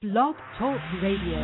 Blog Talk Radio.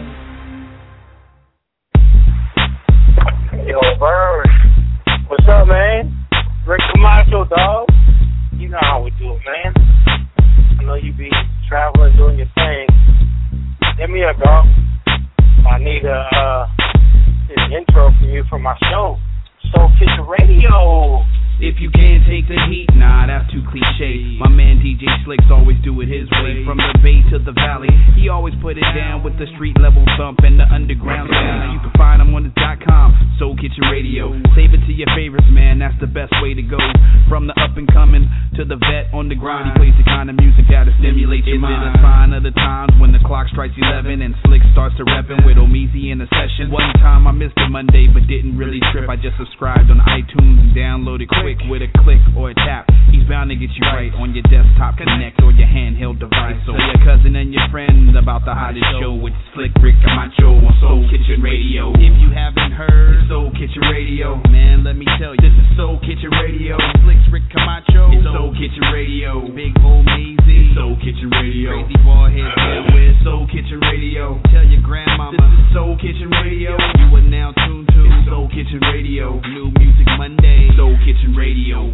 Yo, Bird. What's up, man? Rick Camacho, dog. You know how we do it, man. I know you be traveling, doing your thing. Hit me up, dog. I need an intro from you for my show, Soul Kitchen Radio. If you can't take the heat, nah, that's too cliche. My man DJ Slicks always do it his way. From the Bay to the Valley, he always put it down with the street level thump and the underground sound. You can find him on his .com, Soul Kitchen Radio. Save it to your favorites, man, that's the best way to go. From the up and coming to the vet on the grind, he plays the kind of music that'll stimulate your mind. Is it a sign of the times when the clock strikes 11 and Slick starts to reppin' with Omizi in the session? One time I missed it Monday, but didn't really trip. I just subscribed on iTunes and downloaded quick with a click or a tap. He's bound to get you right on your desktop connect or your handheld device. So tell your cousin and your friend about the hottest show with Slick Rick Camacho on Soul Kitchen Radio. If you haven't heard Soul Kitchen Radio, man, let me tell you, this is Soul Kitchen Radio. Slick Rick Camacho, it's Soul Kitchen Radio. Big Omizi, Soul Kitchen Radio. Crazy bald head with Soul Kitchen Radio. Tell your grandmama, this is Soul Kitchen Radio. You are now tuned to Soul Kitchen Radio. New Music Monday, Soul Kitchen Radio.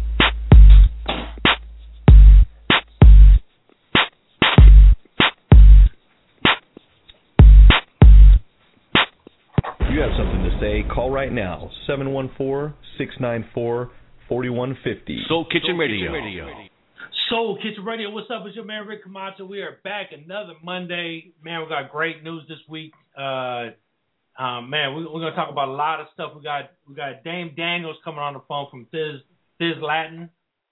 If you have something to say, call right now, 714-694-4150. Soul Kitchen Radio. Soul Kitchen Radio. What's up? It's your man Rick Camacho. We are back another Monday. Man, we got great news this week. Man, we're gonna talk about a lot of stuff. We got Dame Daniels coming on the phone from Thiz Latin,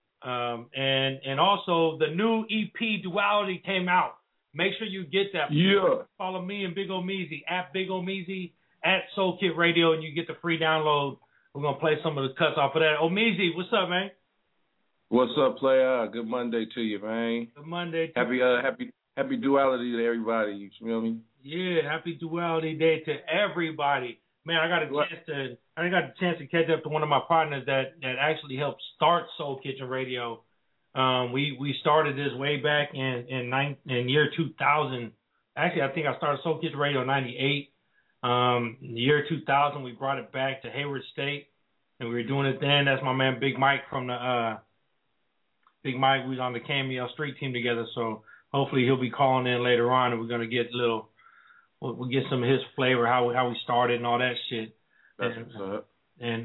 and also the new EP Duality came out. Make sure you get that. Yeah. Follow me and Big Omizi at Big Omizi at Soul Kit Radio, and you get the free download. We're gonna play some of the cuts off of that. Omizi, what's up, man? What's up, player? Good Monday to you, man. Good Monday. Happy Duality to everybody. You feel me? Yeah, happy Duality Day to everybody. Man, I got a chance to catch up to one of my partners that actually helped start Soul Kitchen Radio. We started this way back in year 2000. Actually, I think I started Soul Kitchen Radio in '98. In the year 2000, we brought it back to Hayward State, and we were doing it then. That's my man Big Mike from the Big Mike. We was on the Cameo Street team together, so hopefully he'll be calling in later on, and we're gonna get we'll get some of his flavor, how we started and all that shit. That's what's up. And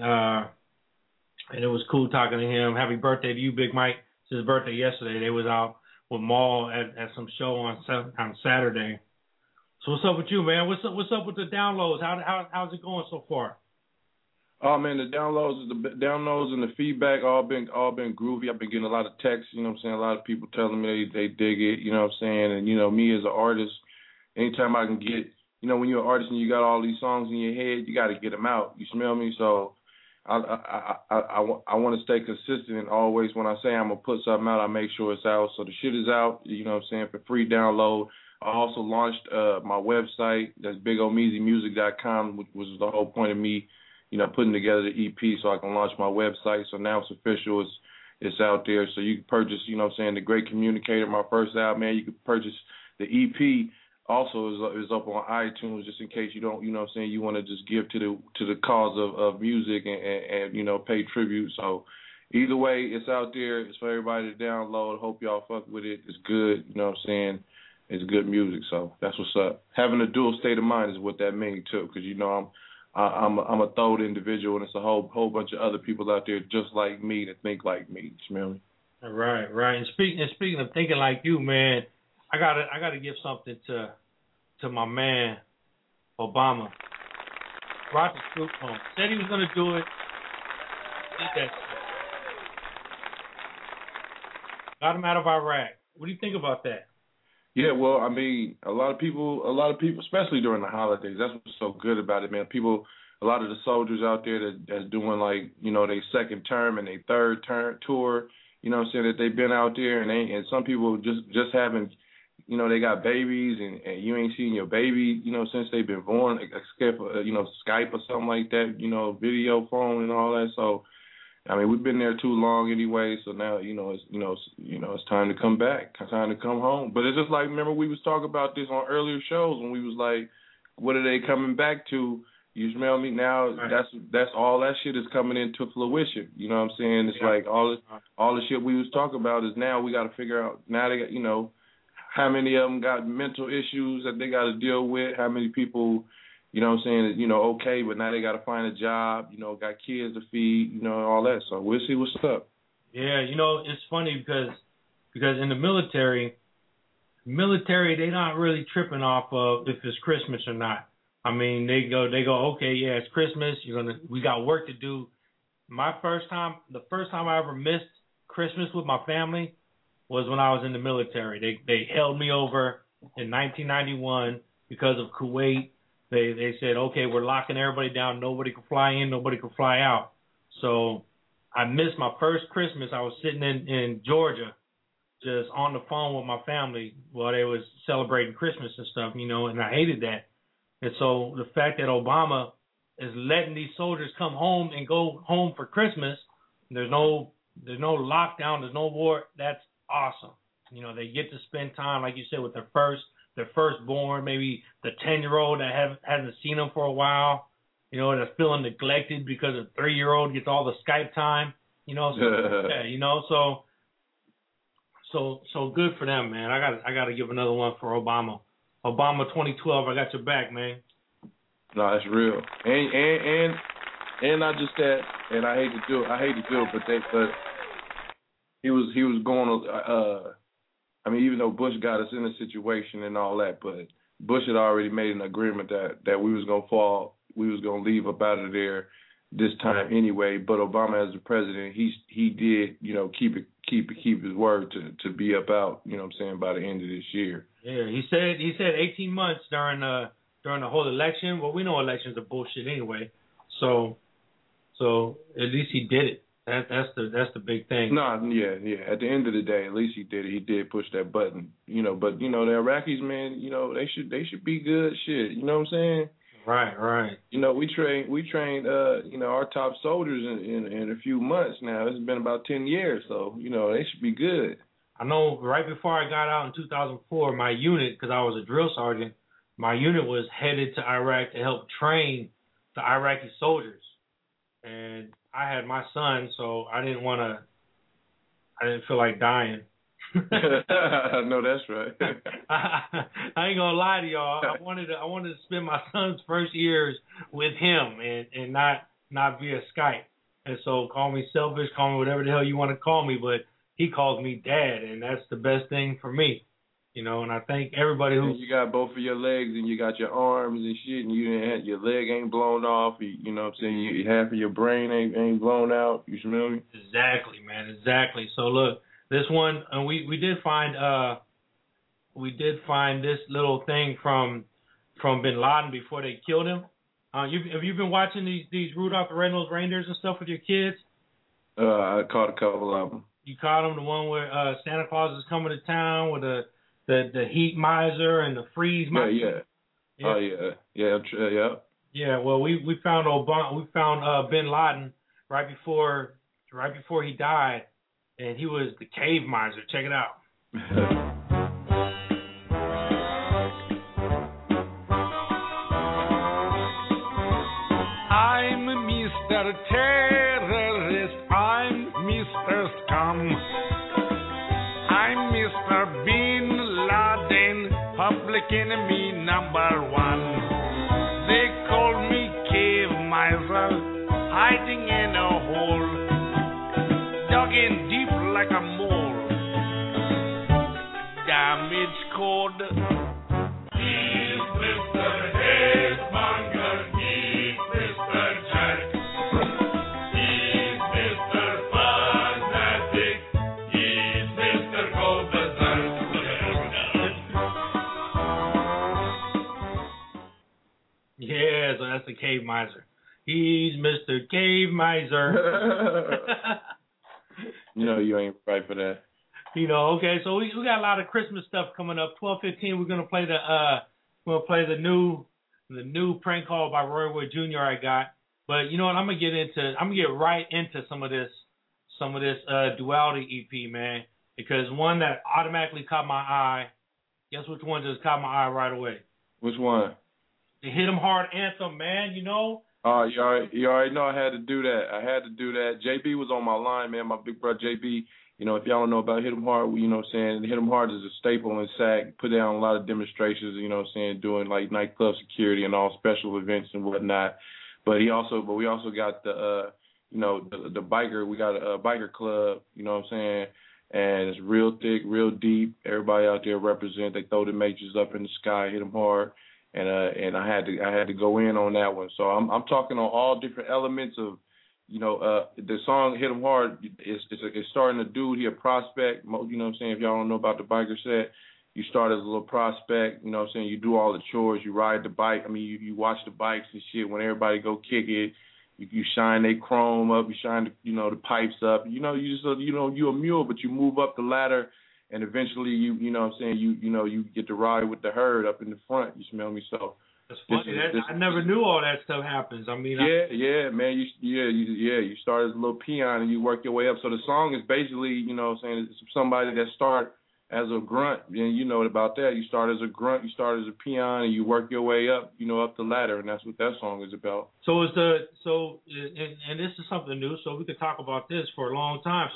it was cool talking to him. Happy birthday to you, Big Mike. It's his birthday yesterday. They was out with Maul at some show on Saturday. So what's up with you, man? What's up with the downloads? How's it going so far? Oh man, the downloads and the feedback all been groovy. I've been getting a lot of texts, you know what I'm saying? A lot of people telling me they dig it, you know what I'm saying? And you know, me as an artist, anytime I can get, you know, when you're an artist and you got all these songs in your head, you got to get them out. You smell me? So I want to stay consistent, and always when I say I'm gonna put something out, I make sure it's out. So the shit is out, you know what I'm saying, for free download. I also launched my website, that's bigomizimusic.com, which was the whole point of me, you know, putting together the EP so I can launch my website. So now it's official, it's out there. So you can purchase, you know what I'm saying, The Great Communicator, my first album, man. You can purchase the EP. Also is up on iTunes, just in case you don't, you know what I'm saying, you want to just give to the cause of music and you know, pay tribute. So either way, it's out there. It's for everybody to download. Hope y'all fuck with it. It's good, you know what I'm saying. It's good music, so that's what's up. Having a dual state of mind is what that means too, because you know I'm a third individual, and it's a whole bunch of other people out there just like me that think like me. You smell me? Right. And speaking of thinking like you, man, I gotta give something to my man Obama. Brought the troops home. Said he was gonna do it. Did that shit. Got him out of Iraq. What do you think about that? Yeah, well, I mean, a lot of people, especially during the holidays, that's what's so good about it, man. People, a lot of the soldiers out there that's doing, like, you know, their second term and their third term tour, you know what I'm saying, that they've been out there, and some people just haven't, you know, they got babies, and you ain't seen your baby, you know, since they've been born, except for, you know, Skype or something like that, you know, video phone and all that. So I mean, we've been there too long anyway, so now it's time to come back, time to come home. But it's just like, remember we was talking about this on earlier shows when we was like, what are they coming back to? You smell me? Now that's all that shit is coming into fruition. You know what I'm saying? It's like all the shit we was talking about is now we got to figure out. Now they got, how many of them got mental issues that they got to deal with? How many people, you know what I'm saying, okay, but now they got to find a job, got kids to feed, all that. So we'll see what's up. Yeah, it's funny because in the military, they're not really tripping off of if it's Christmas or not. I mean, they go, okay, yeah, it's Christmas. We got work to do. The first time I ever missed Christmas with my family was when I was in the military. They held me over in 1991 because of Kuwait. They said, okay, we're locking everybody down. Nobody can fly in. Nobody can fly out. So I missed my first Christmas. I was sitting in Georgia, just on the phone with my family while they was celebrating Christmas and stuff, and I hated that. And so the fact that Obama is letting these soldiers come home and go home for Christmas, there's no lockdown, there's no war, that's awesome. They get to spend time, like you said, with their firstborn, maybe the 10-year-old that hasn't seen them for a while, that's feeling neglected because the 3-year-old gets all the Skype time, so good for them, man. I got to give another one for Obama. Obama 2012, I got your back, man. No, that's real. And not just that, and I hate to do it, but he was going I mean, even though Bush got us in a situation and all that, but Bush had already made an agreement that we was gonna fall, we was gonna leave up out of there this time anyway. But Obama, as the president, he did, keep his word to be up out, what I'm saying, by the end of this year. Yeah, he said 18 months during the whole election. Well, we know elections are bullshit anyway. So at least he did it. That's the big thing. No, yeah. At the end of the day, at least he did it. He did push that button, But the Iraqis, man, they should be good shit. You know what I'm saying? Right. We trained our top soldiers in a few months now. It's been about 10 years, so they should be good. I know. Right before I got out in 2004, my unit, because I was a drill sergeant, my unit was headed to Iraq to help train the Iraqi soldiers, and I had my son, so I didn't feel like dying. No, that's right. I ain't gonna lie to y'all. I wanted to spend my son's first years with him and not via Skype. And so call me selfish, call me whatever the hell you want to call me, but he calls me dad, and that's the best thing for me. And I thank everybody who... You got both of your legs and you got your arms and shit, and your leg ain't blown off. You know what I'm saying? Half of your brain ain't blown out. You smell me? Exactly, man. Exactly. So look, this one, and we did find this little thing from Bin Laden before they killed him. Have you been watching these Rudolph the Red-Nosed Reindeers and stuff with your kids? I caught a couple of them. You caught them, the one where Santa Claus is coming to town with the heat miser and the freeze miser. Yeah. Oh yeah. Yeah. Well, we found Bin Laden right before he died, and he was the cave miser. Check it out. I'm Mr. Terrorist. I'm Mr. Scum. I'm Mr. Bin Laden, public enemy number one. They call me cave miser, hiding in a hole, dug in deep like a mole. Damage code. He's Mr. Hatemonger, he's Mr. Jerk. He's Mr. Fanatic, he's Mr. Go Berserk. Yeah, so that's the cave miser. He's Mr. Cave Miser. You ain't right for that. Okay, so we got a lot of Christmas stuff coming up. 12:15, we're gonna play the new prank call by Roy Wood Jr. I got. But you know what? I'm gonna get right into some of this Duality EP, man, because one that automatically caught my eye. Guess which one just caught my eye right away? Which one? The Hit 'Em Hard anthem, man. You know. You already know I had to do that. JB was on my line, man. My big brother JB. You know, if y'all don't know about Hit 'Em Hard, you know what I'm saying, Hit 'Em Hard is a staple in SAC. Put down a lot of demonstrations, you know what I'm saying, doing like nightclub security and all special events and whatnot. But we also got the the biker. We got a biker club, you know what I'm saying, and it's real thick, real deep. Everybody out there represent. They throw the majors up in the sky, Hit 'Em Hard. And I had to go in on that one. So I'm talking on all different elements of, the song Hit 'Em Hard. It's starting a dude. He a prospect. You know what I'm saying? If y'all don't know about the biker set, you start as a little prospect. You know what I'm saying? You do all the chores. You ride the bike. I mean, you watch the bikes and shit. When everybody go kick it, you shine they chrome up. You shine the pipes up. You a mule, but you move up the ladder. And eventually, you know what I'm saying, you get to ride with the herd up in the front. You smell me? So that's funny. I never knew all that stuff happens. I mean, man. You start as a little peon and you work your way up. So the song is basically, you know what I'm saying, it's somebody that start as a grunt. And you know about that. You start as a grunt, you start as a peon, and you work your way up, up the ladder. And that's what that song is about. So and this is something new. So we could talk about this for a long time.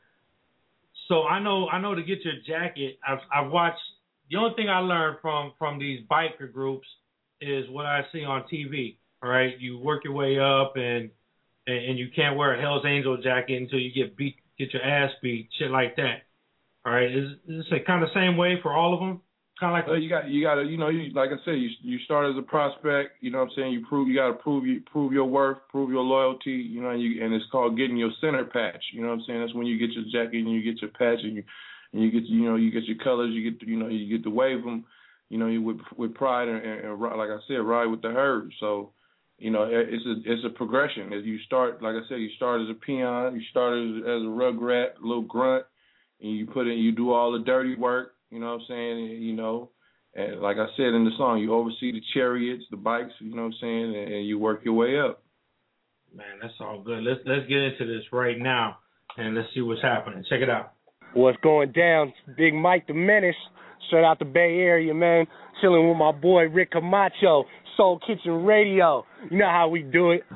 So I know to get your jacket, I've watched. The only thing I learned from these biker groups is what I see on TV. All right, you work your way up, and you can't wear a Hell's Angel jacket until you get your ass beat, shit like that. All right, is it kind of the same way for all of them? Kind of like you got to like I said, you start as a prospect. You know what I'm saying? You got to prove your worth, prove your loyalty. And it's called getting your center patch. You know what I'm saying? That's when you get your jacket and you get your patch and you get you get your colors. You get to wave them. With pride and like I said, ride with the herd. So it's a progression. As you start, like I said, you start as a peon. You start as a rugrat, a little grunt, and you do all the dirty work. You know what I'm saying? And like I said in the song, you oversee the chariots, the bikes, you know what I'm saying, and you work your way up. Man, that's all good. Let's get into this right now, and let's see what's happening. Check it out. What's going down? Big Mike the Menace, straight out the Bay Area, man. Chilling with my boy Rick Camacho, Soul Kitchen Radio. You know how we do it.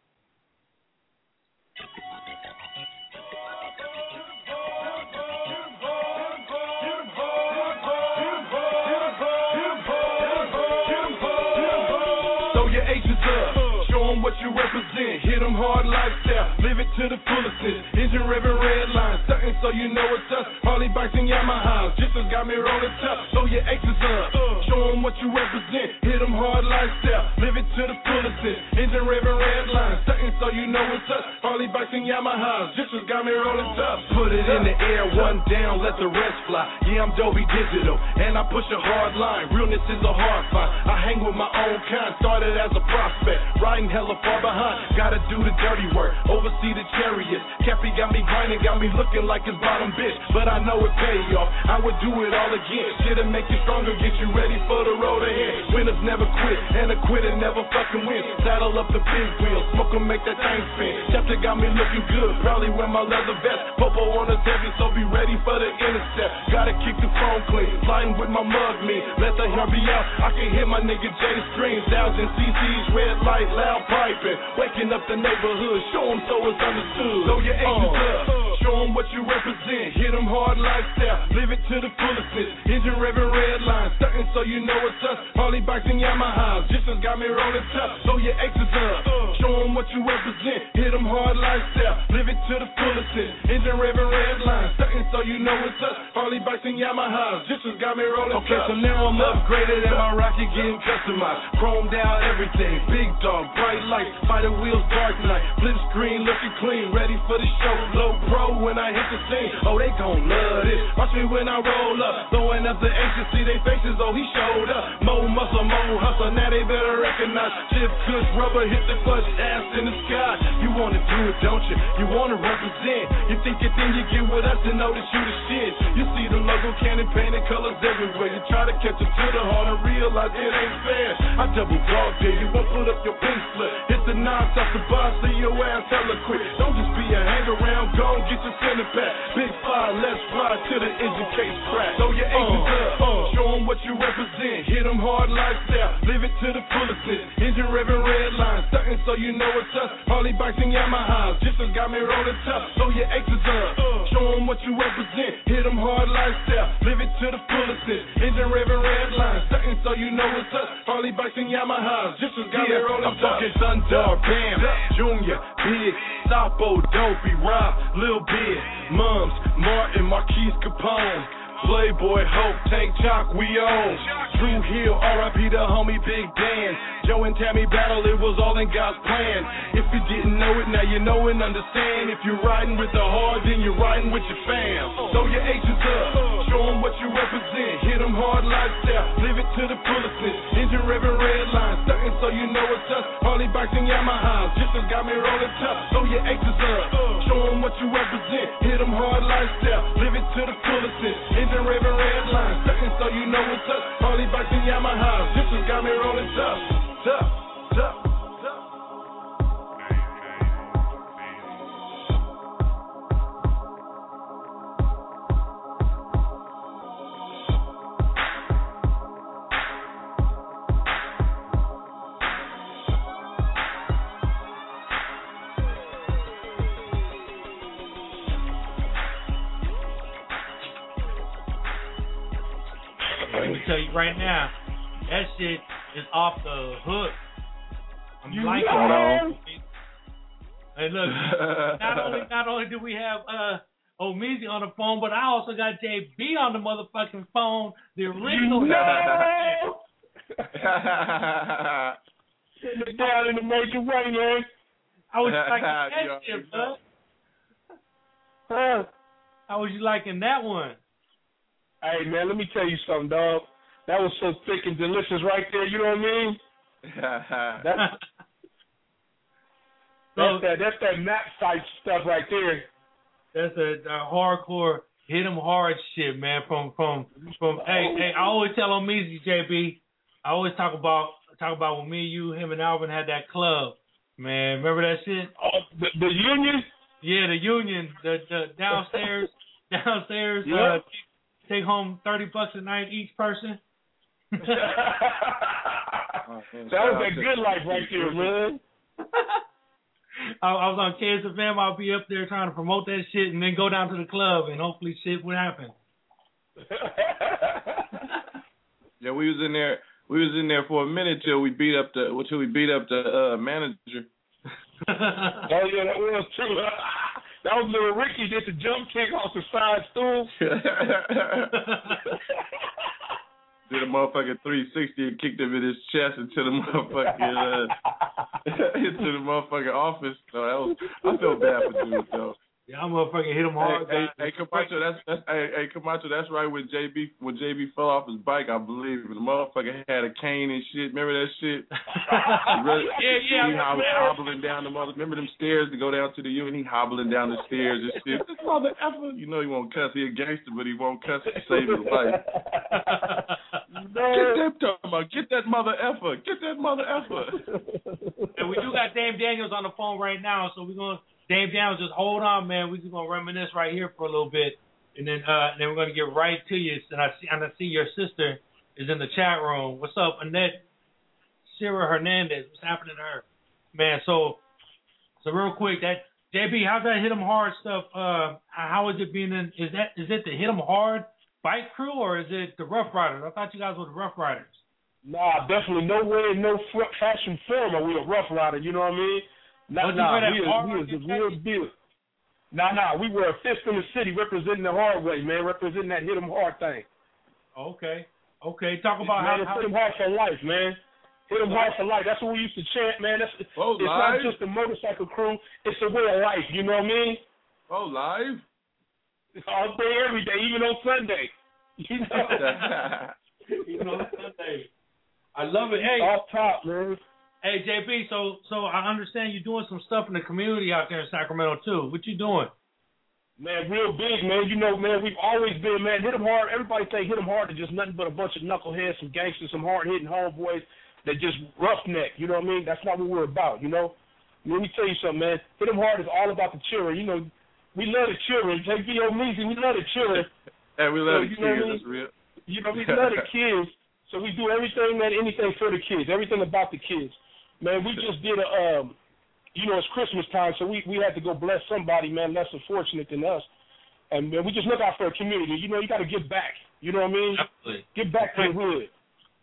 What you represent, hit 'em hard lifestyle, live it to the fullest. Engine revving red lines, starting so you know it's us. Harley bikes and Yamahas, just as got me rolling tough. Throw your aces up, show 'em what you represent, hit 'em hard lifestyle, live it to the fullest. Engine revving red lines, starting so you know it's us. Harley bikes and Yamahas, just as got me rolling tough. Put it in the air, one down, let the rest fly. Yeah, I'm Dolby Digital, and I push a hard line. Realness is a hard find. I hang with my own kind, started as a prospect, riding hella far behind, gotta do the dirty work, oversee the chariots. Cappy got me grinding, got me looking like his bottom bitch, but I know it pay off. I would do it all again. Shit'll make you stronger, get you ready for the road ahead. Winners never quit, and a quitter never fucking wins. Saddle up the big wheel, smoke 'em, make that thing spin. Chapter got me looking good, probably wear my leather vest. Popo on us heavy, so be ready for the intercept. Gotta kick the chrome clean, sliding with my mug me. Let the hair be out, I can hear my nigga Jay scream. 1,000 cc's, red light, loud piping. Waking up the neighborhood, show 'em so it's understood. Throw your aces up, show 'em what you represent. Hit 'em hard lifestyle, live it to the fullest. Engine revving red lines, starting so you know it's us. Harley bikes and Yamahas, just as got me rolling tough. Throw your aces up, show 'em what you represent. Hit 'em hard lifestyle, live it to the fullest. Engine revving red lines, starting so you know it's us. Harley bikes and Yamahas, just as got me rolling tough. Okay, so now I'm upgraded and my rocket getting customized. Chromed out everything, big dog, bright lights, fighter wheels, dark night, flip screen, looking clean, ready for the show. Low pro when I hit the scene, oh they gon' love this. Watch me when I roll up, throwing up the H to see they faces, oh he showed up. More muscle, more hustle, now they better recognize. Shift cush, rubber, hit the clutch, ass in the sky. You You wanna do it, don't you? You wanna represent. You think that then you get with us and know that you the shit. You see the logo cannon painted colors everywhere. You try to catch up to the heart and realize it ain't fair. I double dog dare you, won't put up your pink slip. Hit the nonstop the boss, see your ass hella quick. Don't just be a hang around, go get your center back. Big fly, let's fly to the engine case crack. Throw your aces up, show them what you represent. Hit them hard lifestyle, live it to the fullest. Engine revving red lines, stunting so you know it's us. Harley bikes and Yamahas, just as got me rolling tough. Throw your aces up, show them what you represent. Hit them hard lifestyle, live it to the fullest. Engine revving red lines, stunting so you know it's us. Harley bikes and Yamahas, just as got me rolling tough. I'm talking Thundar, Bam, Junior, Big, Sapo, Dopey, Rob, Lil Big, Mums, Martin, Marquise Capone, Playboy, Hope, Tank Chalk, we own. Drew Hill, R.I.P. the homie Big Dan. Joe and Tammy battle, it was all in God's plan. If you didn't know it, now you know and understand. If you're riding with the hard, then you're riding with your fam. Throw your H's up, show them what you represent. Hit them hard lifestyle, live it to the fullest. Engine revving red lines, stunting so you know it's us. Harley bikes and Yamahas, just as got me rolling tough. Throw your H's up, show them what you represent. Hit them hard lifestyle, live it to the fullest. Engine revving red lines, stunting so you know it's us. Harley bikes and Yamahas, just as got me rolling tough. Tough, tough. Let me tell you right now, that shit is off the hook. I'm liking it. Hey, look, not only do we have Omizi on the phone, but I also got JB on the motherfucking phone. The original. Down in the major way, man. I was liking that shit, bud. How was you liking that one? Hey, man, let me tell you something, dog. That was so thick and delicious right there, you know what I mean? That's that map type stuff right there. That's a hardcore hit 'em hard shit, man. From hey, I always tell Omizi, JB. I always talk about when me, you, him, and Alvin had that club, man. Remember that shit? Oh, the Union? Yeah, the Union. The downstairs. Yeah. Take home $30 a night each person. That was that good life right there, man. I was on KSFM. I'll be up there trying to promote that shit, and then go down to the club, and hopefully shit would happen. Yeah, we was in there for a minute till we beat up the manager. Oh yeah, that was true. That was little Ricky did the jump kick off the side stool. Did a motherfucking 360 and kicked him in his chest into the motherfucking office. So I feel bad for dude though. Yeah, I'm motherfucking hit him hard. Hey, Camacho, Camacho, that's right. When JB fell off his bike, I believe the motherfucker had a cane and shit. Remember that shit? Yeah. He was hobbling down the remember them stairs to go down to the U, and he hobbling down the stairs and shit. This mother effer, you know he won't cuss. He a gangster, but he won't cuss to save his life. Get that mother effer. Get that mother effer. And we do got Dame Daniels on the phone right now, so we're gonna. Dame Daniels, just hold on, man. We're just gonna reminisce right here for a little bit, and then we're gonna get right to you. And I see your sister is in the chat room. What's up, Annette Sarah Hernandez? What's happening to her, man? So real quick, that JB, how's that hit 'em hard stuff? How is it being in? Is it the hit 'em hard bike crew or is it the Rough Riders? I thought you guys were the Rough Riders. Nah, definitely no way, no fashion form are we a Rough Rider. You know what I mean? We was the real deal. Nah, we were a fist in the city representing the hard way, man, representing that hit 'em hard thing. Okay. Talk about how hit 'em hard for life, man. Hit 'em hard for life. That's what we used to chant, man. It's not just a motorcycle crew, it's a way of life, you know what I mean? Oh, live? It's all day, every day, even on Sunday. You know? Even on Sunday. I love it. Hey. Off top, man. Hey, JB, so I understand you're doing some stuff in the community out there in Sacramento, too. What you doing? Man, real big, man. You know, man, we've always been, man, hit 'em hard. Everybody think hit 'em hard is just nothing but a bunch of knuckleheads, some gangsters, some hard-hitting homeboys that just roughneck, you know what I mean? That's not what we're about, you know? Let me tell you something, man. Hit 'em hard is all about the children. You know, we love the children. JB Omeezy, we love the children. Hey, we love the kids, I mean? that's real. You know, we love the kids, so we do everything, man, anything for the kids, everything about the kids. Man, we just did you know, it's Christmas time, so we had to go bless somebody, man, less unfortunate than us. And man, we just look out for a community. You know, you got to give back. You know what I mean? Absolutely. Give back to the hood.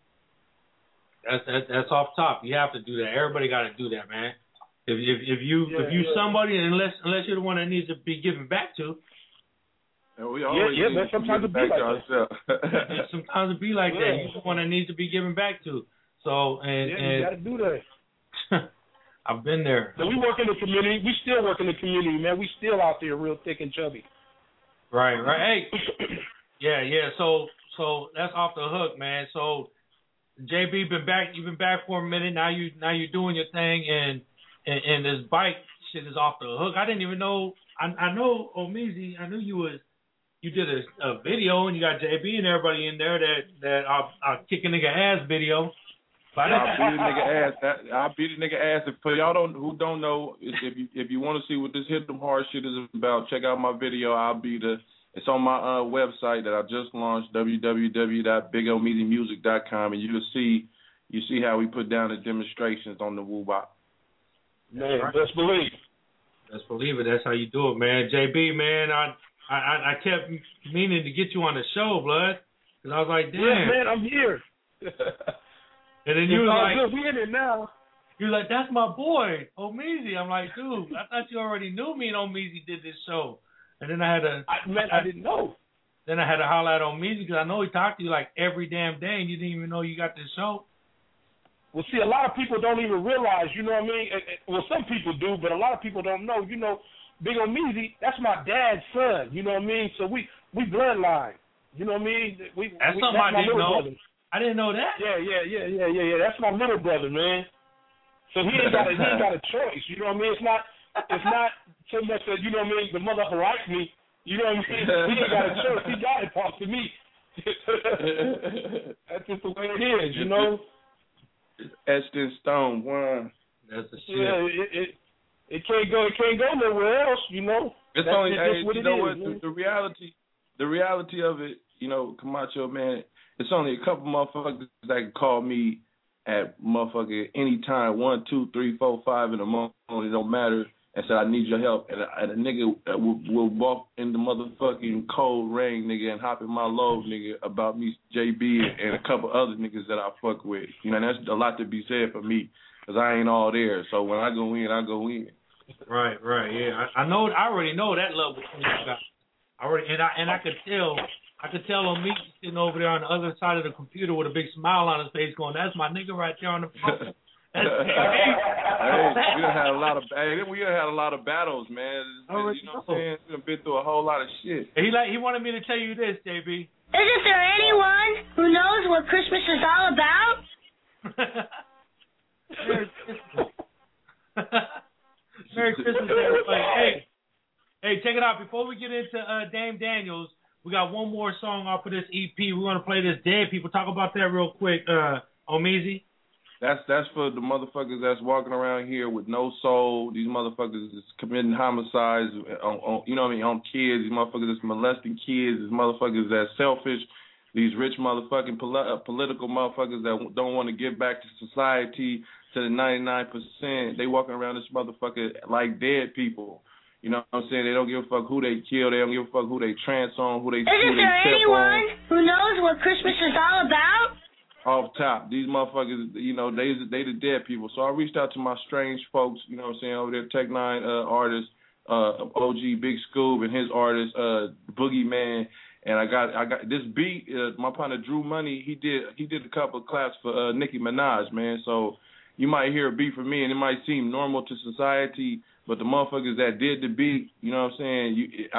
That's off top. You have to do that. Everybody got to do that, man. If you somebody, unless you're the one that needs to be given back to. And we always man. Sometimes it be like that. Sometimes it be like that. You're the one that needs to be given back to. So and you got to do that. I've been there. So we work in the community. We still work in the community, man. We still out there real thick and chubby. Right. Hey, yeah. So that's off the hook, man. So JB been back. You've been back for a minute. Now you're doing your thing, and this bike shit is off the hook. I didn't even know. I know Omeezy. I knew you did a video, and you got JB and everybody in there that I'll kick a nigga ass video. I'll beat a nigga ass. I'll beat a nigga ass. If for y'all who don't know, if you want to see what this Hit 'em Hard shit is about, check out my video. It's on my website that I just launched, www.bigomeezymusic.com, and you see how we put down the demonstrations on the Woo-Bop. Man, best believe. Best believe it. That's how you do it, man. JB, man, I kept meaning to get you on the show, blood, because I was like, damn. Yeah, man, I'm here. And then you were like, we in it now. You're like, that's my boy, Omeezy. I'm like, dude, I thought you already knew me and Omeezy did this show. And then I didn't know. Then I had to holler at Omeezy because I know he talked to you like every damn day and you didn't even know you got this show. Well, see, a lot of people don't even realize, you know what I mean? Well, some people do, but a lot of people don't know. You know, Big Omeezy, that's my dad's son, you know what I mean? So we bloodline, you know what I mean? That's something I didn't know. Brother. I didn't know that. Yeah. That's my little brother, man. So he ain't got a choice. You know what I mean? It's not so much that, you know what I mean, the mother likes me. You know what I mean? He ain't got a choice. He got to talk to me. That's just the way it is, you know. It's etched in stone. One. That's the shit. Yeah, it can't go nowhere else, you know. It's that's only what you it know is, what the reality of it, you know, Camacho, man. It's only a couple motherfuckers that can call me at motherfucker any time, 1, 2, 3, 4, 5 in the morning. It don't matter. And say I need your help. And a nigga will walk in the motherfucking cold rain, nigga, and hop in my load, nigga, about me, JB, and a couple other niggas that I fuck with. You know, and that's a lot to be said for me, because I ain't all there. So when I go in, I go in. Right, yeah. I know. I already know that love between you guys. I could tell on me sitting over there on the other side of the computer with a big smile on his face, going, "That's my nigga right there on the phone." Hey, we done had a lot of battles, man. You know what I'm saying? We done been through a whole lot of shit. He wanted me to tell you this, JB. Isn't there anyone who knows what Christmas is all about? Merry Christmas, everybody. Hey, check it out. Before we get into Dame Daniels, we got one more song off of this EP. We're going to play this Dead People. Talk about that real quick, Omeezy. That's for the motherfuckers that's walking around here with no soul. These motherfuckers is committing homicides on you know what I mean, on kids. These motherfuckers that's molesting kids. These motherfuckers that's selfish. These rich motherfucking political motherfuckers that don't want to give back to society, to the 99%. They walking around this motherfucker like dead people. You know what I'm saying? They don't give a fuck who they kill. They don't give a fuck who they trance on, who they step on. Isn't there anyone who knows what Christmas is all about? Off top, these motherfuckers, you know, they the dead people. So I reached out to my strange folks, you know what I'm saying, over there, Tech Nine artist, OG Big Scoob and his artist, Boogeyman, and I got this beat. My partner Drew Money, he did a couple of claps for Nicki Minaj, man. So you might hear a beat from me, and it might seem normal to society, but the motherfuckers that did the beat, you know what I'm saying,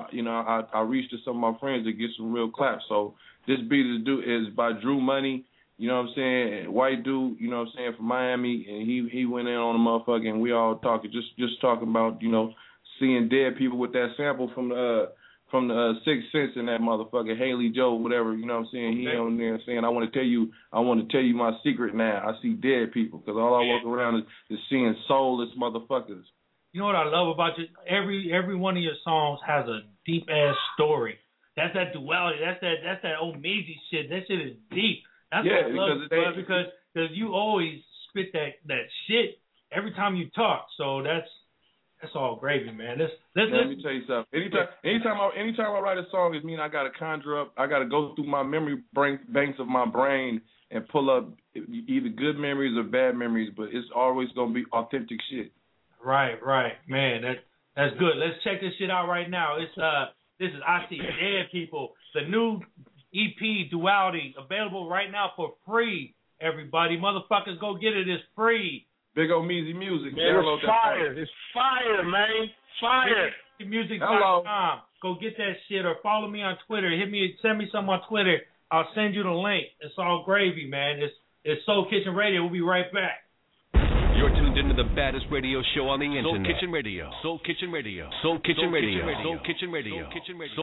I reached to some of my friends to get some real claps. So this beat is by Drew Money, You know what I'm saying? White dude, you know what I'm saying, from Miami, and he went in on the motherfucker, and we all talking, just talking about, you know, seeing dead people with that sample from the Sixth Sense in that motherfucker, Haley Joe, whatever, you know what I'm saying? He on there saying, I want to tell you my secret now. I see dead people, because all I walk around is seeing soulless motherfuckers. You know what I love about you? Every one of your songs has a deep ass story. That's that duality. That's that old Meiji shit. That shit is deep. That's what I love, because you always spit that shit every time you talk. So that's all gravy, man. Let me tell you something. Anytime I write a song, it means I gotta conjure up. I gotta go through my memory banks of my brain and pull up either good memories or bad memories. But it's always gonna be authentic shit. Right, man. That's good. Let's check this shit out right now. This is I See Dead People, the new EP Duality, available right now for free. Everybody, motherfuckers, go get it. It's free. Big old Meezy Music. Man, it's fire. It's fire, man. Fire. Music.com. Go get that shit, or follow me on Twitter. Send me some on Twitter. I'll send you the link. It's all gravy, man. It's Soul Kitchen Radio. We'll be right back. You're tuned into the baddest radio show on the internet. Soul Kitchen Radio. Soul Kitchen Radio. Soul Kitchen Radio. Soul Kitchen Radio. Soul Kitchen Radio.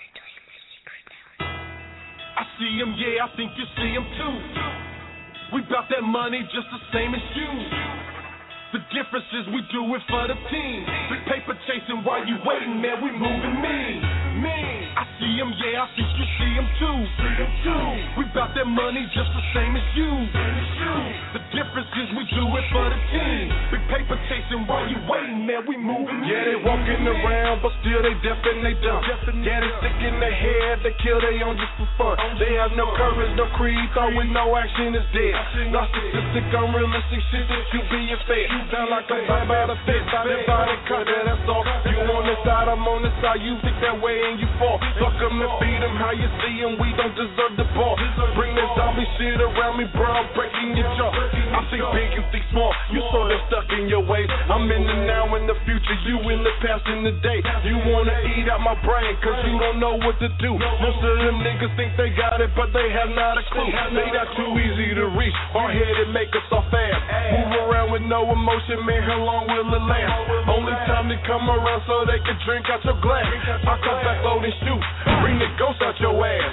I see him, yeah, I think you see him too. We bout that money just the same as you. The difference is we do it for the team. Big paper chasing while you waiting, man, we moving mean. I see him, yeah, I think you see him too. We bout that money just the same as you. The difference is we do it for the team. Big paper chasing while you waiting, man, we moving mean. Yeah, they walking around, but still they deaf and they dumb. Yeah, they stick in their head, they kill they own just for fun. They have no courage, no creed, thought with no action is dead. Narcissistic, unrealistic shit that you being fed. Sound like a vibe out of fit, body cut, that's all. You on this side, I'm on this side, you think that way and you fall. Fuck them and beat them, how you see them, we don't deserve the ball. Bring that zombie shit around me, bro, I'm breaking your jaw. I think big and think small, you sort of stuck in your ways. I'm in the now and the future, you in the past and the day. You wanna eat out my brain, cause you don't know what to do. Most of them niggas think they got it, but they have not a clue. They not too easy to reach, hard-headed make us all fast. Move around with no emotion, man, how long will it last? Only time to come around so they can drink out your glass. I come back load and shoot, bring the ghost out your ass.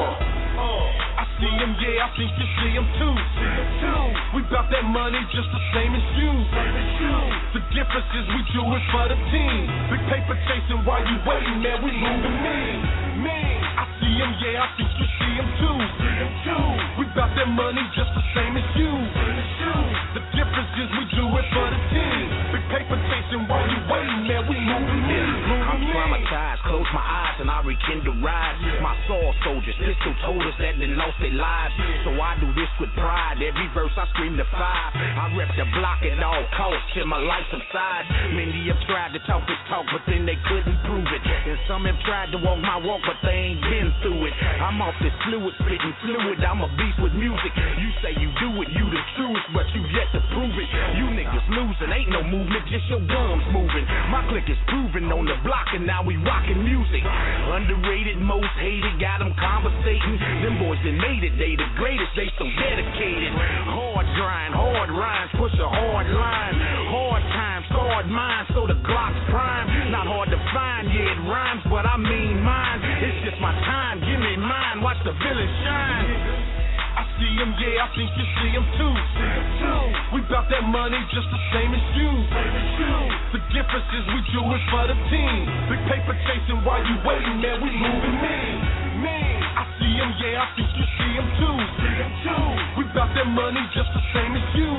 I see him, yeah, I think you see him too. We bout that money just the same as you. The difference is we do it for the team. Big paper chasing while you waiting, man, we moving mean. I see him, yeah, I think you see him too. We bout that money just the same as you. The difference is we do it for the team. Big paper chasing while you waiting, man, we moving mean. I'm traumatized, close my eyes and I rekindle rise. My soul soldiers, pistol told us that they lost their lives. So I do this with pride. Every verse I scream the five. I rep the block at all costs till my life subsides. Many have tried to talk this talk, but then they couldn't prove it. And some have tried to walk my walk, but they ain't been through it. I'm off this fluid, spitting fluid. I'm a beast with music. You say you do it, you the truest, but you yet to prove it. You niggas losing, ain't no movement, just your gums moving. My clique is proven on the block, and now we rocking music. Underrated, most hated, got them conversating. Them boys that made it, they the greatest, they so dedicated. Hard grind, hard rhymes, push a hard line. Hard times, hard minds, so the Glock's prime. Not hard to find, yeah, it rhymes, but I mean mine. It's just my time, give me mine, watch the villain shine. I see him, yeah, I think you see him too. We bout that money just the same as you. The difference is we do it for the team. Big paper chasing while you waiting, man, we moving mean. I see him, yeah, I think you see him too. We bout that money just the same as you.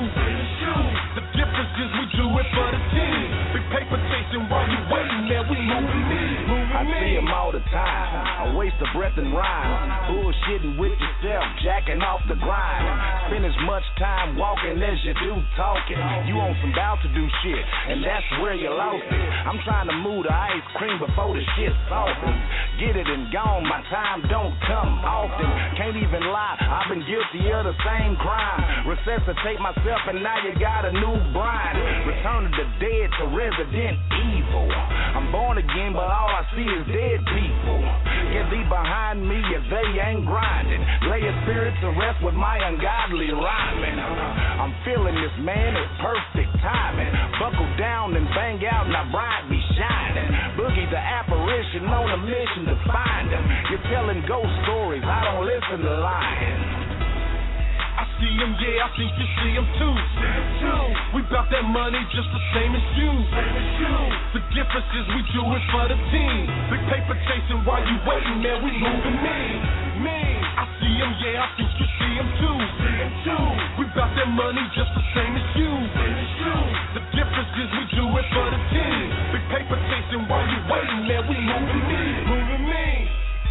The difference is we do it for the team. Big paper chasing while you waiting, man, we moving mean. I see him all the time. I waste a breath and rhyme. Bullshitting with yourself, jacking off the grind. Spend as much time walking as you do talking. You on some bout to do shit, and that's where you lost it. I'm trying to move the ice cream before the shit softens. Get it and gone, my time don't come often. Can't even lie, I've been guilty of the same same crime. Resuscitate myself and now you got a new bride. Return of the dead to Resident Evil. I'm born again, but all I see is dead people. Get thee behind me if they ain't grinding. Lay your spirit to rest with my ungodly rhyming. I'm feeling this, man, it's perfect timing. Buckle down and bang out, now bright be shining. Boogie the apparition on a mission to find him. You're telling ghost stories, I don't listen to lying. I see him, yeah, I think you see him too. We bout that money just the same as you. The difference is we do it for the team. Big paper chasing while you waiting, man, we moving mean. I see him, yeah, I think you see him too. We bout that money just the same as you. The difference is we do it for the team. Big paper chasing while you waiting, man, we moving mean.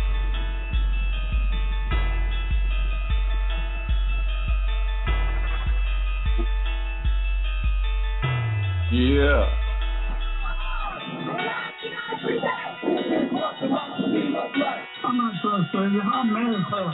Yeah. I'm not sure, sir. I'm America.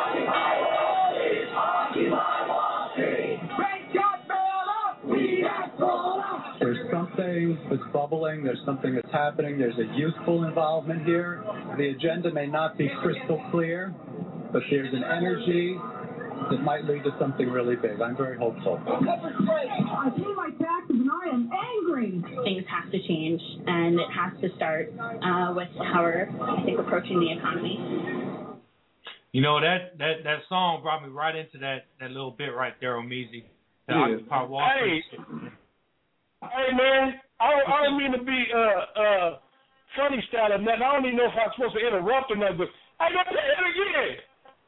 There's something that's bubbling. There's something that's happening. There's a youthful involvement here. The agenda may not be crystal clear, but there's an energy that might lead to something really big. I'm very hopeful. I pay my taxes and I am angry. Things have to change, and it has to start with how we're, I think, approaching the economy. You know, that song brought me right into that little bit right there on Meezy. Occupy Wall Street. Hey, man, I don't mean to be funny style or nothing. I don't even know if I'm supposed to interrupt or nothing, but I got to say it again.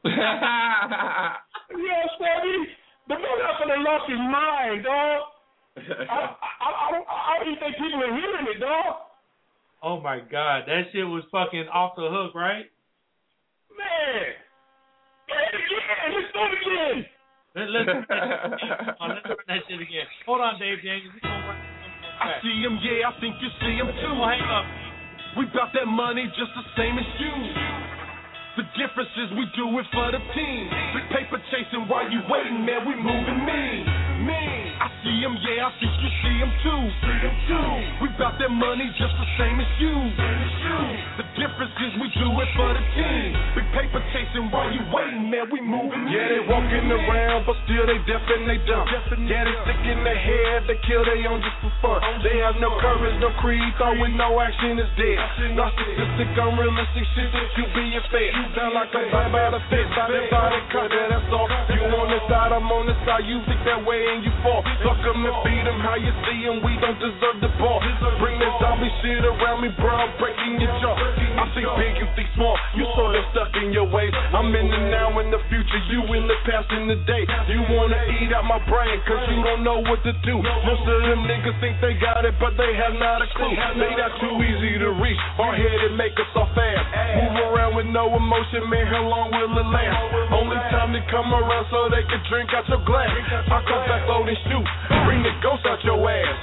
Yeah, Stabby. The man up and lost his mind, dog. I don't even think people are hearing it, dog. Oh my God, that shit was fucking off the hook, right? Man, get it again. Let's do it again. Let's run that shit again. Hold on, Dave Jenkins. We gonna run I see him, yeah, I think you see him too. Hang up. We bout that money just the same as you. The difference is we do it for the team. Big paper chasing while you waiting, man, we moving mean. I see him, yeah, I think you see him too. We bout that money just the same as you. The difference is we do it for the team. Big paper chasing while you waiting, man, we moving mean. Yeah, they walking around, but still they deaf and they dumb. Yeah, they sick in their head, they kill they own just for fun. They have no courage, no creed, thought with no action is dead. Narcissistic, unrealistic shit that you being fed. Sound like I'm by the fence, body cut, that's all. You on this side, I'm on this side, you think that way and you fall. Fuck them and beat them, how you see them, we don't deserve the ball. Bring that zombie shit around me, bro, I'm breaking your jaw. I think big, you think small, you sort of stuck in your ways. I'm in the now, in the future, you in the past, in the day. You wanna eat out my brain, cause you don't know what to do. Most of them niggas think they got it, but they have not a clue. They not too easy to reach, hard-headed, make us all fast. Move around with no emotion, man, how long will it last? Only time they come around so they can drink out your glass. I come back load and shoot, bring the ghost out your ass.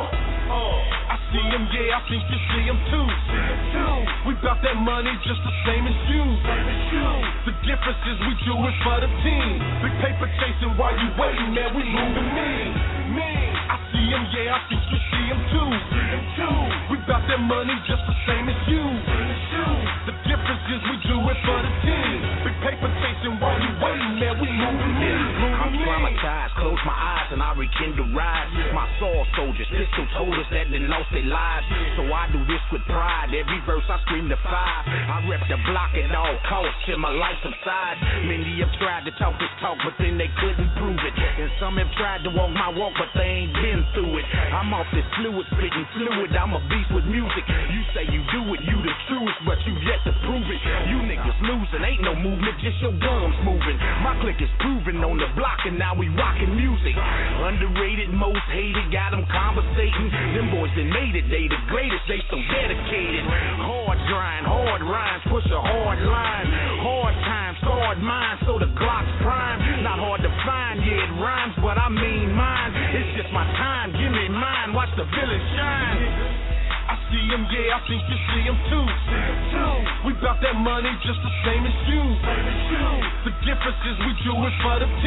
I see him, yeah, I think you see him too. We bout that money just the same as you. The difference is we do it for the team. Big paper chasing while you waiting, man, we moving mean. I see him, yeah, I think you see him too. We bout that money just the same as you. The difference is we do it for the team. Big paper chasing while you waiting, man, we moving mean. I'm traumatized, close my eyes and I rekindle rise. My soul soldiers, pistol told us that they lost their lives. So I do this with pride. Every verse I scream to 5. I rep the block at all costs till my life subsides. Many have tried to talk this talk, but then they couldn't prove it. And some have tried to walk my walk, but they ain't been through it. I'm off this fluid, spitting fluid. I'm a beast with music. You say you do it, you the truest, but you yet to prove it. You niggas losing, ain't no movement, just your gums moving. My clique is proven on the block, and now we rockin' music. Underrated, most hated, got them conversating. Them boys that made it, they the greatest, they so dedicated. Hard grind, hard rhymes, push a hard line. Hard times, hard minds, so the Glock's prime. Not hard to find, yeah, it rhymes, but I mean mine. It's just my time, give me mine, watch the villain shine. I see him, yeah, I think you see him too. We bout that money just the same as you. The difference is we do it for the team.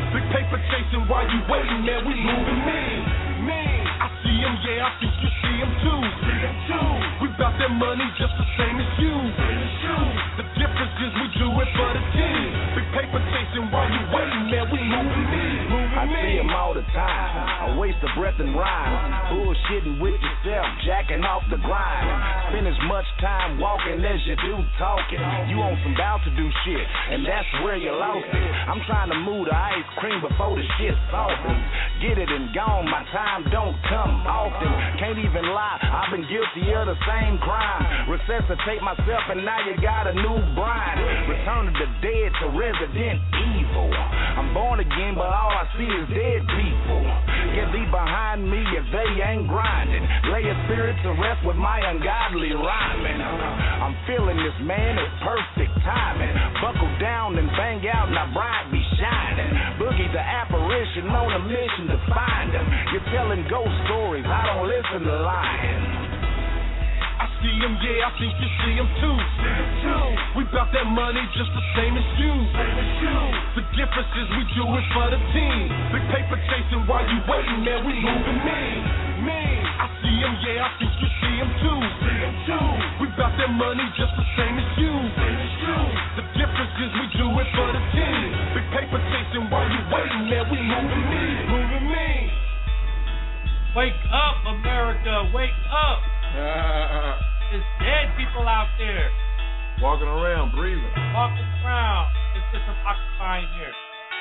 Big paper chasing while you waiting, man, we moving mean. I see him, yeah, I think you see him too. We bout that money just the same as you. The difference is we do it for the team. Big paper chasing while you waiting, man, we moving mean. I see him all the time. A waste of breath and rhyme. Bullshitting with yourself, jacking off the grind. Spend as much time walking as you do talking. You on some bout to do shit, and that's where you lost it. I'm trying to move the ice cream before the shit softens. Get it and gone, my time don't come often. Can't even lie, I've been guilty of the same crime. Resuscitate myself and now you got a new bride. Return of the dead to Resident Evil. I'm born again, but all I see is dead people. Get thee behind me if they ain't grinding. Lay a spirit to rest with my ungodly rhyming. I'm feeling this, man, it's perfect timing. Buckle down and bang out, now bright be shining. Boogie the apparition on a mission to find him. You're telling ghost stories, I don't listen to lying. I see him, yeah, I think you see him too. We bout that money just the same as you. The difference is we do it for the team. Big paper chasing while you waiting, man, we moving mean. I see him, yeah, I think you see him too. We bout that money just the same as you. The difference is we do it for the team. Big paper chasing while you waiting, man, we moving mean. Wake up, America, wake up. There's dead people out there. Walking around, breathing. Walking around. Let's get some occupying here.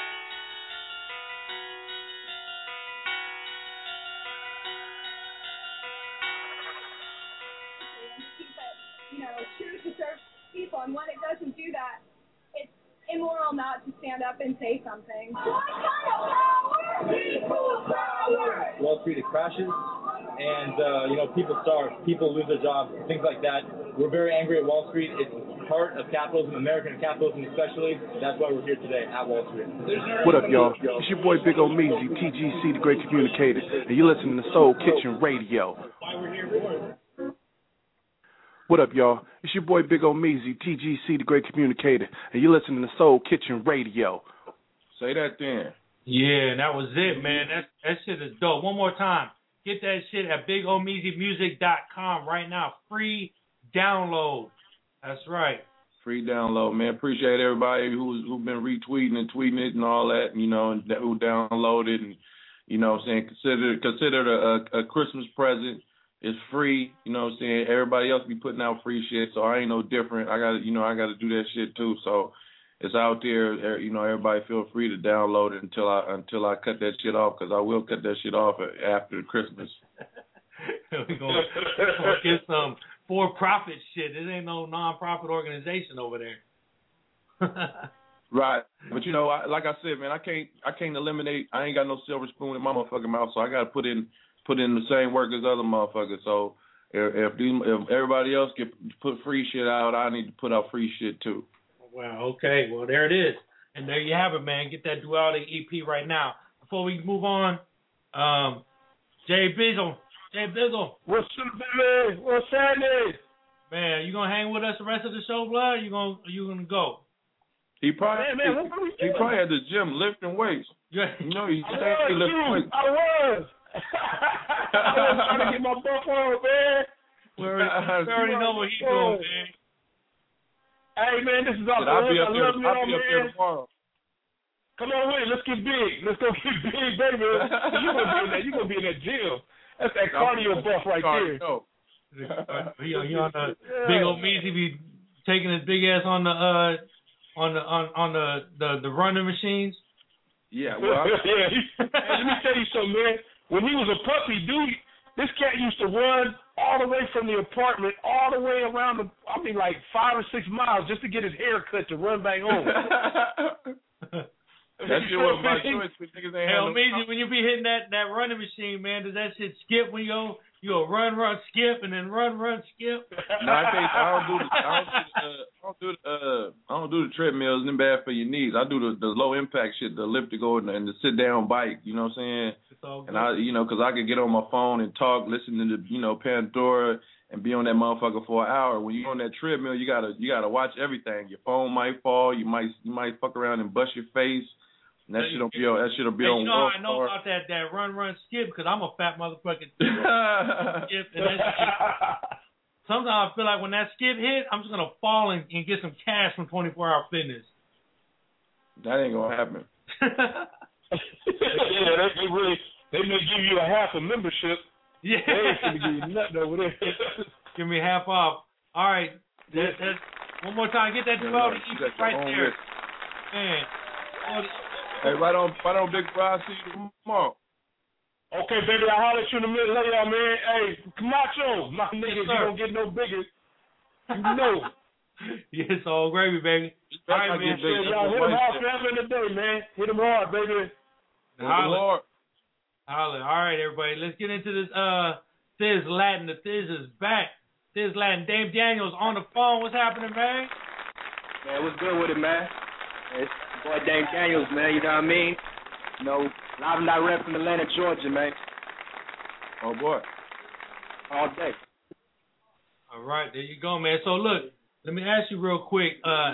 True to serve people, and when it doesn't do that, it's immoral not to stand up and say something. Wall Street, it crashes, and people starve, people lose their jobs, things like that. We're very angry at Wall Street. It's part of capitalism, American capitalism especially. That's why we're here today at Wall Street. What up, y'all? It's your boy Big O Meezy, TGC, the Great Communicator, and you're listening to Soul Kitchen Radio. Why we're here for it. What up, y'all? It's your boy Big O Meezy, TGC, the Great Communicator, and you're listening to Soul Kitchen Radio. Say that then. Yeah, that was it, man. That shit is dope. One more time. Get that shit at BigOMeezyMusic.com right now. Free download. That's right. Free download, man. Appreciate everybody who's been retweeting and tweeting it and all that, and who downloaded and what I'm saying, consider it a Christmas present. It's free, what I'm saying. Everybody else be putting out free shit, so I ain't no different. I gotta do that shit too. So it's out there. Everybody feel free to download it until I cut that shit off, because I will cut that shit off after Christmas. We're gonna get some for-profit shit. This ain't no non-profit organization over there. Right, but like I said, man, I can't eliminate. I ain't got no silver spoon in my motherfucking mouth, so I gotta put in the same work as other motherfuckers. So if everybody else can put free shit out, I need to put out free shit too. Wow, okay. Well, there it is. And there you have it, man. Get that Duality EP right now. Before we move on, Jay Bizzle. What's up, baby? What's happening? Man, you going to hang with us the rest of the show, blood? Or you gonna go? He probably at the gym lifting weights. Yeah. He's lifting weights. I was trying to get my buff on, man. We already know what he's doing, man. Hey, man, this is all I'll be up there tomorrow. Come on with it. Let's get big. Let's go get big, baby. You're going to be in that gym. That's that cardio buff right there. He on the Big O Meezy be taking his big ass on the running machines. Yeah, well, Hey, let me tell you something, man. When he was a puppy, dude, this cat used to run all the way from the apartment, all the way around like 5 or 6 miles just to get his hair cut to run back home. That shit was my choice. Hell, Meezy, when you be hitting that running machine, man, does that shit skip when you go run, skip, and then run, skip? No, I don't do the treadmills. It's bad for your knees. I do the low impact shit, the lift to go and the sit down bike. You know what I'm saying? It's all good. And because I could get on my phone and talk, listen to Pandora, and be on that motherfucker for an hour. When you're on that treadmill, you gotta watch everything. Your phone might fall. You might fuck around and bust your face. That shit'll be on. You know, I know about that run skip because I'm a fat motherfucking skip. Sometimes I feel like when that skip hit, I'm just gonna fall and get some cash from 24-Hour Fitness. That ain't gonna happen. Yeah, they may give you a half a membership. Yeah, they ain't gonna give you nothing over there. Give me half off. All right, that's one more time. Get that 12 right there, man. Hey, right on, Big Fry. See you tomorrow. Okay, baby, I'll holler at you in a minute later, man. Hey, Camacho, my nigga, you don't get no bigger. You know. Yes, all gravy, baby. All right, man. Y'all hit him hard forever in the day, man. Hit him hard, baby. Holler. All right, everybody. Let's get into this Thiz Latin. The Thiz is back. Thiz Latin. Dame Daniels on the phone. What's happening, man? Man, what's good with it, man? It's boy Dame Daniels, man. You know what I mean? You know, live and direct from Atlanta, Georgia, man. Oh, boy. All day. All right, there you go, man. So, look, let me ask you real quick.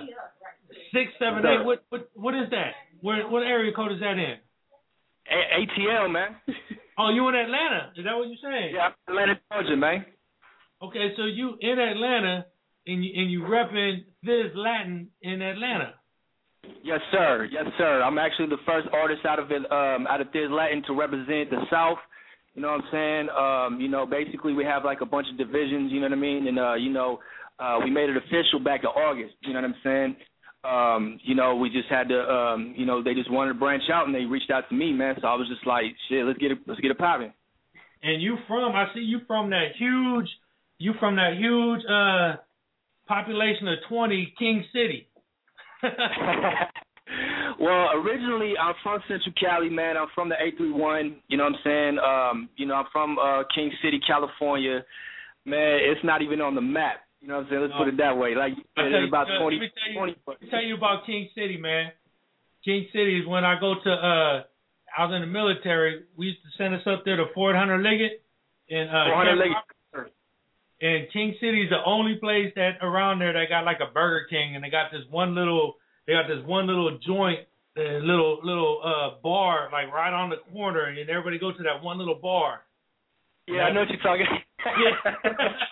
678, what is that? What area code is that in? ATL, man. Oh, you in Atlanta? Is that what you're saying? Yeah, Atlanta, Georgia, man. Okay, so you in Atlanta, and you repping Thiz Latin in Atlanta. Yes, sir. Yes, sir. I'm actually the first artist out of Thiz Latin to represent the South. You know what I'm saying? You know, basically we have like a bunch of divisions. You know what I mean? And you know, we made it official back in August. You know what I'm saying? You know, we just had to. You know, they just wanted to branch out, and they reached out to me, man. So I was just like, shit, let's get it popping. And I see you from that huge population of 20, King City. Well, originally I'm from Central Cali, man. I'm from the 831. You know what I'm saying? You know, I'm from King City, California. Man, it's not even on the map. You know what I'm saying? Let's put it that way. Like, it's about 20. Let me tell you about King City, man. King City is when I go to. I was in the military. We used to send us up there to Fort Hunter Liggett and 400 Liggett. And King City is the only place that around there that got like a Burger King, and they got this one little joint, little bar like right on the corner, and everybody go to that one little bar. Yeah, I know what you're talking. Yeah.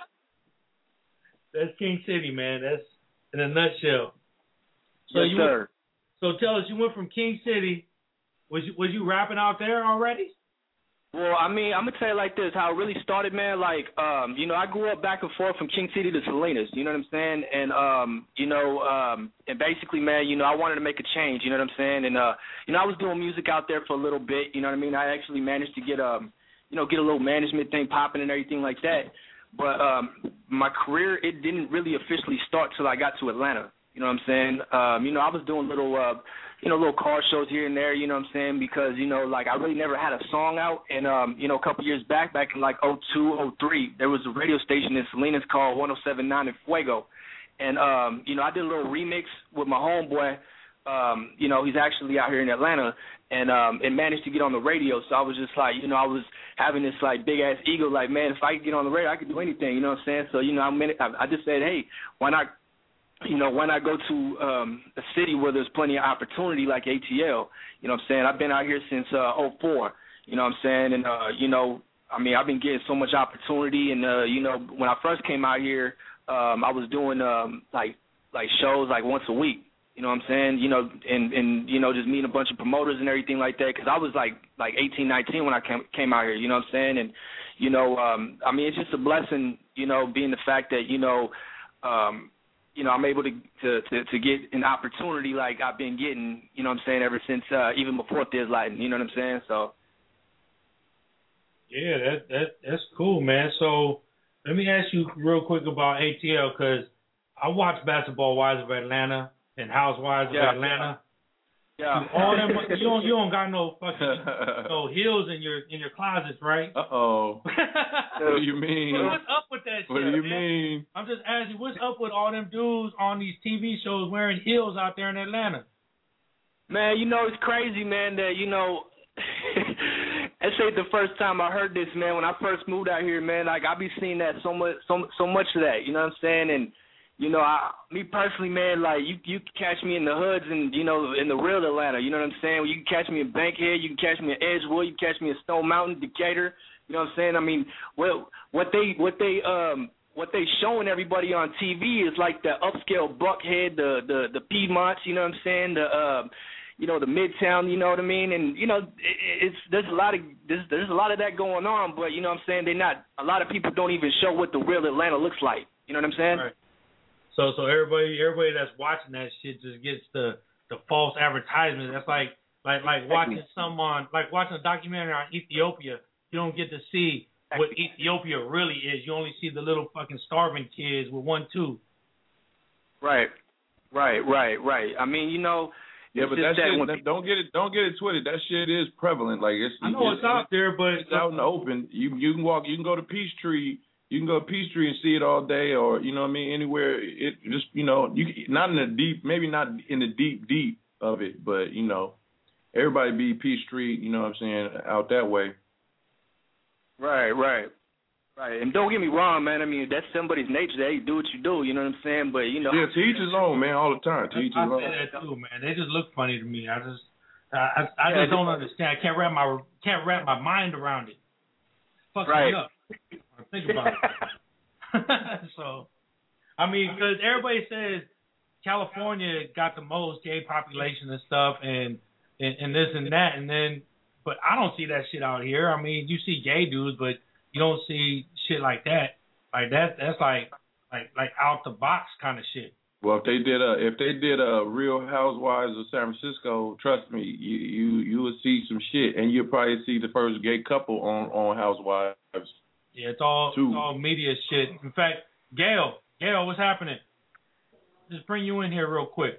That's King City, man. That's in a nutshell. So yes, sir. So tell us, you went from King City. Was you rapping out there already? Well, I mean, I'm going to tell you like this, how it really started, man. Like, you know, I grew up back and forth from King City to Salinas, you know what I'm saying? And, you know, and basically, man, you know, I wanted to make a change, you know what I'm saying? And, you know, I was doing music out there for a little bit, you know what I mean? I actually managed to get, you know, get a little management thing popping and everything like that. But my career, it didn't really officially start till I got to Atlanta, you know what I'm saying? You know, I was doing little car shows here and there, you know what I'm saying? Because, you know, like I really never had a song out. And, you know, a couple years back in like 02, 03, there was a radio station in Salinas called 107.9 in Fuego. And, you know, I did a little remix with my homeboy. You know, he's actually out here in Atlanta and managed to get on the radio. So I was just like, you know, I was having this like big ass ego, like, man, if I could get on the radio, I could do anything, you know what I'm saying? So, you know, I just said, hey, why not go to a city where there's plenty of opportunity like ATL? You know what I'm saying? I've been out here since 04, you know what I'm saying? And, you know, I mean, I've been getting so much opportunity. And, you know, when I first came out here, I was doing like shows like once a week. You know what I'm saying? You know, and you know, just meeting a bunch of promoters and everything like that. Because I was like 18, 19 when I came out here. You know what I'm saying? And you know, I mean, it's just a blessing. You know, being the fact that you know, I'm able to get an opportunity like I've been getting. You know what I'm saying? Ever since even before Thiz Latin. You know what I'm saying? So. Yeah, that's cool, man. So let me ask you real quick about ATL because I watch Basketball Wives of Atlanta and Housewives of Atlanta. Yeah. All them, you don't got no fucking no heels in your closets, right? Uh-oh. What do you mean? What's up with that shit? What do you man? mean? I'm just asking, what's up with all them dudes on these TV shows wearing heels out there in Atlanta? Man, you know, it's crazy, man, that, you know, that's ain't the first time I heard this, man. When I first moved out here, man, like, I be seeing that so much of that, you know what I'm saying? And, me personally, man, like you can catch me in the hoods and in the real Atlanta. You know what I'm saying? You can catch me in Bankhead, you can catch me in Edgewood, you can catch me in Stone Mountain, Decatur. You know what I'm saying? I mean, what they showing everybody on TV is like the upscale Buckhead, the Piedmonts. You know what I'm saying? The Midtown. You know what I mean? And there's a lot of that going on, but you know what I'm saying? A lot of people don't even show what the real Atlanta looks like. You know what I'm saying? Right. So everybody that's watching that shit just gets the false advertisement. That's like watching watching a documentary on Ethiopia. You don't get to see what Ethiopia really is. You only see the little fucking starving kids with 1 tooth. Right. I mean, Yeah, but that shit, don't get it twisted. That shit is prevalent. Like I know it's out there, but it's out in the open. You can walk. You can go to Peachtree. You can go to Peachtree and see it all day, or you know what I mean, anywhere. It just you not in the deep, maybe not in the deep of it, but everybody be Peachtree. You know what I'm saying, out that way. Right. And don't get me wrong, man. I mean, that's somebody's nature. They do what you do. You know what I'm saying? But yeah, to each his own, man. All the time. To each his own. I say that too, man. They just look funny to me. I just don't understand. I can't wrap my mind around it. Fucks me up. I think about it. So, I mean, because everybody says California got the most gay population and stuff, and this and that, but I don't see that shit out here. I mean, you see gay dudes, but you don't see shit like that. Like that's like out the box kind of shit. Well, if they did a Real Housewives of San Francisco, trust me, you would see some shit, and you'll probably see the first gay couple on Housewives. Yeah, it's all media shit. In fact, Gail, what's happening? Just bring you in here real quick.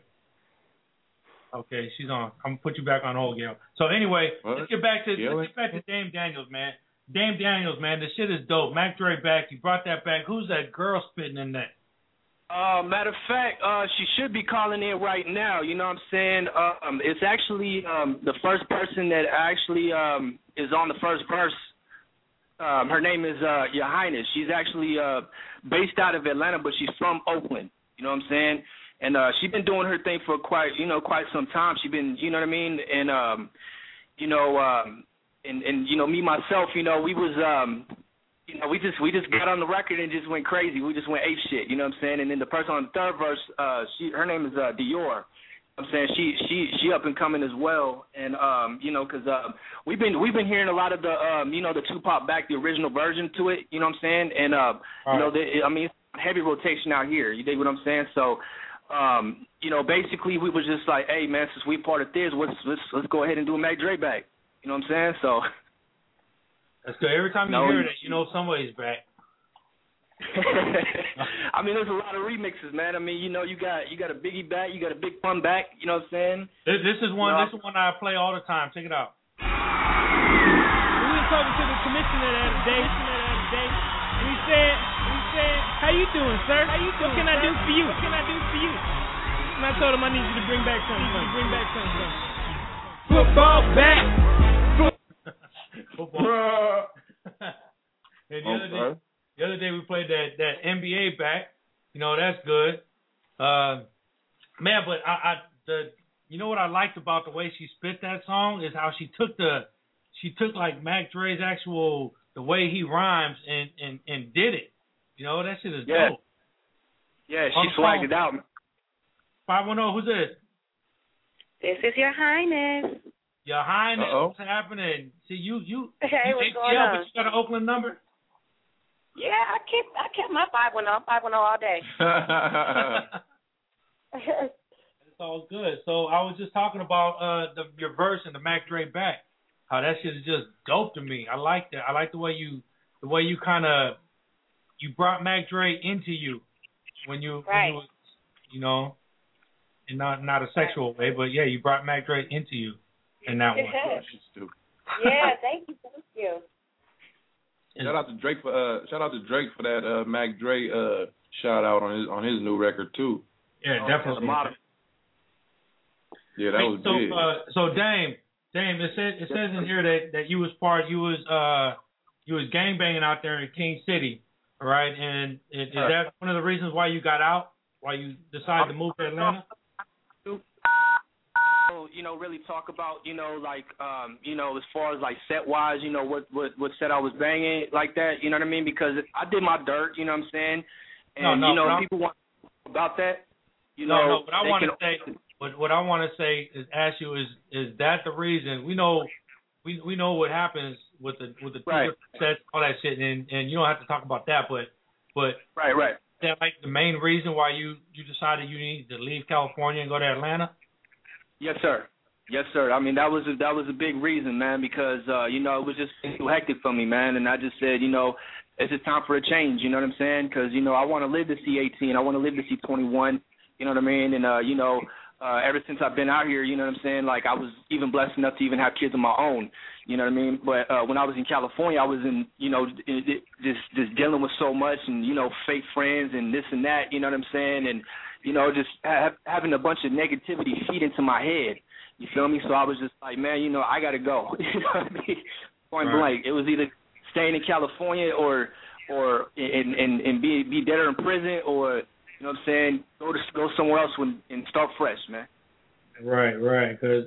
Okay, she's on. I'm gonna put you back on hold, Gail. So anyway, let's get back to Dame Daniels, man. Dame Daniels, man, the shit is dope. Mac Dre back. He brought that back. Who's that girl spitting in that? Matter of fact, she should be calling in right now. You know what I'm saying? It's actually the first person that actually is on the first verse. Her name is Your Highness. She's actually based out of Atlanta, but she's from Oakland. You know what I'm saying? And she's been doing her thing for quite some time. She's been, you know what I mean? And and me myself, we was we just got on the record and just went crazy. We just went ape shit, you know what I'm saying? And then the person on the third verse, her name is Dior. I'm saying she up and coming as well, and because we've been hearing a lot of the the Tupac back, the original version to it, you know what I'm saying? And it's heavy rotation out here. You dig what I'm saying? So basically we was just like, hey man, since we part of this, let's go ahead and do a Mac Dre back. You know what I'm saying? So that's good. Every time you hear that, somebody's back. I mean, there's a lot of remixes, man. I mean, you got a Biggie back, you got a Big Pun back. You know what I'm saying? This is one. This is one I play all the time. Check it out. We were talking to the commissioner the other day. And he said, "How you doing, sir? What can I do for you? And I told him I need you to bring back something. Football back. Football. And the other day we played that NBA back. That's good. Man, but what I liked about the way she spit that song is how she took like Mac Dre's actual, the way he rhymes and did it. That shit is dope. Yeah, she swagged it out. 510, who's this? This is Your Highness. Your Highness, what's happening? See, you hey, what's ATL, going on? But you got an Oakland number? Yeah, I kept my 510 all day. It's all good. So I was just talking about your verse and the Mac Dre back. How that shit is just dope to me. I like that. I like the way you kind of you brought Mac Dre into you when you in not a sexual way, but yeah, you brought Mac Dre into you in that one. Yeah, thank you. Shout out to Drake for that Mac Dre shout out on his new record too. Yeah, definitely. Yeah, that was big. So Dame, it says in here that you was gangbanging out there in King City, all right? And is that one of the reasons why you got out? Why you decided to move to Atlanta? You know, really talk about, you know, like, you know, as far as like set wise, you know, what set I was banging like that, you know what I mean? Because I did my dirt, you know what I'm saying? And you know, people want to talk about that. You know, what I want to say, what I want to say is, ask you, is that the reason? We know what happens with the right. sets, all that shit, and you don't have to talk about that, but right. That like the main reason why you decided you need to leave California and go to Atlanta? Yes, sir. I mean, that was a big reason, man, because you know, it was just too hectic for me, man, and I just said, you know, it's just time for a change. You know what I'm saying? Because you know, I want to live to see 18. I want to live to see 21. You know what I mean? And you know, ever since I've been out here, you know what I'm saying? Like, I was even blessed enough to even have kids of my own. You know what I mean? But when I was in California, I was in, you know, just dealing with so much, and you know, fake friends and this and that. You know what I'm saying? And you know, just having a bunch of negativity feed into my head. You feel me? So I was just like, man, you know, I got to go. You know what I mean? Point blank. It was either staying in California or and be dead or in prison, or, you know what I'm saying, go somewhere else and start fresh, man. Right. Because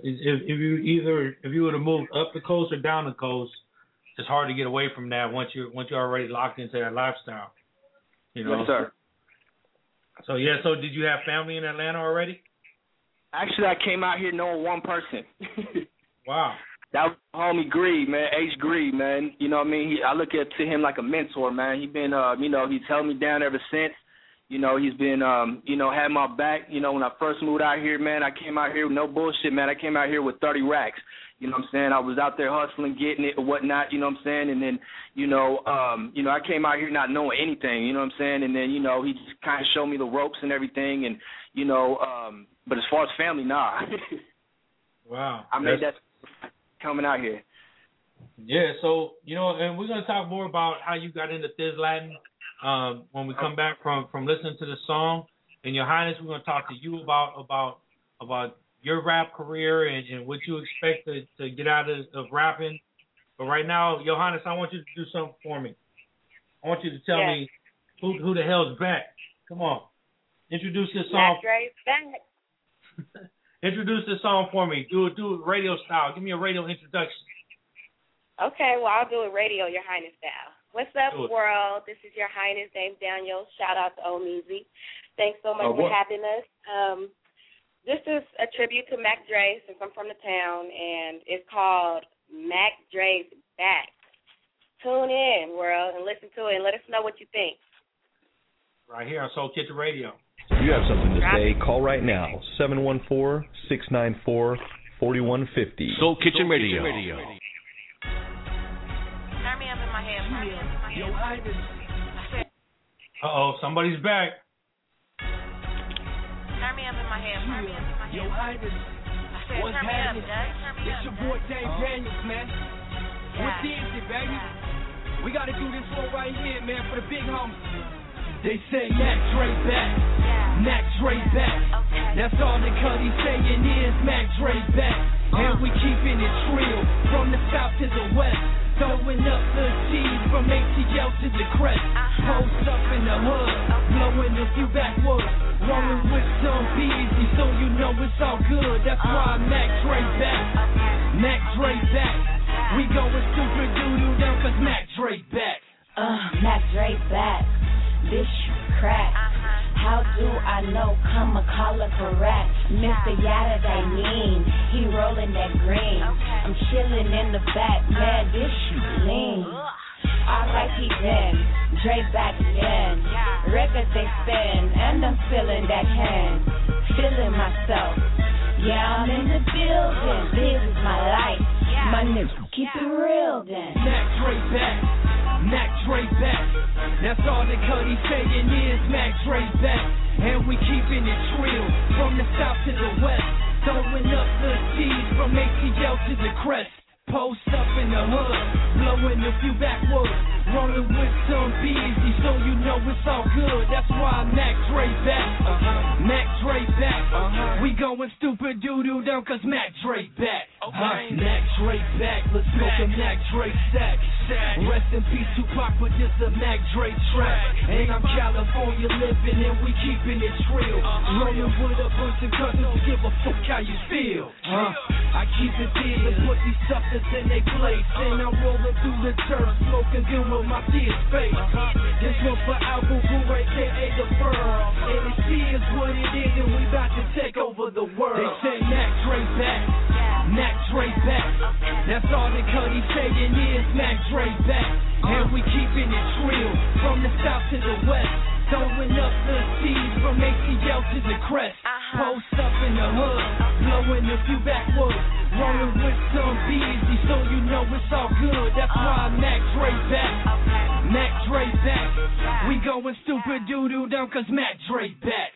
if you would have moved up the coast or down the coast, it's hard to get away from that once you're already locked into that lifestyle. You know? Yes, sir. So did you have family in Atlanta already? Actually, I came out here knowing one person. Wow. That was homie Greed, man, H. Greed, man. You know what I mean? I look to him like a mentor, man. He's been, you know, he's held me down ever since. You know, he's been, you know, had my back. You know, when I first moved out here, man, I came out here with no bullshit, man. I came out here with 30 racks. You know what I'm saying? I was out there hustling, getting it or whatnot, you know what I'm saying? And then, you know, I came out here not knowing anything, you know what I'm saying? And then, you know, he just kind of showed me the ropes and everything. And, you know, but as far as family, nah. Wow. I made that coming out here. Yeah, so, you know, and we're going to talk more about how you got into Thiz Latin when we come back from listening to the song. And Your Highness, we're going to talk to you about your rap career and what you expect to get out of rapping. But right now, Your Highness, I want you to do something for me. I want you to tell me who the hell's back. Come on. Introduce this song. Back. Introduce this song for me. Do it radio style. Give me a radio introduction. Okay, well, I'll do it radio, Your Highness style. What's up, world? This is Your Highness, Dame Daniel. Shout out to Omeezy. Thanks so much for having us. This is a tribute to Mac Dre, since I'm from the town, and it's called Mac Dre's Back. Tune in, world, and listen to it, and let us know what you think. Right here on Soul Kitchen Radio. If you have something to say, call right now, 714-694-4150. Soul Kitchen Radio. Turn me up in my head. Uh-oh, somebody's back. Turn me up in my head. Yo, Ivan, what's happening? It's your boy Dame Daniels, man. What's the issue, baby? We gotta do this one right here, man, for the big homies. They say Mac Dre back, Mac Dre back. That's all the Cuddy saying is Mac Dre back. And we keeping it real, from the south to the west. Throwing up the T's from ATL to the crest. Post up in the hood, blowing a few backwoods. Rolling with some Beezy, so you know it's all good. That's why Mac Dre back, Mac Dre back. We going super doo-doo down cause Mac Dre back. Mac Dre back, this crack. How do I know? Come a caller correct. Mr. Yada, they mean. He rolling that green. I'm chilling in the back, man, this shit lean. R.I.P. then, Dre back again. Records they spin, and I'm feeling that hand. Feeling myself. Yeah, I'm in the building. This is my life. My nigga, keep it real then. Mac Dre back, Mac Dre back. That's all the Cuddy saying is Mac Dre back. And we keeping it real, from the south to the west. Throwing up the T's from ATL to the crest. Post up in the hood, blowing a few backwoods, rolling with some Beezy, so you know it's all good. That's why Mac Dre back, Mac Dre back. We going stupid doo-doo down cause Mac Dre back. Mac Dre back, let's smoke a Mac Dre sack. Rest in peace Tupac, but this a Mac Dre track. And I'm California living and we keeping it real. Rolling with a bunch of cousins, give a fuck how you feel. I keep it deep and put these suckers in their place. And I'm rolling through the turf, smoking good with my dear face. This one for Album Guru, aka The Firm. And it is what it is, and we about to take over the world. They say Mac Dre back, Mac Dre back. That's all that Cudi saying is Mac Dre back. And we keeping it real, from the south to the west. Throwing up the seeds from ATL to the crest. Post up in the hood, blowing a few backwoods, rolling with some Beezy, so you know it's all good. That's why Mac Dre back, Mac Dre back. We going stupid doo-doo down cause Mac Dre back.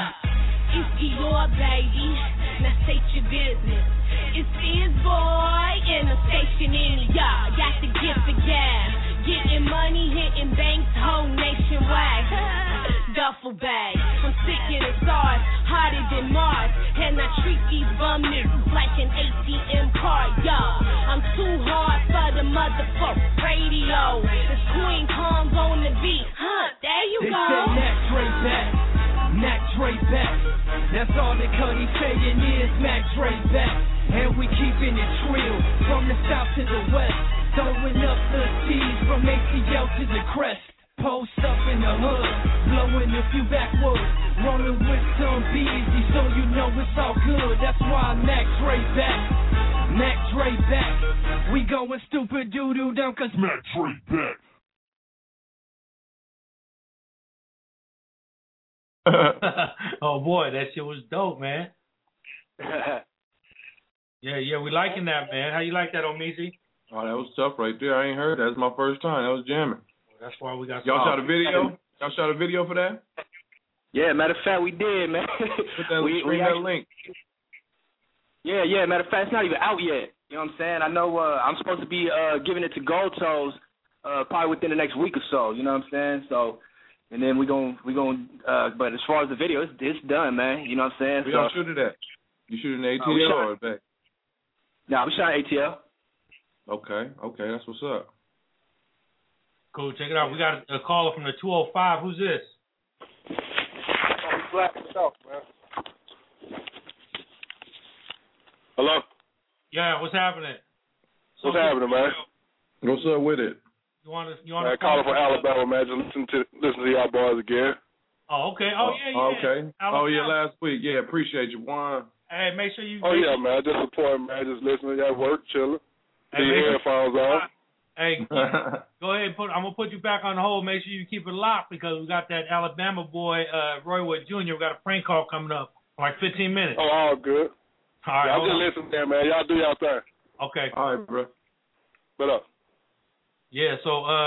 It's Dior, baby. Now state your business. It's his boy in the station in y'all. Got to get the gas. Getting money, hitting banks, whole nationwide. Duffel bag. I'm sick of the stars, hotter than Mars. And I treat these bum niggas like an ATM card, y'all. I'm too hard for the motherfucking radio. It's Queen Kong on the beat. There you go. They say Mac Dre back, Mac Dre back. That's all that Cudi saying is Mac Dre back. And we keeping it real, from the south to the west. Throwing up the seeds from ATL to the crest. Post up in the hood, blowing a few backwoods, rolling with some Beezy, so you know it's all good. That's why Mac Dre back, Mac Dre back. We going stupid doo-doo down cause Mac Dre back. Oh boy, that shit was dope, man. Yeah, we liking that, man. How you like that, Omizi? Oh, that was tough right there. I ain't heard that. That's my first time. That was jamming. That's why we got. Y'all shot a video? Y'all shot a video for that? Yeah, matter of fact, we did, man. Put that, that link. Yeah. Matter of fact, it's not even out yet. You know what I'm saying? I know I'm supposed to be giving it to Gold Toes probably within the next week or so. You know what I'm saying? So, and then we gon' but as far as the video, it's done, man. You know what I'm saying? Where y'all shoot it at? You shoot it in ATL or back? Nah, we shot ATL. Okay, that's what's up. Cool, check it out. We got a caller from the 205. Who's this? Black myself, man. Hello? Yeah, what's happening? What's happening, man? What's up with it? You want to calling from Alabama, man. Just listen to y'all boys again. Oh, okay. Oh, yeah. Okay. Alabama. Oh, yeah, last week. Yeah, appreciate you, Juan. Hey, make sure you... yeah, man. Just supporting, man. Just listening. Y'all work, chilling. Hey, your headphones on. Hey, go ahead and I'm going to put you back on hold. Make sure you keep it locked because we got that Alabama boy, Roy Wood Jr. We got a prank call coming up in like 15 minutes. Oh, all good. All right. Y'all just listen there, man. Y'all do y'all thing. Okay. All right, bro. What up? Yeah,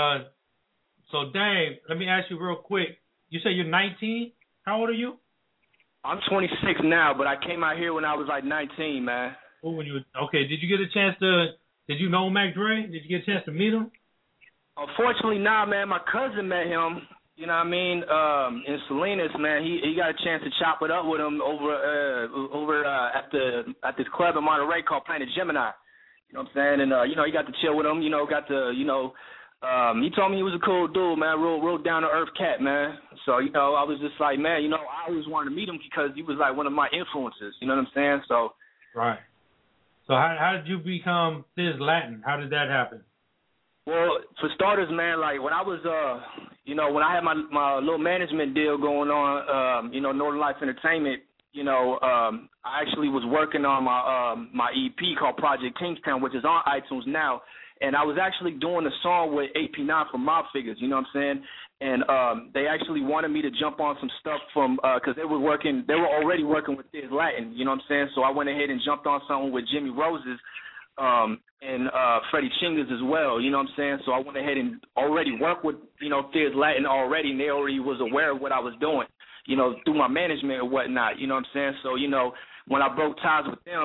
so Dame, let me ask you real quick. You say you're 19? How old are you? I'm 26 now, but I came out here when I was like 19, man. Oh, okay, did you get a chance to... Did you know Mac Dre? Did you get a chance to meet him? Unfortunately, nah, man. My cousin met him, you know what I mean, in Salinas, man. He got a chance to chop it up with him over at this club in Monterey called Planet Gemini. You know what I'm saying? And, he got to chill with him, he told me he was a cool dude, man, real down-to-earth cat, man. So, I was just like, man, I always wanted to meet him because he was like one of my influences, you know what I'm saying? So. Right. So how did you become Thiz Latin? How did that happen? Well, for starters, man, like when I was, when I had my little management deal going on, Northern Life Entertainment, I actually was working on my EP called Project Kingstown, which is on iTunes now. And I was actually doing a song with AP9 from Mob Figures, you know what I'm saying? And they actually wanted me to jump on some stuff from because they were already working with Thiz Latin, you know what I'm saying? So I went ahead and jumped on something with Jimmy Roses and Freddie Chingas as well, you know what I'm saying? So I went ahead and already worked with, Thiz Latin already, and they already was aware of what I was doing, through my management and whatnot, you know what I'm saying? So, when I broke ties with them,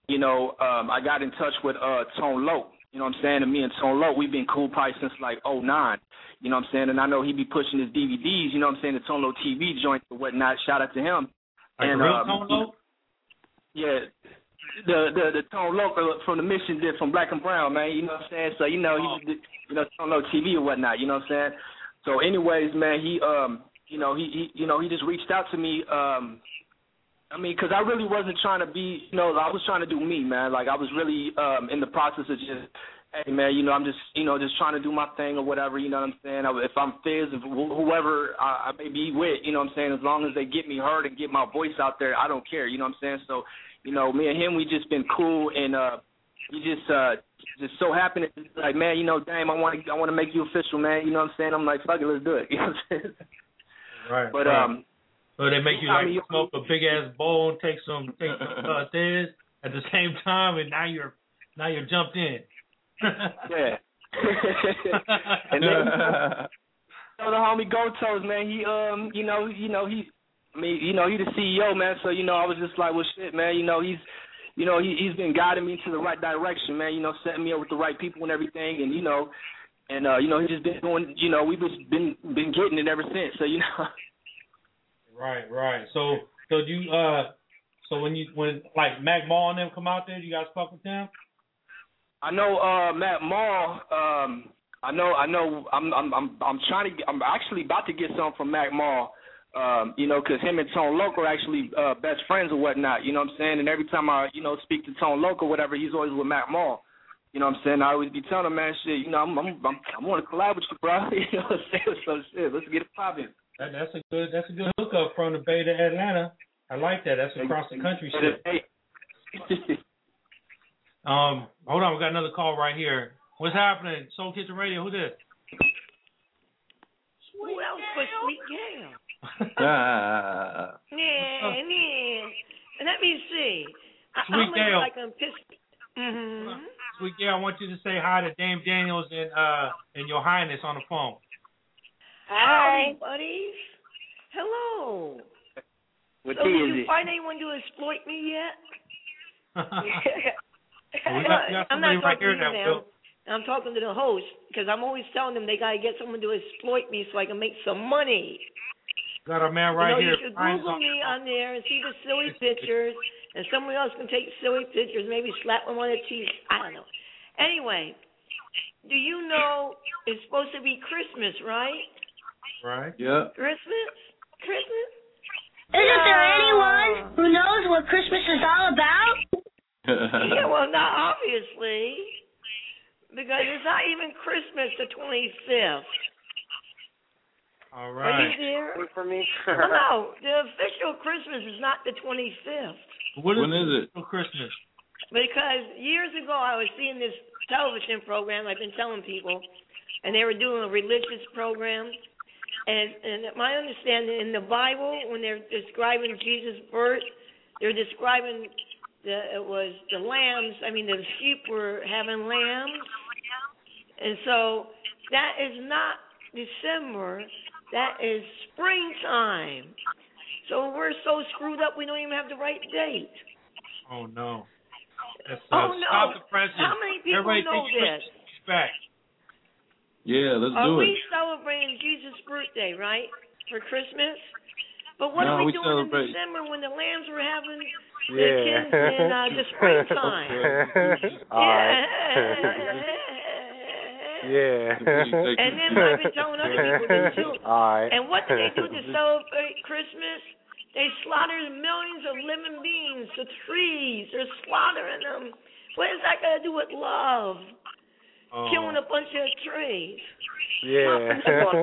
I got in touch with Tone Loc. You know what I'm saying? And me and Tone Loc, we've been cool probably since like 2009. You know what I'm saying? And I know he be pushing his DVDs. You know what I'm saying? The Tone Loc TV joint or whatnot. Shout out to him. Like and real Tone Loc? Yeah. The Tone Loc from the Mission did from Black and Brown, man. You know what I'm saying? So he Tone Loc TV or whatnot. You know what I'm saying? So, anyways, man, he just reached out to me. Because I really wasn't trying to be, I was trying to do me, man. Like I was really in the process of just, hey, man, I'm just, just trying to do my thing or whatever. You know what I'm saying? If I'm Fizz, if whoever I may be with, you know what I'm saying? As long as they get me heard and get my voice out there, I don't care. You know what I'm saying? So. Me and him, we just been cool, and we just so happen. It's like, man, damn, I want to make you official, man. You know what I'm saying? I'm like, fuck it, let's do it. You know what I'm saying? Right. But so they make you like smoke a big ass bowl and take some things at the same time, and now you're jumped in. Yeah. And then the homie Gotos, man, he he the CEO, man. So I was just like, well, shit, man. He's been guiding me to the right direction, man. Setting me up with the right people and everything, and he's just been doing. We've just been getting it ever since. So Right. So do you when like Mac Mall and them come out there, you guys fuck with them? I know Mac Mall. I know. I'm actually about to get some from Mac Mall. Because him and Tone Loc are actually best friends or whatnot, you know what I'm saying? And every time I, speak to Tone Loc or whatever, he's always with Mac Mall. You know what I'm saying? I always be telling him, man, shit, I want to collab with you, bro. You know what I'm saying? So shit, let's get it popping. That's a good hookup from the Bay to Atlanta. I like that. That's across the country shit. Hold on, we got another call right here. What's happening? Soul Kitchen Radio, who this? Who else but Sweet Gail? Yeah. Let me see. Sweet Gail. Like I'm pissed. Mm-hmm. Sweet Gail, I want you to say hi to Dame Daniels and Your Highness on the phone. Hi, buddies. Hello. What so did you find anyone to exploit me yet? We got I'm not right talking here to you now. I'm talking to the host because I'm always telling them they got to get someone to exploit me so I can make some money. Got a man right here. You should Google me on there and see the silly pictures, and someone else can take silly pictures, maybe slap them on the cheek. I don't know. Anyway, do you know it's supposed to be Christmas, right? Right. Yeah. Christmas? Isn't there anyone who knows what Christmas is all about? Yeah, well, not obviously, because it's not even Christmas the 25th. All right. Are you there? Wait for me. Well, no, the official Christmas is not the 25th. When is it? Christmas. Because years ago I was seeing this television program, I've been telling people, and they were doing a religious program. And my understanding, in the Bible, when they're describing Jesus' birth, they're describing the sheep were having lambs. And so that is not December. That is springtime. So we're so screwed up we don't even have the right date. Oh, no. That's, no. Stop the present. How many people Everybody know this? Back. Yeah, let's do Are it. we celebrating Jesus' birthday, right, for Christmas? But what No, are we we doing celebrate. in December when the lambs were having their kids in the springtime? Yeah. And then I've been telling other people this too. And what do they do to celebrate Christmas? They slaughter millions of living beings, the trees. They're slaughtering them. What is that got to do with love? Killing a bunch of trees. Yeah.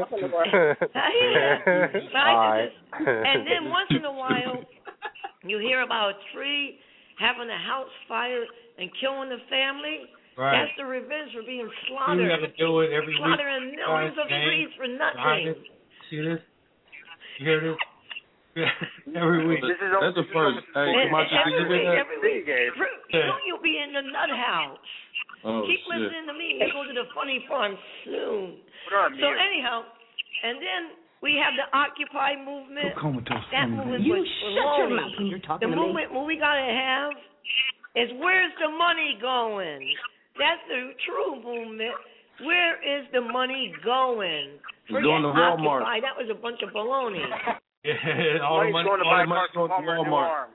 And then once in a while, you hear about a tree having a house fire and killing the family. Right. That's the revenge for being slaughtered. You have to do it every Slaughtering week. millions of trees for nothing. See this? You hear this? Every week. That's the first. Hey, come on, every week. Soon you'll be in the nut house. Oh, Keep shit. listening to me. You go to the funny farm soon. So anyhow, and then we have the Occupy movement. That movement was baloney. The movement we gotta have is where's the money going? That's the true movement. Where is the money going? It's going to Walmart. Occupy. That was a bunch of baloney. Yeah, all the money going to Walmart.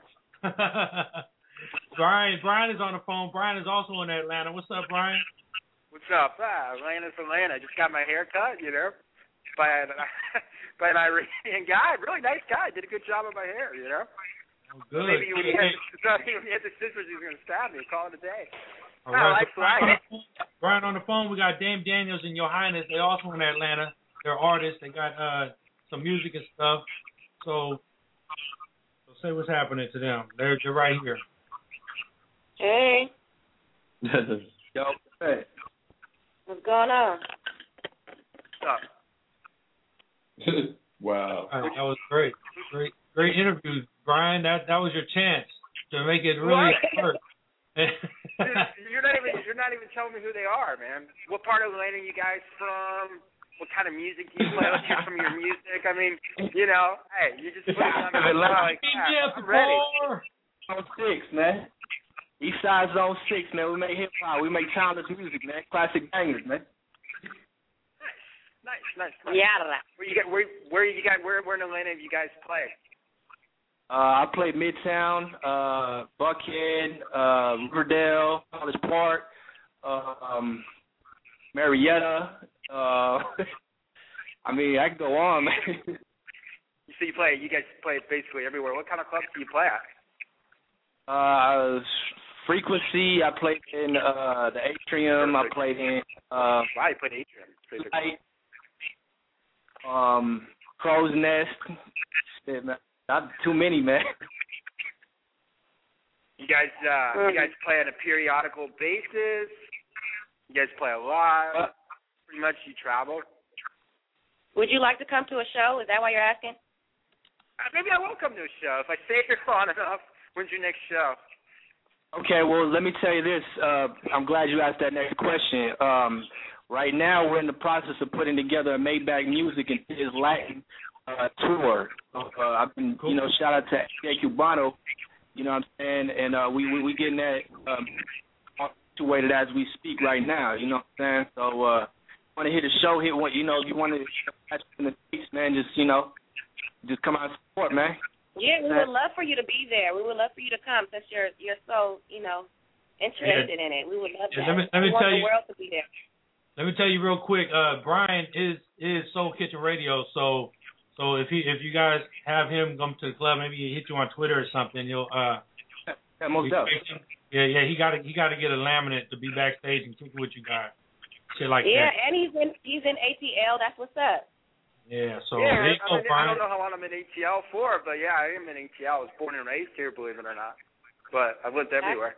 Brian is on the phone. Brian is also in Atlanta. What's up, Brian? What's up? Atlanta's Atlanta. Just got my hair cut, by an Iranian guy. Really nice guy. Did a good job of my hair, Oh, good. Maybe when he had the scissors, he was going to stab me. Call it a day. All right, Brian on the phone. We got Dame Daniels and Your Highness. They also in Atlanta. They're artists. They got some music and stuff. So say what's happening to them. They're right here. Hey. Yo. Hey. What's going on? What's up? Wow. That was great interview, Brian. That was your chance to make it really hurt. You're not even telling me who they are, man. What part of Atlanta are you guys from? What kind of music do you play? Let's hear some of your music. I mean, hey, you just put it on the like that. I'm ready. Zone 6, man. Eastside Zone 6, man. We make hip hop. We make timeless music, man. Classic bangers, man. Nice. Yeah. Where in Atlanta have you guys played? I played Midtown, Buckhead, Riverdale, College Park, Marietta. I mean, I can go on, man. So you guys play basically everywhere. What kind of clubs do you play at? Frequency. I played in the Atrium. I played in wow, you played Atrium. Crow's Nest. Shit, man. Not too many, man. You guys play on a periodical basis. You guys play a lot. Pretty much you travel. Would you like to come to a show? Is that why you're asking? Maybe I will come to a show. If I stay here long enough, when's your next show? Okay, well, let me tell you this. I'm glad you asked that next question. Right now, we're in the process of putting together a Maybach Music and His Latin tour. I've been, shout out to A. Cubano, you know what I'm saying? And we getting that situated as we speak right now, you know what I'm saying? So, want to hit a show, hit one, if you want to catch in the States, man, just come out and support, man. Yeah, we would love for you to be there. We would love for you to come since you're so, interested in it. We would love that. Let me tell the you, world to be there. Let me tell you real quick, Brian is Soul Kitchen Radio, so if you guys have him come to the club, maybe he hit you on Twitter or something, he'll most definitely. Yeah, he got to get a laminate to be backstage and kick it with you guys. Shit like that. Yeah, and he's in ATL. That's what's up. Yeah, so I don't know how long I'm in ATL for, but yeah, I am in ATL. I was born and raised here, believe it or not. But I've lived everywhere.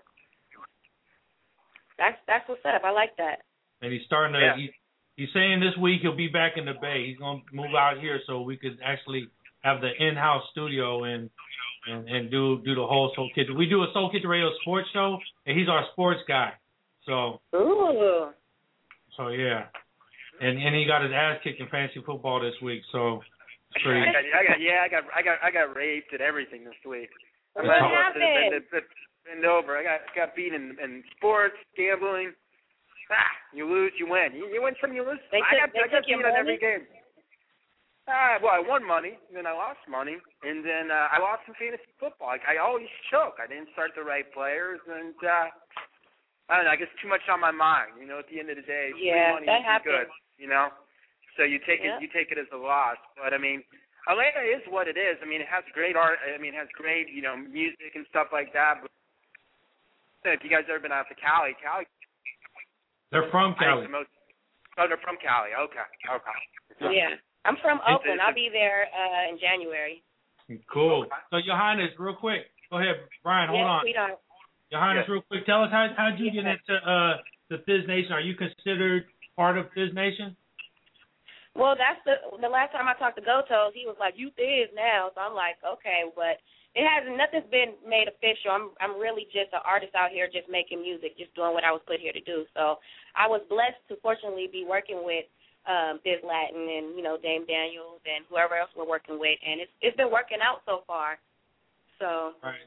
That's what's up. I like that. And he's starting to. Yeah. He's saying this week he'll be back in the Bay. He's gonna move out here so we could actually have the in-house studio and do the whole Soul Kitchen. We do a Soul Kitchen Radio sports show, and he's our sports guy. So. Ooh. So yeah. And he got his ass kicked in fantasy football this week, so it's pretty. I got raped and everything this week. What happened? Bend over. I got beat in sports, gambling. You lose, you win. You win some, you lose. I got beat on every game. Well, I won money, then I lost money, and then I lost some fantasy football. I always choke. I didn't start the right players, and I don't know. I guess too much on my mind. At the end of the day, money that is happens. good. So you take it as a loss. But I mean, Atlanta is what it is. I mean, it has great art. I mean, it has great music and stuff like that. But if you guys ever been out to Cali, they're from Cali. They're from Cali. Okay. Yeah, I'm from Oakland. I'll be there in January. Cool. So Your Highness, real quick, go ahead, Brian. Hold on. Sweetheart. Your Highness, real quick, tell us how did you get into the Fizz Nation? Are you considered part of Fizz Nation? Well, that's the last time I talked to Gotos, he was like, "You Fizz now," so I'm like, okay, but nothing's been made official. I'm really just an artist out here, just making music, just doing what I was put here to do. So I was blessed to fortunately be working with Fizz Latin and Dame Daniels and whoever else we're working with, and it's been working out so far. So. Right.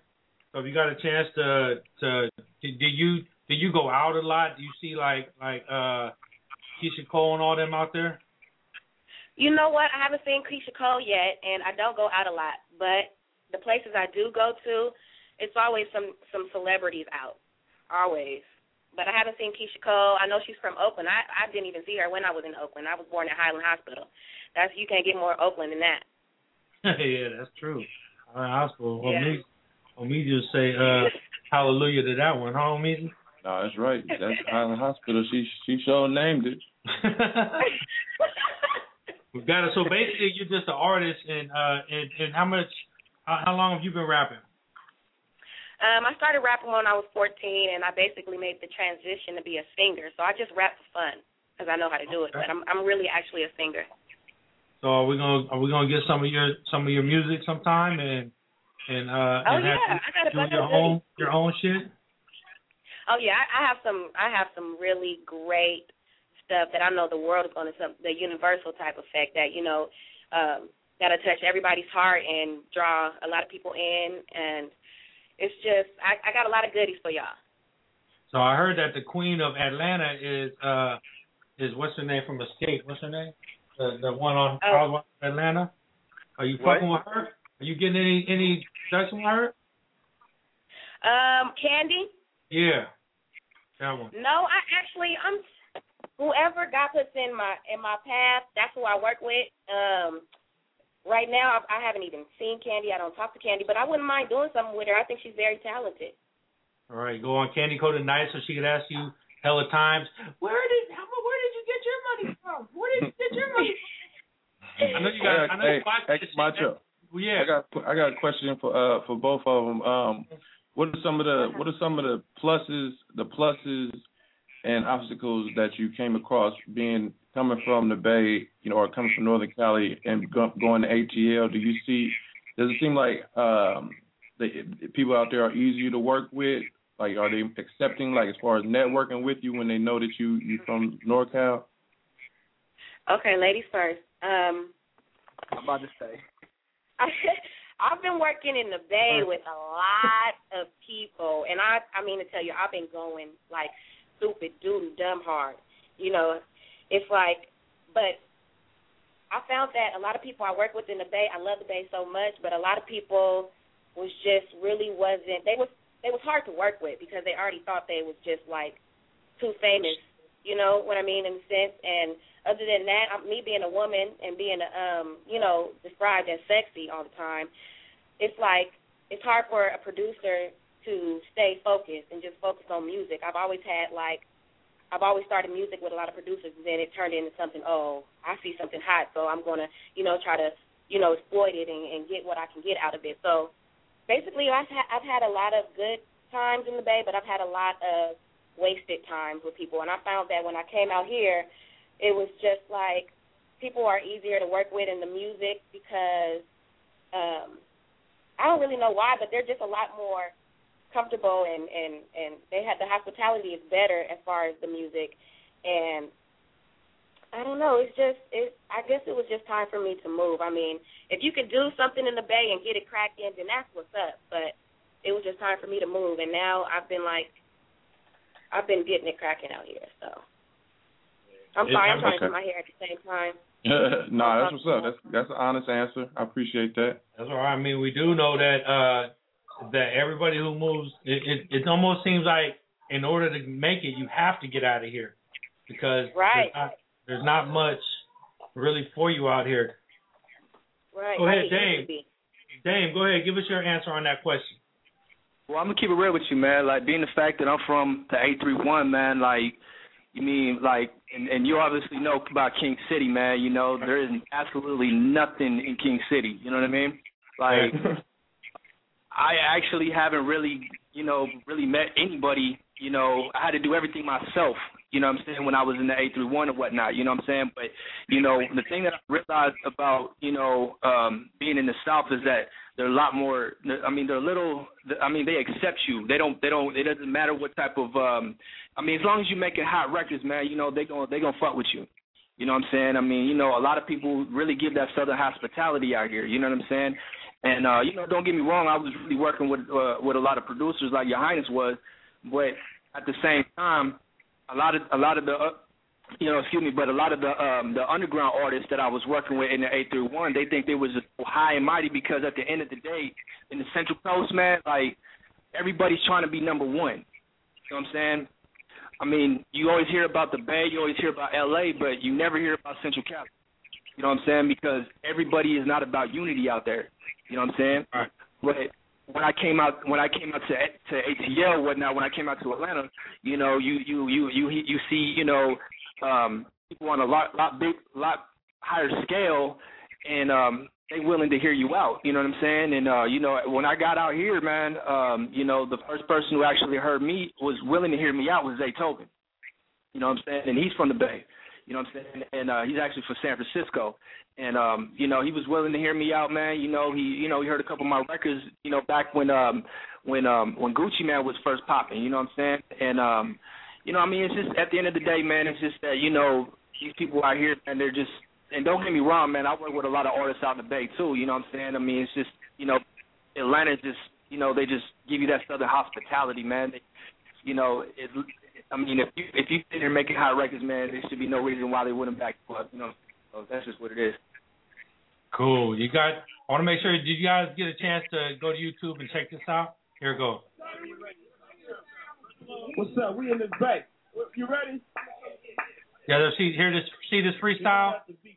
So if you got a chance do you go out a lot? Do you see like Keisha Cole and all them out there? You know what? I haven't seen Keisha Cole yet, and I don't go out a lot. But the places I do go to, it's always some celebrities out, always. But I haven't seen Keisha Cole. I know she's from Oakland. I didn't even see her when I was in Oakland. I was born at Highland Hospital. You can't get more Oakland than that. Yeah, that's true. Highland Hospital. Yeah. Omedia say hallelujah to that one, huh, Omedia? No, that's right. That's Highland Hospital. She sure named it. We got it. So basically, you're just an artist, and how long have you been rapping? I started rapping when I was 14, and I basically made the transition to be a singer. So I just rap for fun because I know how to do it. But I'm really actually a singer. So are we gonna get some of your music sometime and have you do your own shit? Oh yeah, I have some really great stuff that I know the world is going to, the universal type effect that, that'll touch everybody's heart and draw a lot of people in. And it's just, I got a lot of goodies for y'all. So I heard that the queen of Atlanta is what's her name from Escape? What's her name? The one on Atlanta? Are you fucking with her? Are you getting any sex with her? Candy? Yeah. That one. No, I'm whoever God puts in my path, that's who I work with. Right now, I haven't even seen Candy. I don't talk to Candy, but I wouldn't mind doing something with her. I think she's very talented. All right, go on Candy Code tonight so she could ask you hella times, where did you get your money from? Where did you get your money from? I know you got. Hey, Macho. Well, yeah. I got a question for both of them. What are some of the pluses and obstacles that you came across coming from the Bay, or coming from Northern Cali and going to ATL? Does it seem like the people out there are easier to work with? Like, are they accepting, like, as far as networking with you when they know that you from NorCal? Okay, ladies first. I'm about to say. I've been working in the Bay with a lot of people, and I mean to tell you, I've been going like stupid, dumb hard. It's like, but I found that a lot of people I work with in the Bay, I love the Bay so much, but a lot of people was just really wasn't. They was hard to work with because they already thought they was just like too famous. You know what I mean, in a sense. And other than that, me being a woman and being described as sexy all the time, it's like it's hard for a producer to stay focused and just focus on music. I've always started music with a lot of producers, and then it turned into something, I see something hot, so I'm going to, try to, exploit it and get what I can get out of it. So basically I've had a lot of good times in the Bay, but I've had a lot of wasted times with people. And I found that when I came out here, it was just like people are easier to work with in the music because I don't really know why, but they're just a lot more comfortable and they had the hospitality is better as far as the music. And I don't know, I guess it was just time for me to move. I mean, if you could do something in the Bay and get it cracked in, then that's what's up. But it was just time for me to move, and now I've been getting it cracking out here. So I'm sorry, I'm trying to put my hair at the same time. No, that's what's up. That's an honest answer. I appreciate that. That's all right. I mean, we do know that that everybody who moves, it almost seems like in order to make it, you have to get out of here because there's not much really for you out here. Right. Go ahead, Dame. Dame, go ahead. Give us your answer on that question. Well, I'm going to keep it real with you, man. Like, being the fact that I'm from the 831, man, like, you mean, like, and you obviously know about King City, man. There is absolutely nothing in King City. You know what I mean? Like, I actually haven't really met anybody. I had to do everything myself. You know what I'm saying, when I was in the 831 and whatnot, you know what I'm saying? But, the thing that I realized about, being in the South is that they're a lot more, they accept you. They don't, it doesn't matter what type of, as long as you're making hot records, man, they gonna fuck with you. You know what I'm saying? A lot of people really give that Southern hospitality out here, you know what I'm saying? And don't get me wrong, I was really working with a lot of producers like Your Highness was, but at the same time, a lot of the but a lot of the underground artists that I was working with in the 831, they think they was just high and mighty because at the end of the day, in the Central Coast, man, like everybody's trying to be number one. You know what I'm saying? I mean, you always hear about the Bay, you always hear about LA, but you never hear about Central Cali. You know what I'm saying? Because everybody is not about unity out there. You know what I'm saying? Right. But when I came out to ATL, whatnot, when I came out to Atlanta, you see, people on a lot higher scale, and they willing to hear you out. You know what I'm saying? And when I got out here, man, the first person who actually heard me was willing to hear me out was Zay Tobin. You know what I'm saying? And he's from the Bay. You know what I'm saying? And he's actually from San Francisco. And he was willing to hear me out, man. He heard a couple of my records, back when Gucci Mane was first popping. You know what I'm saying? And it's just at the end of the day, man, it's just that these people out here, and they're just. And don't get me wrong, man, I work with a lot of artists out in the Bay too. You know what I'm saying? I mean, it's just Atlanta just they just give you that southern hospitality, man. If you sit here making hot records, man, there should be no reason why they wouldn't back you up. So that's just what it is. Cool. I want to make sure. Did you guys get a chance to go to YouTube and check this out? Here it goes. What's up? We in this Bay. You ready? Yeah. See this freestyle.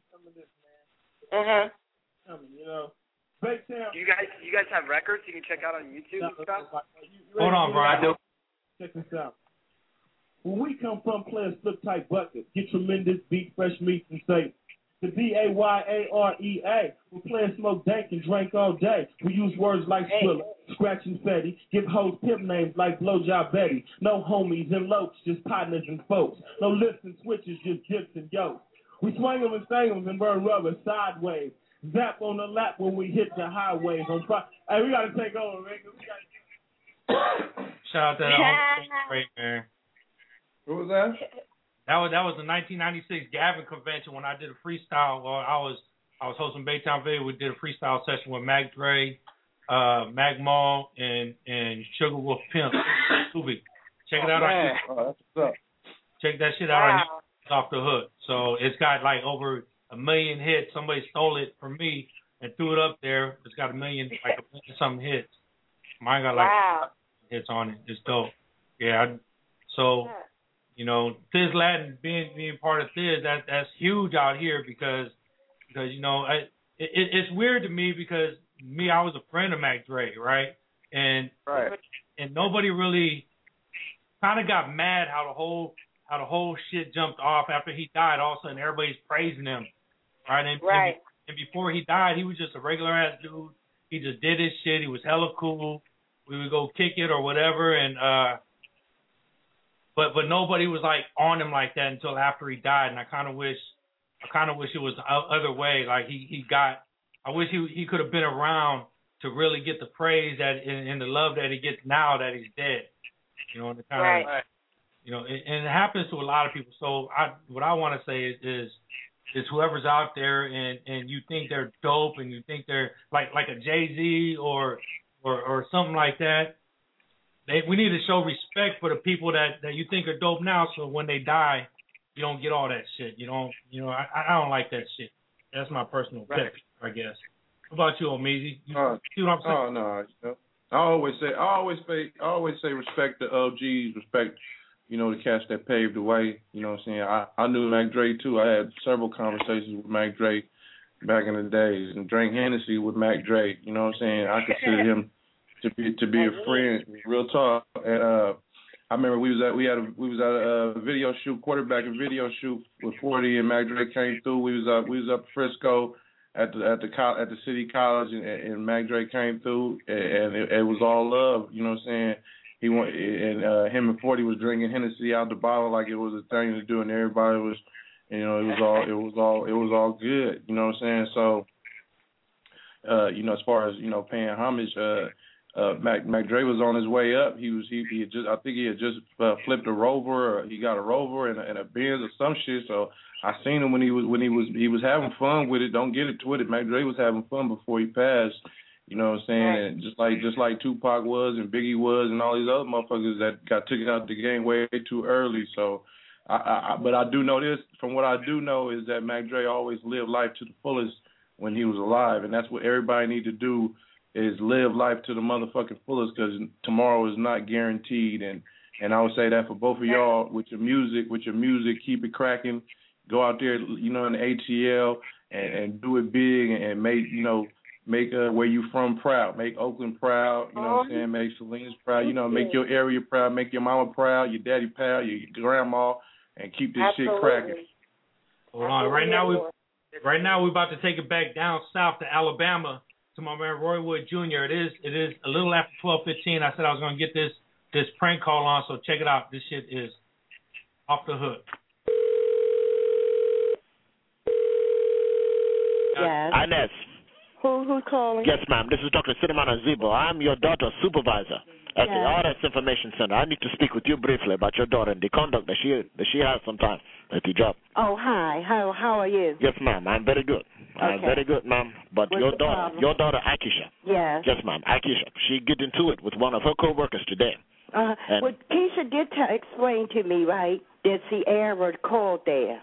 Do you guys have records you can check out on YouTube and stuff? Hold on, bro. I do. Check this out. When we come from players flip type buckets, get tremendous beat, fresh meats, and say the DAYAREA. We playing smoke dank and drink all day. We use words like Skrilla, scratch and fetty, give hoes pimp names like Blowjob Betty. No homies and lokes, just partners and folks. No lifts and switches, just dips and yokes. We swing them and sang them and burn rubber sideways. Zap on the lap when we hit the highways. Hey, we got to take over, man. Shout out to that great, man. What was that? That was the 1996 Gavin convention when I did a freestyle. Well, I was hosting Baytown Video. We did a freestyle session with Mac Dre, Mac Mall, and Sugar Wolf Pimp. Check it out. That's what's up. Check that shit out. Wow. Off the hook. So it's got like over 1 million hits. Somebody stole it from me and threw it up there. It's got 1 million, like 1 million something hits. Mine got like hits on it. It's dope. Yeah. So, Thiz Latin being part of Thiz, that's huge out here because it's weird to me because I was a friend of Mac Dre, right? And nobody really kind of got mad how the whole shit jumped off after he died. All of a sudden, everybody's praising him, right? And before he died, he was just a regular ass dude. He just did his shit. He was hella cool. We would go kick it or whatever, and but nobody was like on him like that until after he died. And I kind of wish it was the other way. Like I wish he could have been around to really get the praise and the love that he gets now that he's dead. And the kind of. And it happens to a lot of people. So what I want to say is whoever's out there and you think they're dope and you think they're like a Jay-Z or something like that, we need to show respect for the people that you think are dope now. So when they die, you don't get all that shit. I don't like that shit. That's my personal pet, I guess. What about you, Omeezy? See what I'm saying? Oh no, I always say respect the OGs, respect. The cats that paved the way, you know what I'm saying? I knew Mac Dre, too. I had several conversations with Mac Dre back in the days and drank Hennessy with Mac Dre, you know what I'm saying? I consider him to be a friend, real talk. And I remember we was at a video shoot, quarterbacking video shoot with 40, and Mac Dre came through. We was up in Frisco at the City College, and Mac Dre came through, and it was all love, you know what I'm saying? Him and 40 was drinking Hennessy out the bottle like it was a thing to do, and everybody was, it was all good. You know what I'm saying? So, as far as paying homage, Mac Dre was on his way up. I think he had just flipped a Rover. Or he got a Rover and a Benz or some shit. So I seen him when he was having fun with it. Don't get it twisted. Mac Dre was having fun before he passed. You know what I'm saying? Right. And just like Tupac was and Biggie was and all these other motherfuckers that got taken out of the game way too early. So, but I do know this. From what I do know is that Mac Dre always lived life to the fullest when he was alive, and that's what everybody need to do is live life to the motherfucking fullest, because tomorrow is not guaranteed. And I would say that for both of y'all with your music, keep it cracking. Go out there, in the ATL and do it big and make where you from proud. Make Oakland proud, you know what I'm saying? Make Salinas proud, make your area proud, make your mama proud, your daddy proud, your grandma, and keep this shit cracking. Hold on. Right now we're about to take it back down south to Alabama to my man Roy Wood Jr. It is a little after 12:15. I said I was going to get this prank call on, so check it out. This shit is off the hook. Yes. Inez. Who's calling? Yes, ma'am. This is Dr. Cinnamon Azibo. I'm your daughter's supervisor at the Artists Information Center. I need to speak with you briefly about your daughter and the conduct that she has sometimes at the job. Oh, hi. How are you? Yes, ma'am. I'm very good. Okay. I'm very good, ma'am. But your daughter, Akeisha. Yes. Yes, ma'am. Akeisha. She get into it with one of her co-workers today. Well, Keisha did explain to me, right, that Sierra called there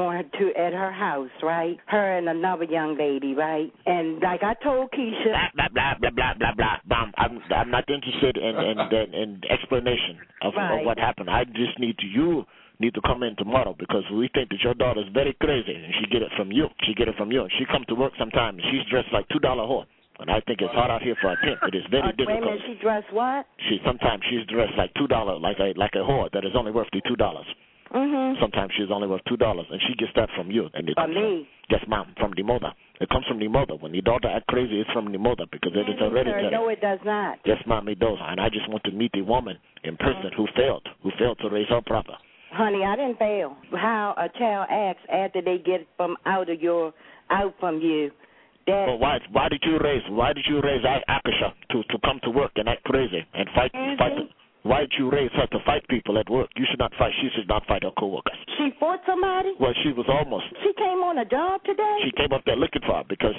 at her house, right? Her and another young lady, right? And like I told Keisha, blah blah blah blah blah blah blah. I'm not interested in explanation of what happened. I just need to come in tomorrow because we think that your daughter is very crazy and she get it from you. And she come to work sometimes and she's dressed like $2 whore. And I think it's hard out here for a temp. It is very difficult. Wait a minute, she dressed what? Sometimes she's dressed like $2, like a whore that is only worth the $2. Mm-hmm. Sometimes she's only worth $2, and she gets that from you. And from me? Yes, ma'am, from the mother. It comes from the mother. When your daughter acts crazy, it's from the mother because it is hereditary. No, it does not. Yes, ma'am, it does. And I just want to meet the woman in person who failed to raise her proper. Honey, I didn't fail. How a child acts after they get out from you. Well, why did you raise Akeisha to come to work and act crazy and fight? Why did you raise her to fight people at work? You should not fight. She should not fight her coworkers. She fought somebody? Well, she was almost. She came on a job today? She came up there looking for her because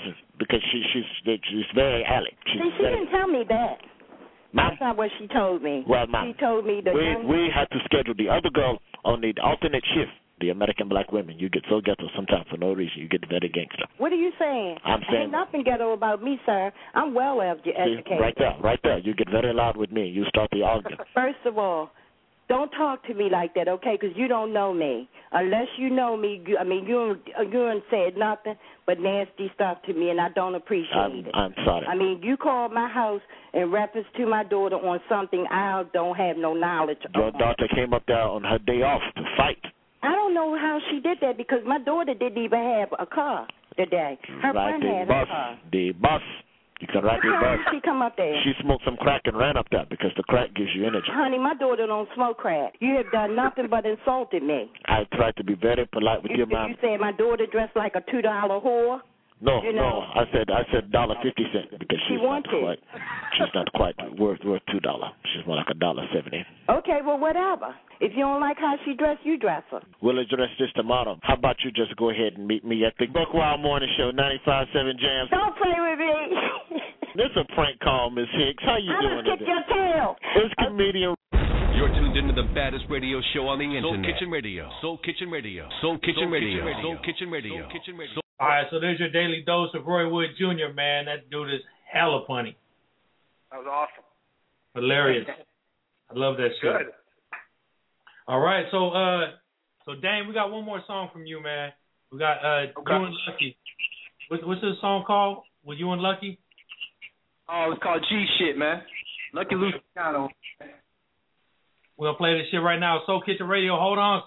she's very alley. She didn't tell me that. Ma'am? That's not what she told me. Well, ma'am, she told me that we had to schedule the other girl on the alternate shift. The American black women, you get so ghetto sometimes for no reason. You get very gangster. What are you saying? I'm saying ain't nothing ghetto about me, sir. I'm well educated. Right there. You get very loud with me. You start the argument. First of all, don't talk to me like that, okay? Because you don't know me. Unless you know me, you ain't said nothing but nasty stuff to me, and I don't appreciate it. I'm sorry. I mean, you called my house in reference to my daughter on something I don't have no knowledge of. Your daughter came up there on her day off to fight. I don't know how she did that because my daughter didn't even have a car today. Her friend had a car. The bus. You can ride the bus. How did she come up there? She smoked some crack and ran up there because the crack gives you energy. Honey, my daughter don't smoke crack. You have done nothing but insulted me. I tried to be very polite with your mom. You said my daughter dressed like a $2 whore? No, I said $1.50 because she's not quite worth $2. She's more like $1.70. Okay, well whatever. If you don't like how she dressed, you dress her. We'll address this tomorrow. How about you just go ahead and meet me at the Buck Wild Morning Show, 95.7 Jams. Don't play with me. This is a prank call, Miss Hicks. How you doing today? I'm gonna kick your tail. It's comedian. You're tuned into the baddest radio show on the internet. Soul Kitchen Radio. Soul Kitchen Radio. Soul Kitchen Radio. Soul Kitchen Radio. All right, so there's your daily dose of Roy Wood Jr., man. That dude is hella funny. That was awesome. Hilarious. I love that shit. Good. All right, so Dane, we got one more song from you, man. We got You and Lucky. What's this song called? With You and Lucky? Oh, it's called G Shit, man. Lucky Luciano. We're going to play this shit right now. Soul Kitchen Radio. Hold on.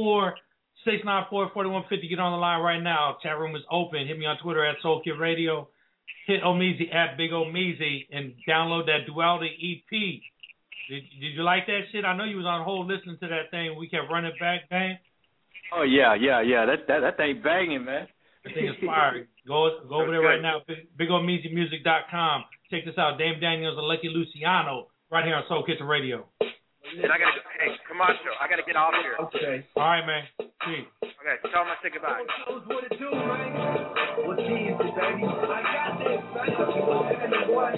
714-694-4150. Get on the line right now. Chat room is open. Hit me on Twitter at Soul Kid Radio. Hit Omeezy at Big Omeezy and download that Duality EP. Did you like that shit? I know you was on hold listening to that thing. We kept running back, Dane. Oh, yeah. That thing banging, man. That thing is fire. Go over there right now. BigOmeezyMusic.com. Check this out. Dame Daniels and Lucky Luciano right here on Soul Kitchen Radio. And I gotta go. Hey, Camacho, I gotta get off here. Okay. All right, man. See. Okay, tell him I say goodbye. What it do, man? What's easy, baby? I got this, man. Boy.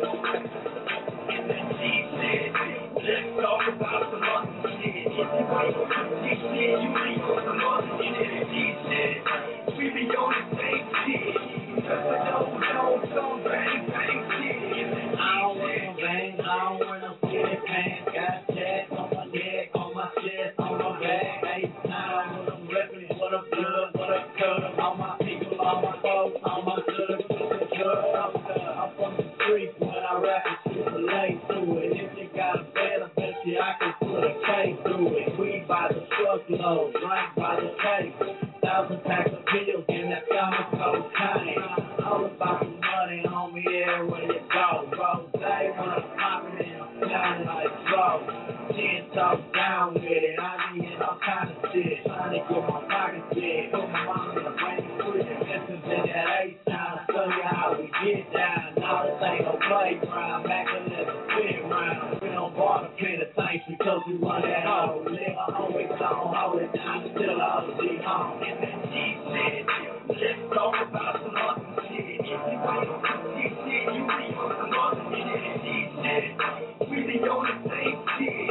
Let's talk about some other shit. If you ain't this shit, you ain't on some other shit. We be on the same shit. Don't bang, bang shit. I don't wanna bang, I don't wanna get it pants. Got tats on my neck, on my chest, on my back. 8, 9, what I'm reppin', what I'm good, what I'm cut. All my people, all my folks, all my good, I'm from the streets when I rap and shit relate to it. If you got a bed, I bet you I can put a cake through it. We by the truckload, drink by the case. 1,000 packs of pills and that summer cocaine. All about the money, homie, everywhere you go. Rose, when I'm popping it, I'm sounding like Rose. 10 talk down with it, I be in all kind of shit. Trying to get my pockets big, put my mom in the rain with it. Lessons in that H-Town, show you how we get down. Now this ain't no playground, back to let the spin round. We don't barter pin the tanks because we run that hole. Live always on, hold it down, still all the G home. And that G shit, let's talk about some other shit. If you ain't on G shit, you be on some other shit. G shit, we be on the same shit.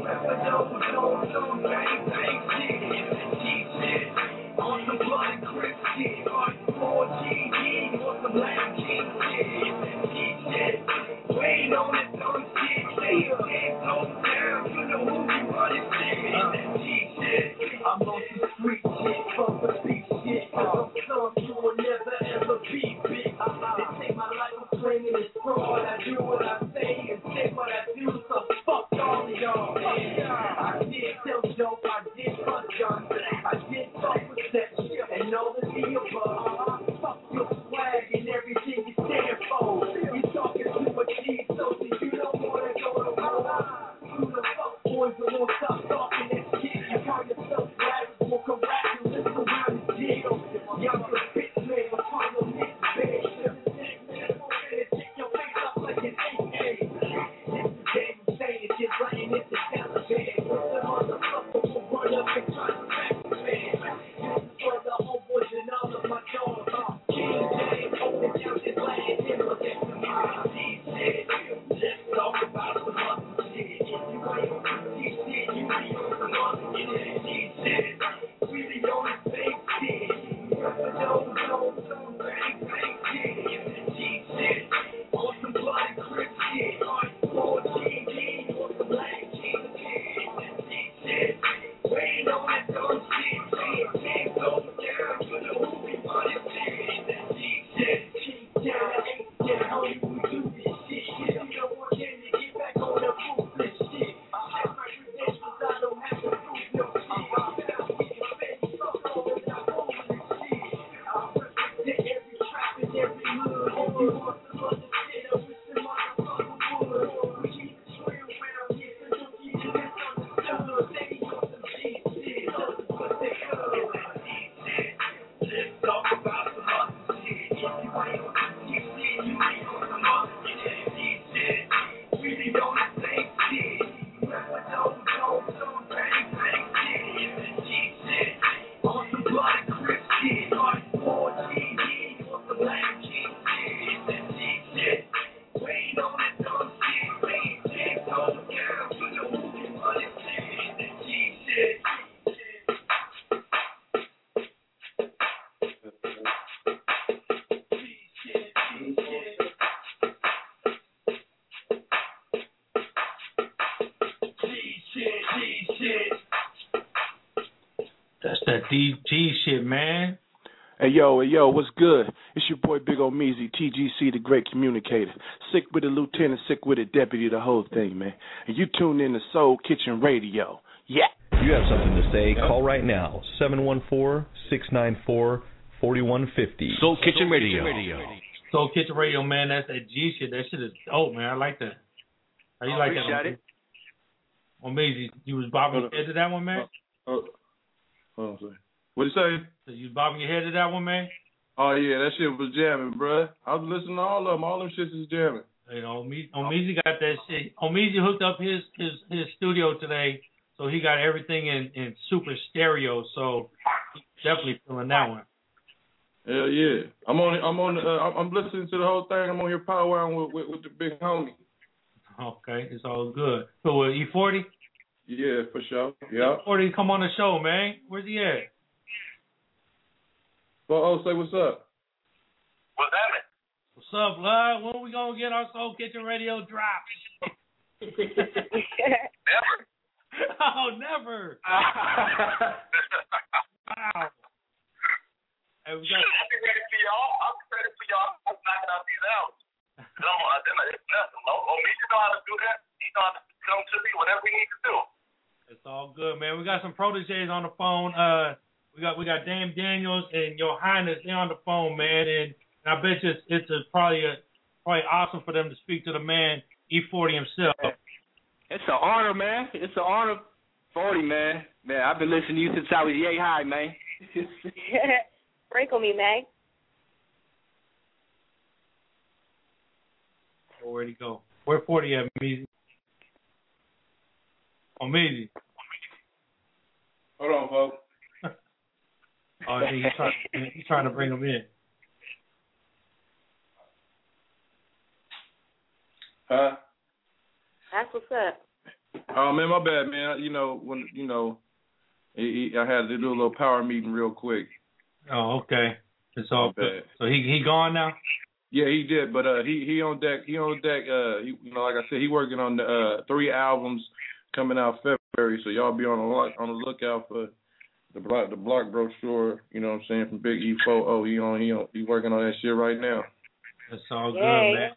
Don't bang, bang shit. And that G shit, on some blood and grip shit. On 4GD, on some Latin King shit. And that G shit, we ain't on this dumb shit. Hey, slow down, you know who we running shit. And that G shit, I'm on some street shit, fuck the beat shit. I'm some you will never ever be, bitch. They take my life, I'm claiming it's fraud. I do what I say and say what I do, so fuck all of y'all, man. I did tell dope, I did fuck guns, I did fuck with that shit, and all the above. Fuck your swag and everything you stand for. You talking to a G, so you don't wanna go to war. You the fuck boys that won't stop talking that shit. You call yourself black, will come back and listen around the jail. Y'all the bitch man, I'm trying to mix bad shit. Take your face up like an AK. This is game saying shit running into Taliban. The motherfucker will run up and try to back the man. This is for the homeboys and all of my dogs. King James holding down his land and look at the mind. Shit, let's talk about some other shit. If you ain't on this shit, you be on some other shit. We be on the same shit. Don't bang, bang shit. Shit, on some blood and grip shit. On 4GD, on some Latin King shit. We ain't on that dumb shit. Can't go down, you know who we running shit. Keep down, ain't down, we do this shit. You don't want them to get back on the ruthless shit. Check my credentials, I don't have to prove no shit. I'm getting ready, fuck all of that homeless shit. I represent every trap and every hood. If you want some other shit, I wish the motherfucker would. We keep the trail around here, so don't get misunderstood. They on some G shit, doesn't put their hood in that G shit. Let's talk about some other shit. If you ain't on G shit, you ain't on some other shit. G shit, we be on the same shit. Don't bang, bang shit. And that G shit, on some blood and grip shit. On 4GD, on some Latin King shit. And that G shit, we ain't on that dumb shit. We ain't can't go down, you know who we running shit. And that G shit. That's that DG shit, man. Hey yo, what's good? It's your boy Big O Meezy, TGC, the great communicator. Sick with the lieutenant, sick with the deputy, the whole thing, man. And you tune in to Soul Kitchen Radio. Yeah. If you have something to say, call right now, 714-694-4150. Soul Kitchen Radio. Soul Kitchen Radio, man, that's that G shit. That shit is dope, man. I like that. How you like that? Appreciate it. Meezy, you was bobbing your head to that one, man? Hold on a second. What'd you say? So you was bobbing your head to that one, man? Oh, yeah, that shit was jamming, bruh. I was listening to all of them. All them shits is jamming. You know, Omeezy got that shit. Omeezy hooked up his studio today, so he got everything in super stereo. So he's definitely feeling that one. Hell yeah! I'm listening to the whole thing. I'm on here powwowing with the big homie. Okay, it's all good. So E40? Yeah, for sure. Yeah. E40, come on the show, man. Where's he at? Well, say what's up. What's happening? What's up, love? When we gonna get our Soul Kitchen Radio drops? Never. Oh, never. Wow. Hey, I'll be ready for y'all. I'm knocking out these albums. It's nothing. Omeezy know how to do that. He know how to come to me whatever we need to do. It's all good, man. We got some proteges on the phone. We got Dame Daniels and Your Highness. They're on the phone, man, and I bet you it's probably awesome for them to speak to the man E40 himself. It's an honor, man. It's an honor, 40, man. Man, I've been listening to you since I was yay high, man. Sprinkle me, man. Where'd he go? Where 40 at, Meezy? Meezy. Hold on, folks. Oh, he's trying to bring him in. Huh? That's what's up. Oh man, my bad, man. I had to do a little power meeting real quick. Oh, okay. It's all good. So he gone now? Yeah, he did, but he on deck. He on deck. Like I said, he working on the 3 albums coming out February. So y'all be on the lookout for the block brochure. You know what I'm saying, from Big E4O. He working on that shit right now. That's all good, man.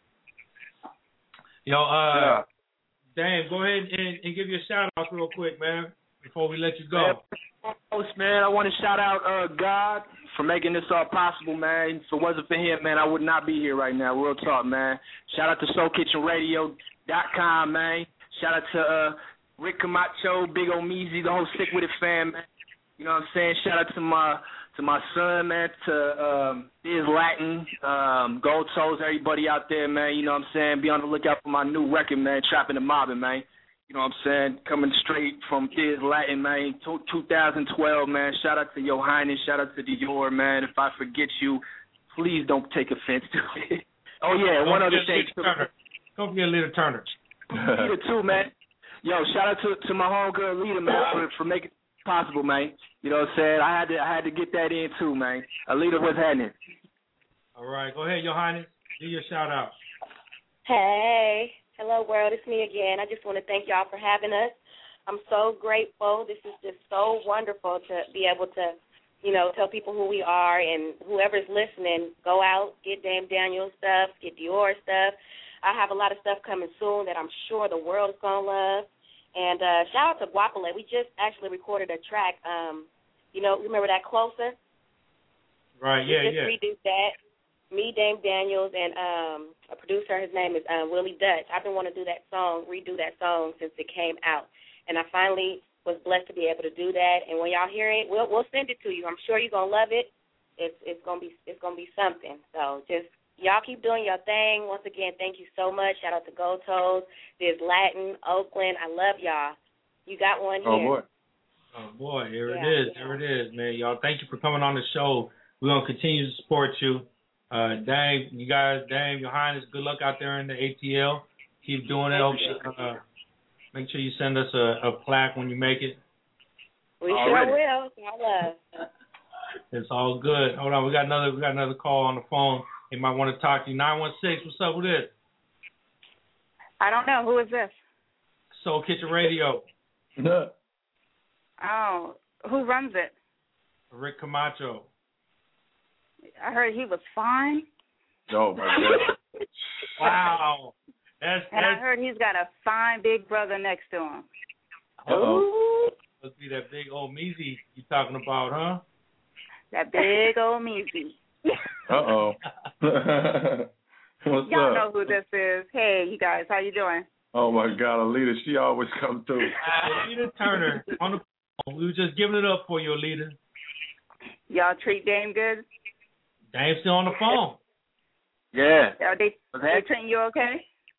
Yo, Dame, go ahead and give your shout out real quick, man, before we let you go. Man, I want to shout out God for making this all possible, man. If it wasn't for him, man, I would not be here right now. Real talk, man. Shout out to SoulKitchenRadio.com, man. Shout out to Rick Camacho, Big Omeezy, the whole Sick With It fam, man. You know what I'm saying? Shout out to my son, man, to Biz Latin, Gold Toes, everybody out there, man. You know what I'm saying? Be on the lookout for my new record, man, Trapping and Mobbing, man. You know what I'm saying? Coming straight from Biz Latin, man, 2012, man. Shout out to Your Highness. Shout out to Dior, man. If I forget you, please don't take offense to it. Oh, yeah, one other thing. Don't forget Lita Turner. Lita, too, man. Yo, shout out to my homegirl, Lita, man, for making it possible, man. You know what I'm saying? I had to get that in, too, man. Alita, what's happening? All right, go ahead, Your Highness. Do your shout out. Hey. Hello, world. It's me again. I just want to thank y'all for having us. I'm so grateful. This is just so wonderful to be able to, tell people who we are, and whoever's listening, go out, get Dame Daniels stuff, get Dior stuff. I have a lot of stuff coming soon that I'm sure the world is going to love. And shout out to Guapole. We just actually recorded a track. Remember that Closer? Right, we just redid that. Me, Dame Daniels, and a producer, his name is Willie Dutch. I've been wanting to redo that song since it came out. And I finally was blessed to be able to do that. And when y'all hear it, we'll send it to you. I'm sure you're gonna love it. It's gonna be something. So just y'all keep doing your thing. Once again, thank you so much. Shout out to Gold Toes, Biz Latin, Oakland. I love y'all. You got one here. Oh boy, here it is. Here it is, man. Y'all, thank you for coming on the show. We're gonna continue to support you. Dame, Your Highness, good luck out there in the ATL. Keep doing it. Make sure you send us a plaque when you make it. We sure will. I love. It's all good. Hold on, we got another call on the phone. They might want to talk to you. 916. What's up with this? I don't know. Who is this? Soul Kitchen Radio. Oh, who runs it? Rick Camacho. I heard he was fine. Oh, my God. Wow. I heard he's got a fine big brother next to him. Uh-oh. Must be that big old Meezy you talking about, huh? That big old Meezy. Uh-oh. What's Y'all up? know who this is. Hey, you guys, how you doing? Oh, my God, Alita, she always come through. Alita Turner on the phone. We were just giving it up for you, Alita. Y'all treat Dame good? Dame's still on the phone. Yeah. Are they treating you okay?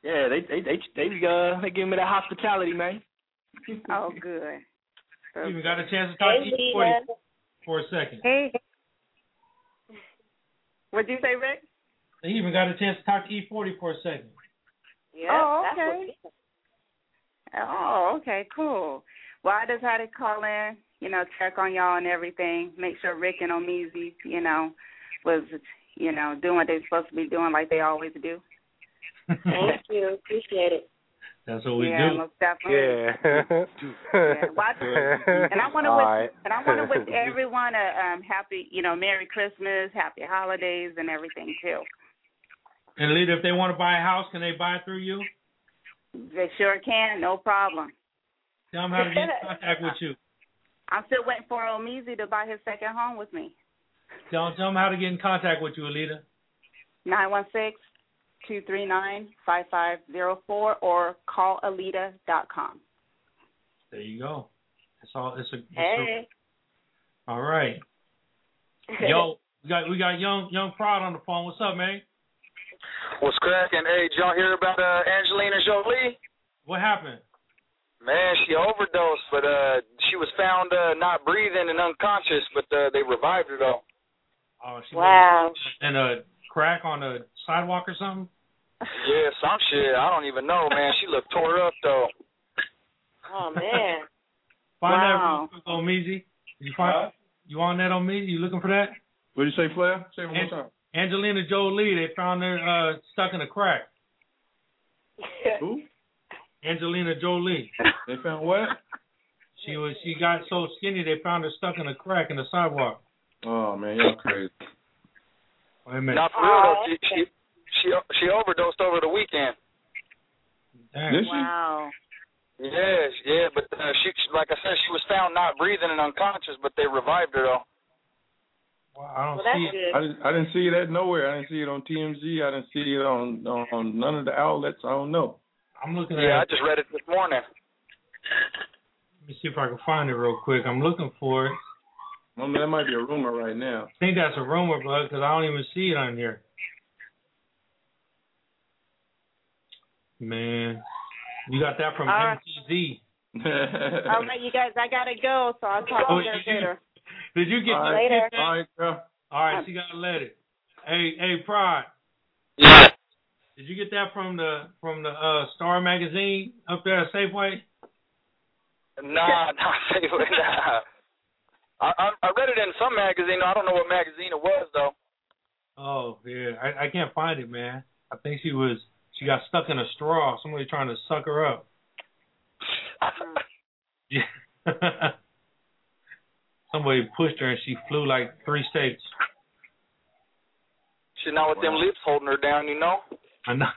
Yeah, they give me that hospitality, man. Oh, good. You even got a chance to talk to E40 for a second. Hey. What'd you say, Rick? They even got a chance to talk to E40 for a second. Yeah. Oh, okay. Oh, okay, cool. Well, I just had to call in, check on y'all and everything, make sure Rick and Omizi, was, doing what they're supposed to be doing like they always do. Thank you. Appreciate it. That's what we do. Most definitely. Yeah. And I want to wish everyone a happy, Merry Christmas, Happy Holidays, and everything too. And Lita, if they want to buy a house, can they buy it through you? They sure can, no problem. Tell them how to get in contact with you. I'm still waiting for Omizi to buy his second home with me. Tell them how to get in contact with you, Alita. 916-239-5504 or callalita.com. There you go. All right. Yo, we got young Prod on the phone. What's up, man? What's cracking? Hey, did y'all hear about Angelina Jolie? What happened? Man, she overdosed, but she was found not breathing and unconscious, but they revived her though. Oh, wow! And a crack on the sidewalk or something? Yeah, some shit. I don't even know, man. She looked tore up though. Oh man! Find that real quick, Omizi. You on that, Omizi? You looking for that? What did you say, Flair? Say it one more time. Angelina Jolie, they found her stuck in a crack. Who? Angelina Jolie. They found what? She got so skinny they found her stuck in a crack in the sidewalk. Oh man, y'all crazy. Wait a minute. Not for real though. She overdosed over the weekend. Damn. Did she? Wow. Yeah, but she, like I said, she was found not breathing and unconscious, but they revived her though. Wow, I don't see it. I didn't see that nowhere. I didn't see it on TMZ. I didn't see it on none of the outlets. I don't know. I'm looking at it. Yeah, I just read it this morning. Let me see if I can find it real quick. I'm looking for it. I mean, that might be a rumor right now. I think that's a rumor, bud, because I don't even see it on here. Man, you got that from MTV. All right, you guys, I gotta go, so I'll talk to you guys later. Did you get that? Later. All right, girl. All right, she got a letter. Hey, Prod. Yeah. Did you get that from the Star magazine up there at Safeway? Nah, not Safeway. Nah. I read it in some magazine. I don't know what magazine it was though. Oh yeah, I can't find it, man. I think she got stuck in a straw. Somebody trying to suck her up. Yeah. Somebody pushed her and she flew like 3 states. She not with them lips holding her down, you know. I know.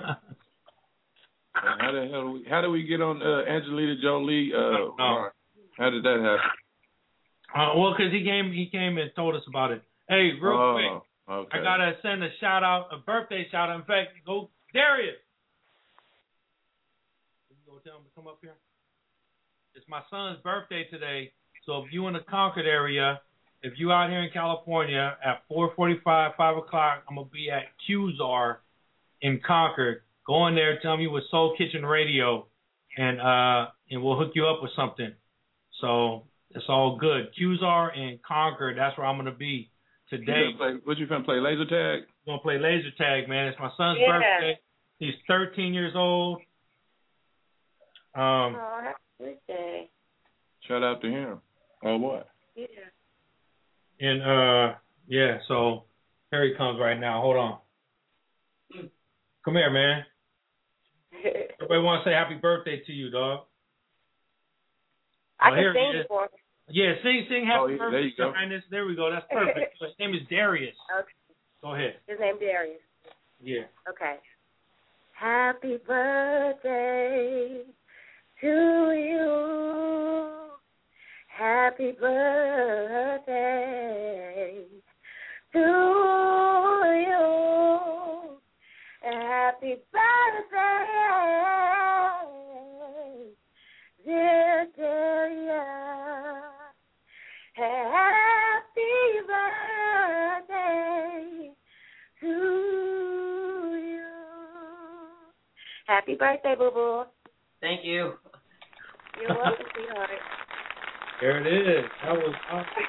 How do we get on Angelina Jolie? How did that happen? Well, because he came and told us about it. Hey, real quick, okay. I gotta send a shout out, a birthday shout out. In fact, go Darius. You gonna tell him to come up here? It's my son's birthday today, so if you in the Concord area, if you out here in California at 4:45, 5 o'clock, I'm gonna be at Qzar in Concord. Go in there, tell me with Soul Kitchen Radio, and we'll hook you up with something. So it's all good. Qzar in Concord, that's where I'm gonna be today. What you finna play? Laser tag? I'm gonna play laser tag, man. It's my son's birthday. He's 13 years old. Happy birthday. Shout out to him. Oh, what? Yeah. And so here he comes right now. Hold on. Come here, man. Everybody want to say happy birthday to you, dog. I can sing it for him. Yeah, sing happy birthday, Your Highness. There we go. That's perfect. His name is Darius. Okay. Go ahead. His name Darius. Yeah. Okay. Happy birthday to you. Happy birthday to you. Happy birthday, dear Delia. Happy birthday to you. Happy birthday, Boo Boo. Thank you. You're welcome, sweetheart. There it is. That was awesome.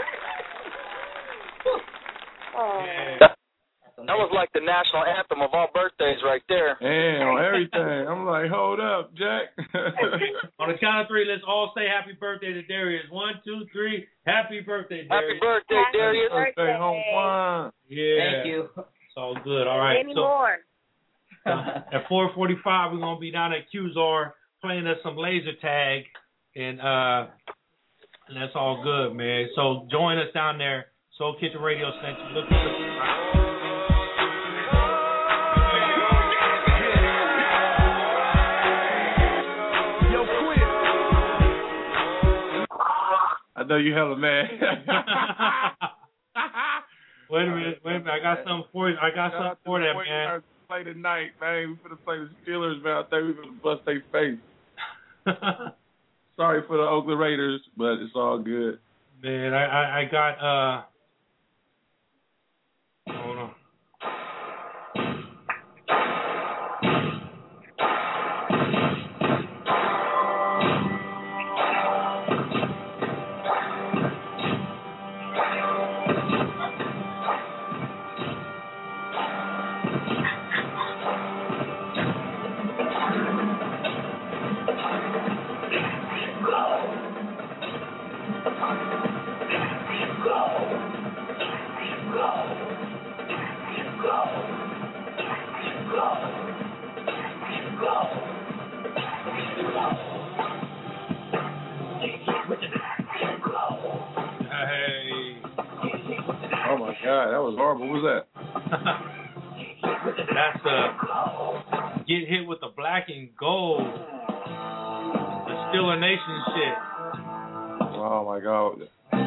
Yeah. That was like the national anthem of all birthdays right there. And on everything. I'm like, hold up, Jack. On the count of three, let's all say happy birthday to Darius. 1, 2, 3. Happy birthday, Darius. Happy birthday, Darius. Happy birthday, home. Yeah. Thank you. It's all good. All right. Any more? At 4:45, we're going to be down at Qzar playing us some laser tag. And that's all good, man. So join us down there. Soul Kitchen Radio Center. Look for I know you hella mad. Wait a minute. I got something for you. I got something for that, man. Play tonight, man. We finna play the Steelers, man. I think we finna bust their face. Sorry for the Oakland Raiders, but it's all good. Man, I got hold on. Oh my God, that was horrible. What was that? That's get hit with the black and gold. The Steeler Nation shit. Oh my God.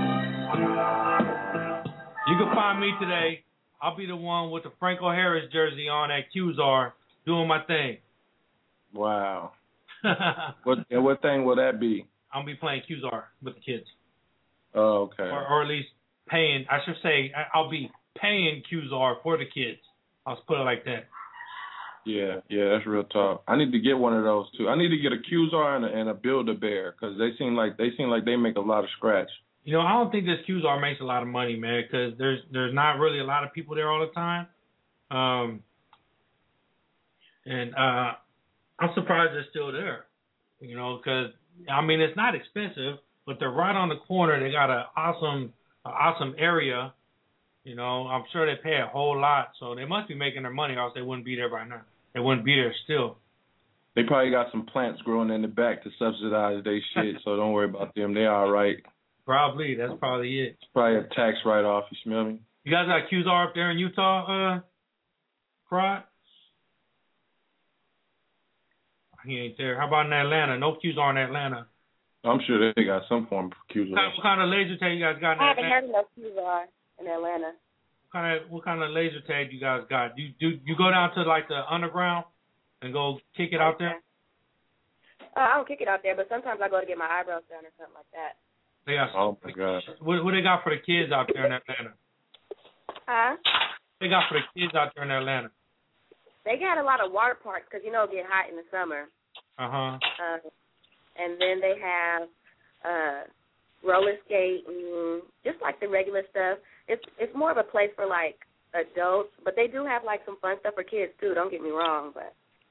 You can find me today. I'll be the one with the Franco Harris jersey on at Qzar doing my thing. Wow. What thing will that be? I'll be playing Qzar with the kids. Oh, okay. Or at least paying. I should say I'll be paying Qzar for the kids. I'll put it like that. Yeah, that's real talk. I need to get one of those too. I need to get a Qzar and a Build-A-Bear because they seem like they make a lot of scratch. You know, I don't think this Qzar makes a lot of money, man, because there's not really a lot of people there all the time. And I'm surprised they're still there. You know, because I mean it's not expensive, but they're right on the corner. They got an awesome area. You know, I'm sure they pay a whole lot, so they must be making their money, or else they wouldn't be there by now. They wouldn't be there still. They probably got some plants growing in the back to subsidize their shit, so don't worry about them. They all right. Probably. That's probably it. It's probably a tax write-off. You smell me? You guys got Qzar up there in Utah, Prod? He ain't there. How about in Atlanta? No Qzar in Atlanta. I'm sure they got some form of Qzar. What kind of laser tag you guys got in Atlanta? I haven't heard of no Qzar in Atlanta. What kind of laser tag you guys got? You go down to like the underground and go kick it out there? I don't kick it out there, but sometimes I go to get my eyebrows done or something like that. They got oh my God! What they got for the kids out there in Atlanta? Huh? They got for the kids out there in Atlanta. They got a lot of water parks because you know it get hot in the summer. And then they have roller skating, just like the regular stuff. It's more of a place for like adults, but they do have like some fun stuff for kids too. Don't get me wrong, but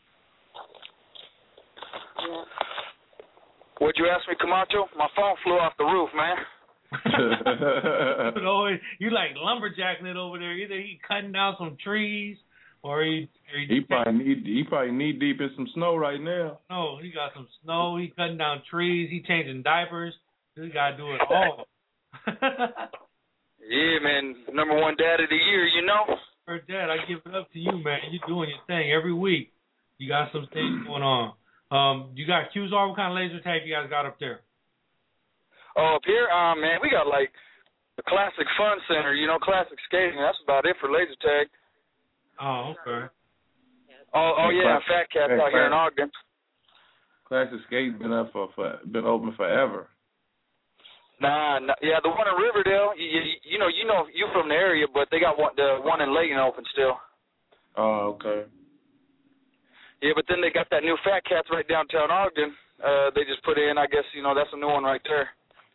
yeah. What'd you ask me, Camacho? My phone flew off the roof, man. You like lumberjacking it over there. Either he cutting down some trees or he probably knee deep in some snow right now. No, he got some snow. He cutting down trees. He changing diapers. This guy do it all. Yeah, man. Number one dad of the year, you know. For dad, I give it up to you, man. You doing your thing every week. You got some things going on. You got Qzar. What kind of laser tag you guys got up there? Oh, up here, man, we got like the Classic Fun Center, you know, classic skating. That's about it for laser tag. Oh, okay. Oh yeah, Fat Cat's out here in Ogden. Classic Skate's been open forever. Nah, yeah, the one in Riverdale, you know, you from the area, but they got the one in Layton open still. Oh, okay. Yeah, but then they got that new Fat Cats right downtown Ogden. They just put in, I guess, that's a new one right there.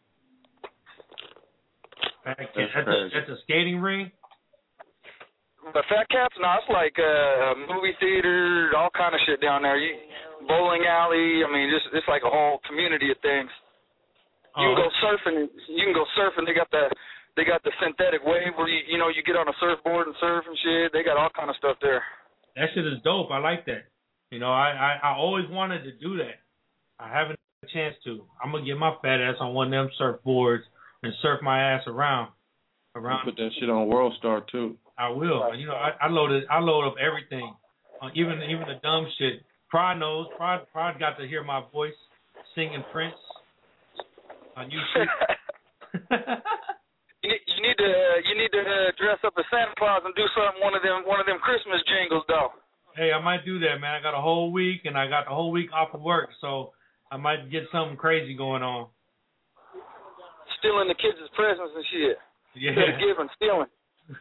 Fat Cats. That's a skating ring? The Fat Cats? No, it's like a movie theater, all kind of shit down there. Bowling alley. I mean, it's like a whole community of things. You can go surfing. They got the synthetic wave where you get on a surfboard and surf and shit. They got all kind of stuff there. That shit is dope. I like that. I always wanted to do that. I haven't had a chance to. I'm gonna get my fat ass on one of them surfboards and surf my ass around. You put that shit on World Star too. I will. I load up everything, even the dumb shit. Pride knows. Pride got to hear my voice singing Prince on YouTube. You need to dress up as Santa Claus and do something one of them Christmas jingles though. Hey, I might do that, man. I got a whole week and I got the whole week off of work, so I might get something crazy going on. Stealing the kids' presents and shit. Yeah. Instead of giving, stealing.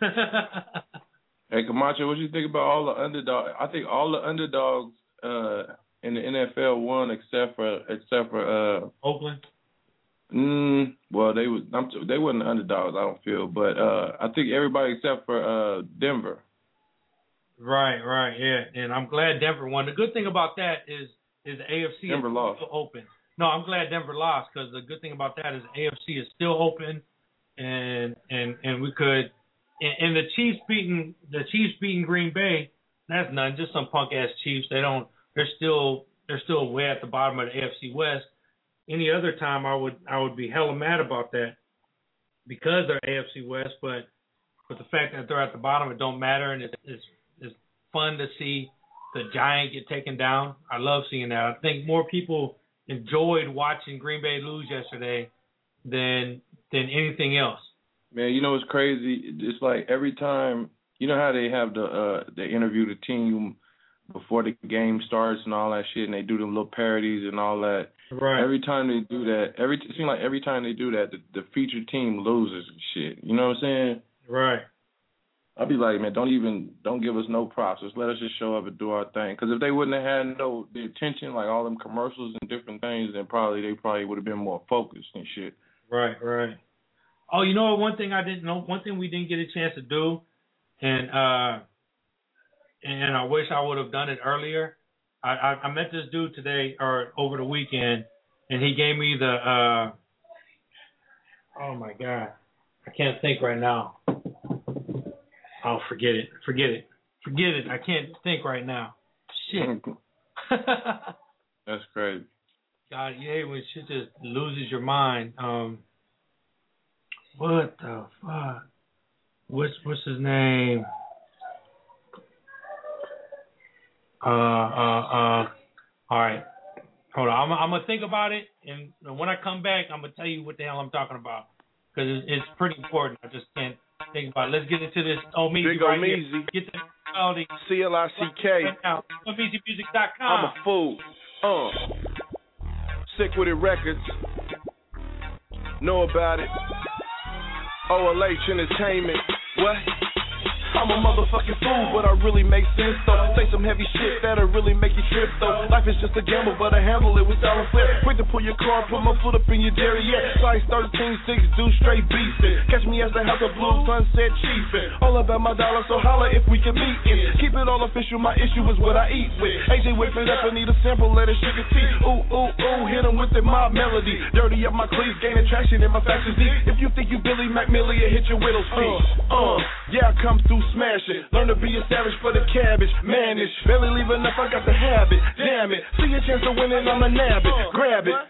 Hey, Camacho, what do you think about all the underdogs? I think all the underdogs in the NFL won except for Oakland. Well, they wasn't underdogs, I don't feel, but I think everybody except for Denver. Right, yeah, and I'm glad Denver won. The good thing about that is the AFC Denver is lost. still open. No, I'm glad Denver lost because the good thing about that is the AFC is still open, and we could. And the Chiefs beating Green Bay. That's nothing. Just some punk ass Chiefs. They're still way at the bottom of the AFC West. Any other time I would be hella mad about that because they're AFC West. But the fact that they're at the bottom, it don't matter, and it's fun to see the Giant get taken down. I love seeing that. I think more people enjoyed watching Green Bay lose yesterday than anything else. Man, what's crazy? It's like every time, how they have they interview the team before the game starts and all that shit, and they do them little parodies and all that. Right. Every time they do that, it seems like every time they do that, the featured team loses and shit. You know what I'm saying? Right. I'd be like, man, don't give us no props. Just let us just show up and do our thing. Because if they wouldn't have had the attention, like all them commercials and different things, then they probably would have been more focused and shit. Right. Oh, one thing we didn't get a chance to do, and I wish I would have done it earlier. I met this dude today or over the weekend, and he gave me the oh my God, I can't think right now. Oh, forget it. I can't think right now. Shit. That's crazy. God, yeah, when shit just loses your mind. What the fuck? What's his name? All right. Hold on. I'm gonna think about it, and when I come back, I'm gonna tell you what the hell I'm talking about because it's pretty important. I just can't think about it. Let's get into this. Big right Omeezy. Here. Get the melody. CLICK. OmeezyMusic.com. I'm a fool. Sick with it records. Know about it. OLH Entertainment. What? I'm a motherfucking fool, but I really make sense though. Say some heavy shit that'll really make you trip though. Life is just a gamble, but I handle it with dollar flip. Quick to pull your car, put my foot up in your derriere. Size 13-6, do straight beastin'. Catch me as the house of blue, sunset chiefin'. All about my dollar, so holla if we can meet it. Keep it all official, my issue is what I eat with. AJ whip it up and need a sample, let it sugar tea. Ooh, ooh, ooh, hit him with the mob melody. Dirty up my cleats, gaining traction in my fashion deep. If you think you Billy McMillia, hit your widow's feet. Yeah, I come through smashing. Learn to be a savage for the cabbage. Manish, barely leave enough, I got the habit. Damn it, see a chance of winning, I'ma nab it. Grab it.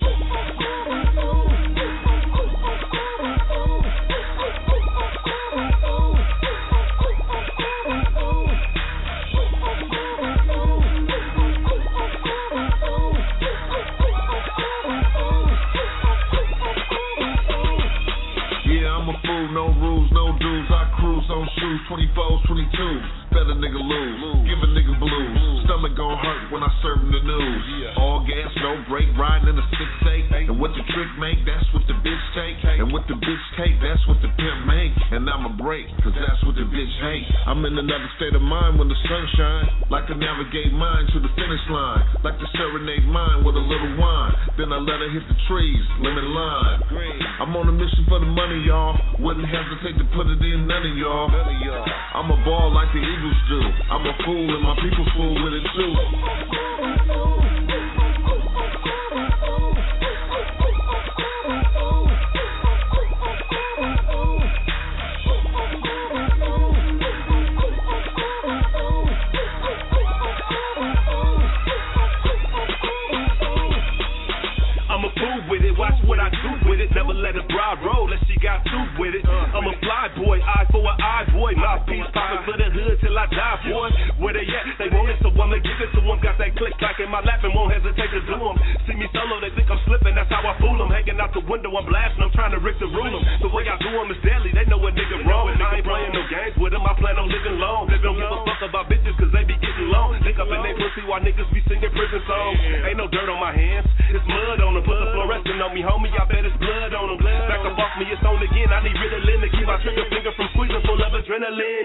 No rules, no dues. I cruise on shoes, 24s, 22s. Better nigga lose, give a nigga blues. Stomach gon' hurt when I serve him the news. All gas, no brake, riding in a 6'8". And what the trick make, that's what the bitch take. And what the bitch take, that's what the pimp make. and I'ma break, cause that's what the bitch hate. I'm in another state of mind when the sun shines. Like to navigate mine to the finish line. Like to serenade mine with a little wine. Then I let her hit the trees, lemon lime. I'm on a mission for the money, y'all. Wouldn't hesitate to put it in none of y'all. I'm a ball like the Eagles do. I'm a fool and my people fool with it too. Watch what I do with it, never let a bride roll unless she got two with it. I'm a fly boy, eye for an eye boy. My piece poppin' for the hood till I die, boy. Where they at? They want it, so I'ma give it to them. Got that click back in my lap and won't hesitate to do them. See me solo, they think I'm slipping, that's how I fool them. Hanging out the window, I'm blasting, I'm trying to Rick the rule them. The way I do them is deadly, they know a nigga wrong. I ain't playing no games with them, I plan on living long. They don't give a fuck about bitches cause they be getting long. Lick up in they pussy while niggas be singing prison songs. Ain't no dirt on my hands, it's mud on them. Put the fluorescent on me, homie, I bet it's blood on them. Back up off me, it's on again. I need Ritalin to keep my trigger finger from squeezing full of adrenaline.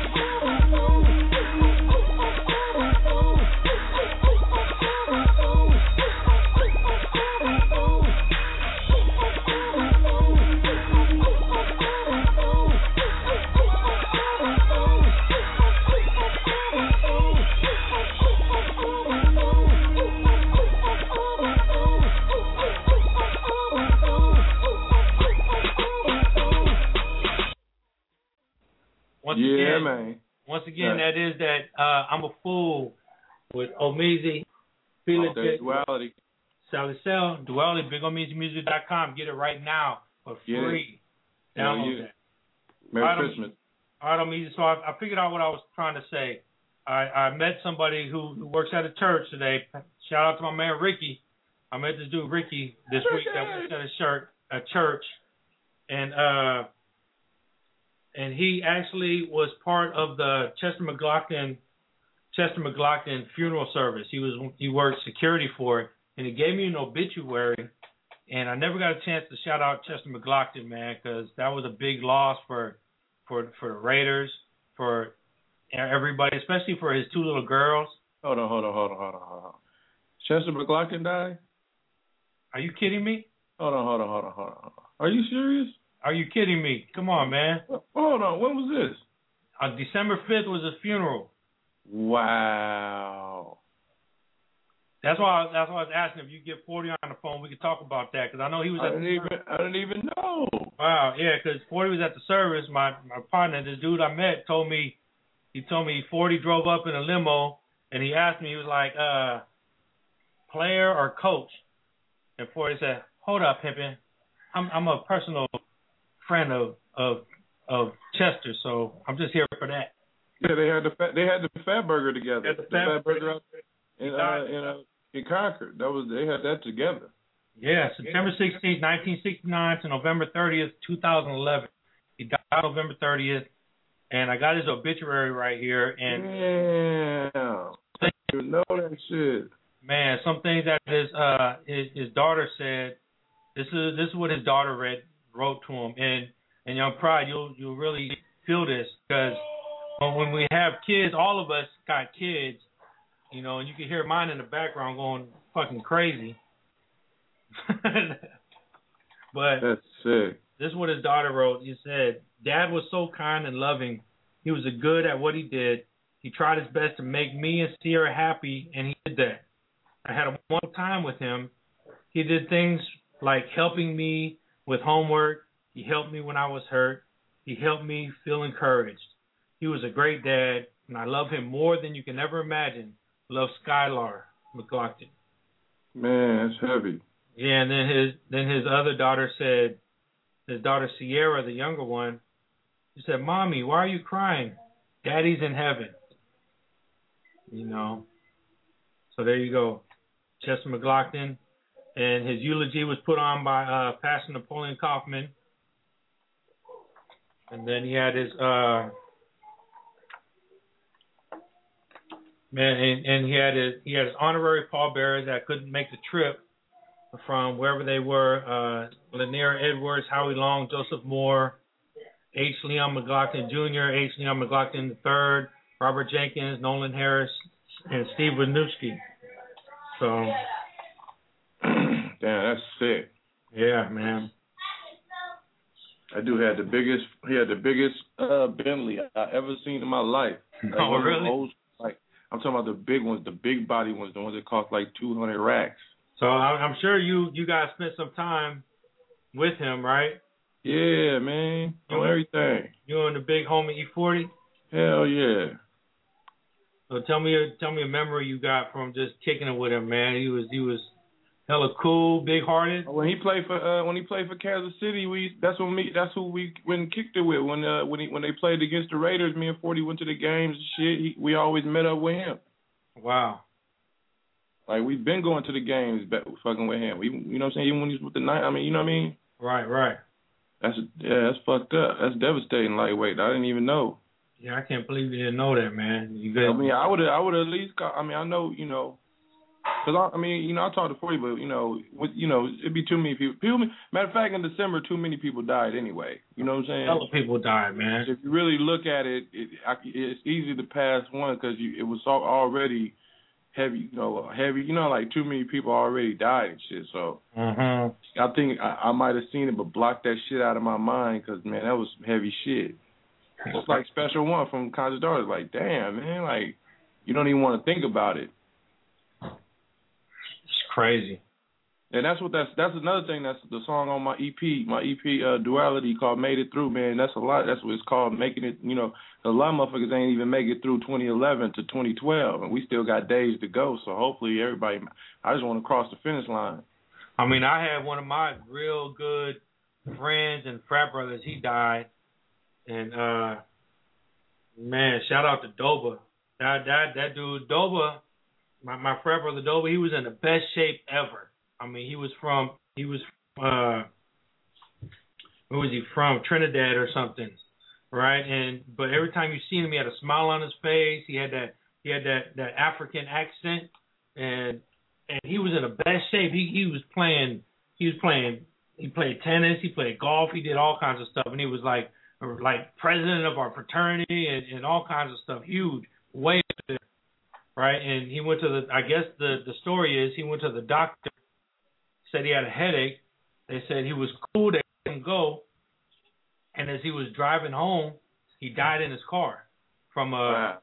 Once again, that is that I'm a Fool with Omeezy, Felix Duality. Salicel, Duality, BigOmeezyMusic.com. Get it right now for free. Download that. Merry Christmas. All right, Omeezy. So I figured out what I was trying to say. I met somebody who works at a church today. Shout out to my man Ricky. I met this dude Ricky this week that works at a church, and he actually was part of the Chester McLaughlin funeral service. He worked security for it, and he gave me an obituary. And I never got a chance to shout out Chester McLaughlin, man, because that was a big loss for the Raiders, for everybody, especially for his two little girls. Hold on. Chester McLaughlin died? Are you kidding me? Hold on. Are you serious? Are you kidding me? Come on, man. Hold on. When was this? December 5th was his funeral. Wow. That's why I was asking if you get 40 on the phone, we could talk about that, because I know he was at the service. I didn't even know. Wow, yeah, because 40 was at the service. My partner, this dude I met, told me 40 drove up in a limo, and he asked me, he was like, player or coach? And 40 said, hold up, pimpin'. I'm a personal friend of Chester, so I'm just here for that. Yeah, they had the Fat Burger together. The Fat Burger in Concord. They had that together. Yeah, September 16th, 1969 to November 30th, 2011. He died November 30th, and I got his obituary right here. And you know that shit. Man, some things that his daughter said. This is what his daughter wrote to him, and Young Pride, you'll really feel this, because when we have kids, all of us got kids, you know, and you can hear mine in the background going fucking crazy. But that's sick. This is what his daughter wrote. He said, "Dad was so kind and loving. He was good at what he did. He tried his best to make me and Sierra happy, and he did that. I had a wonderful time with him. He did things like helping me with homework. He helped me when I was hurt. He helped me feel encouraged. He was a great dad, and I love him more than you can ever imagine. Love, Skylar McLaughlin." Man, that's heavy. Yeah, and then his other daughter said, his daughter Sierra, the younger one, she said, "Mommy, why are you crying? Daddy's in heaven." You know. So there you go. Chester McLaughlin. And his eulogy was put on by Pastor Napoleon Kaufman. And then he had his he had his honorary pallbearers that couldn't make the trip from wherever they were, Lanier Edwards, Howie Long, Joseph Moore, H. Leon McLaughlin Jr., H. Leon McLaughlin III, Robert Jenkins, Nolan Harris, and Steve Winooski. So, damn, that's sick. Yeah, man. That dude had the biggest Bentley I ever seen in my life. Like, oh, really? I'm talking about the big ones, the big body ones, the ones that cost like 200 racks. So I'm sure you guys spent some time with him, right? Yeah, man. On everything. You and the big homie E40? Hell yeah. So tell me a memory you got from just kicking it with him, man. He was hella cool, big hearted. When he played for Kansas City, that's who we went and kicked it with. When they played against the Raiders, me and 40 went to the games and shit. We always met up with him. Wow. Like, we've been going to the games fucking with him. You know what I'm saying? Even when he was with the Knights, I mean, you know what I mean? Right. That's fucked up. That's devastating. Lightweight. I didn't even know. Yeah, I can't believe you didn't know that, man. I mean, I would at least. I mean, I know, you know, because I talked to 40, but it'd be too many people. Matter of fact, in December, too many people died anyway. You know what I'm saying? Hella people died, man. If you really look at it, it's easy to pass one because it was already heavy. Like too many people already died and shit. So I think I might have seen it, but blocked that shit out of my mind because, man, that was heavy shit. It's like Special One from Conscious Daughters. Like, damn, man, like you don't even want to think about it. It's crazy. And that's another thing. That's the song on my EP Duality called "Made It Through." Man, that's a lot. That's what it's called, making it. You know, a lot of motherfuckers ain't even make it through 2011 to 2012, and we still got days to go. So hopefully everybody. I just want to cross the finish line. I mean, I had one of my real good friends and frat brothers. He died, and man, shout out to Doba. That dude Doba, my frat brother Doba. He was in the best shape ever. I mean, he was from where was he from? Trinidad or something, right? But every time you see him, he had a smile on his face. He had that African accent, and he was in the best shape. He played tennis, he played golf, he did all kinds of stuff, and he was like president of our fraternity and all kinds of stuff. Huge, way up there, right? And he went to the story is he went to the doctor. Said he had a headache. They said he was cool. They let him go. And as he was driving home, he died in his car from a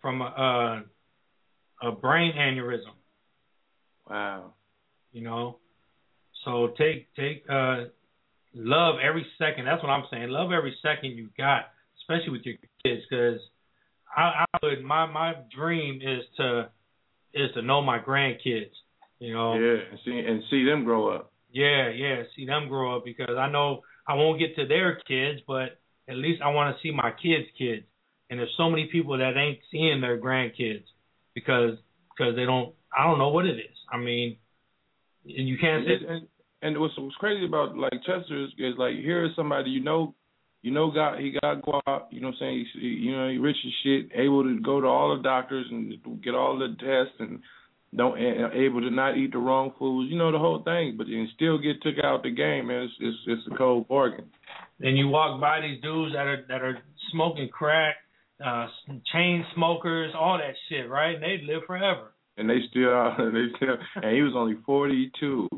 brain aneurysm. Wow. You know, so take love every second. That's what I'm saying. Love every second you got, especially with your kids, because my dream is to know my grandkids. You know, yeah, and see them grow up. Yeah, see them grow up because I know I won't get to their kids, but at least I want to see my kids. And there's so many people that ain't seeing their grandkids because they don't. I don't know what it is. I mean, you can't say. And what's crazy about like Chester is like here is somebody he got guap. You know what I'm saying? He rich as shit, able to go to all the doctors and get all the tests and. Able to not eat the wrong foods, you know, the whole thing, but you still get took out the game, man. It's a cold bargain. And you walk by these dudes that are smoking crack, chain smokers, all that shit, right? And they live forever. And and he was only 42.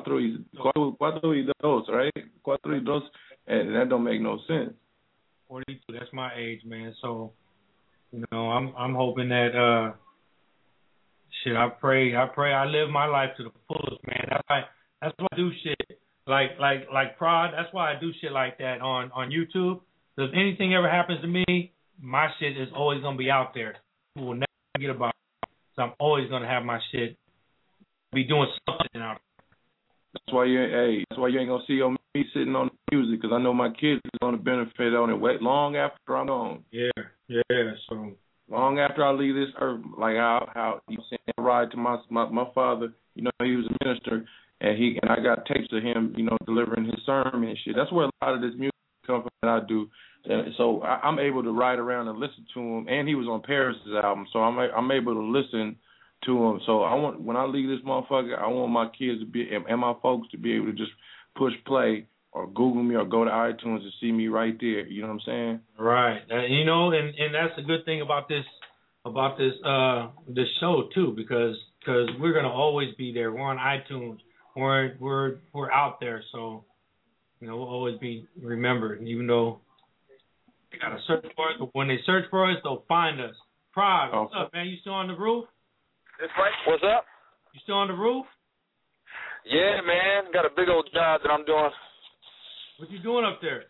Cuatro right? 42, and that don't make no sense. 42, that's my age, man. So, you know, I'm hoping that. Shit, I pray I live my life to the fullest, man. That's why I do shit like Prod. That's why I do shit like that on YouTube. So if anything ever happens to me, my shit is always gonna be out there. People will never forget about it. So I'm always gonna have my shit be doing something out there. That's why you ain't gonna see me sitting on the music because I know my kids is gonna benefit on it long after I'm gone. Yeah. So. Long after I leave this earth, like how you saying I ride to my father, you know, he was a minister, and I got tapes of him, you know, delivering his sermon and shit. That's where a lot of this music comes from that I do. So I'm able to ride around and listen to him, and he was on Paris's album, so I'm able to listen to him. So when I leave this motherfucker, I want my kids to be and my folks to be able to just push play or Google me or go to iTunes and see me right there. You know what I'm saying? Right. And that's the good thing about this show too, because we're gonna always be there. We're on iTunes. We're out there, so we'll always be remembered. Even though they gotta search for us, but when they search for us, they'll find us. Prague, what's up, man? You still on the roof? What's up? You still on the roof? Yeah, man. Got a big old job that I'm doing. What you doing up there?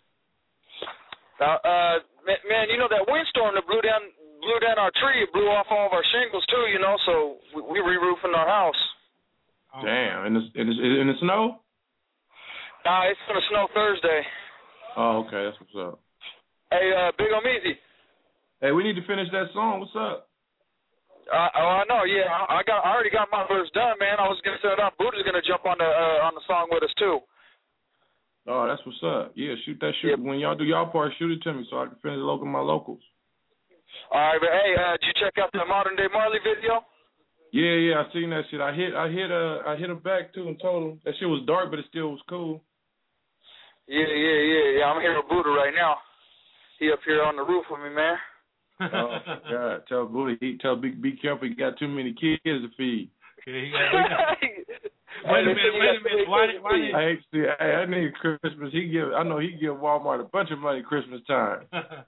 Man, that windstorm that blew down our tree, it blew off all of our shingles too, so we re-roofing our house. Damn, in the snow? Nah, it's gonna snow Thursday. Oh, okay, that's what's up. Hey, Big Omeezy. Hey, we need to finish that song. What's up? I know. Yeah, I already got my verse done, man. I was gonna set it up. Buddha's gonna jump on the song with us too. Oh, that's what's up. Yeah, shoot. Yep. When y'all do y'all part, shoot it to me so I can finish my locals. All right, but hey, did you check out the Modern Day Marley video? Yeah, I seen that shit. I hit him back too and told him that shit was dark, but it still was cool. Yeah. I'm here with Buddha right now. He up here on the roof with me, man. Oh God! Tell Buddha, be careful. You got too many kids to feed. Wait a minute. Why did I hate to see? Hey, I need Christmas. I know he give Walmart a bunch of money Christmas time.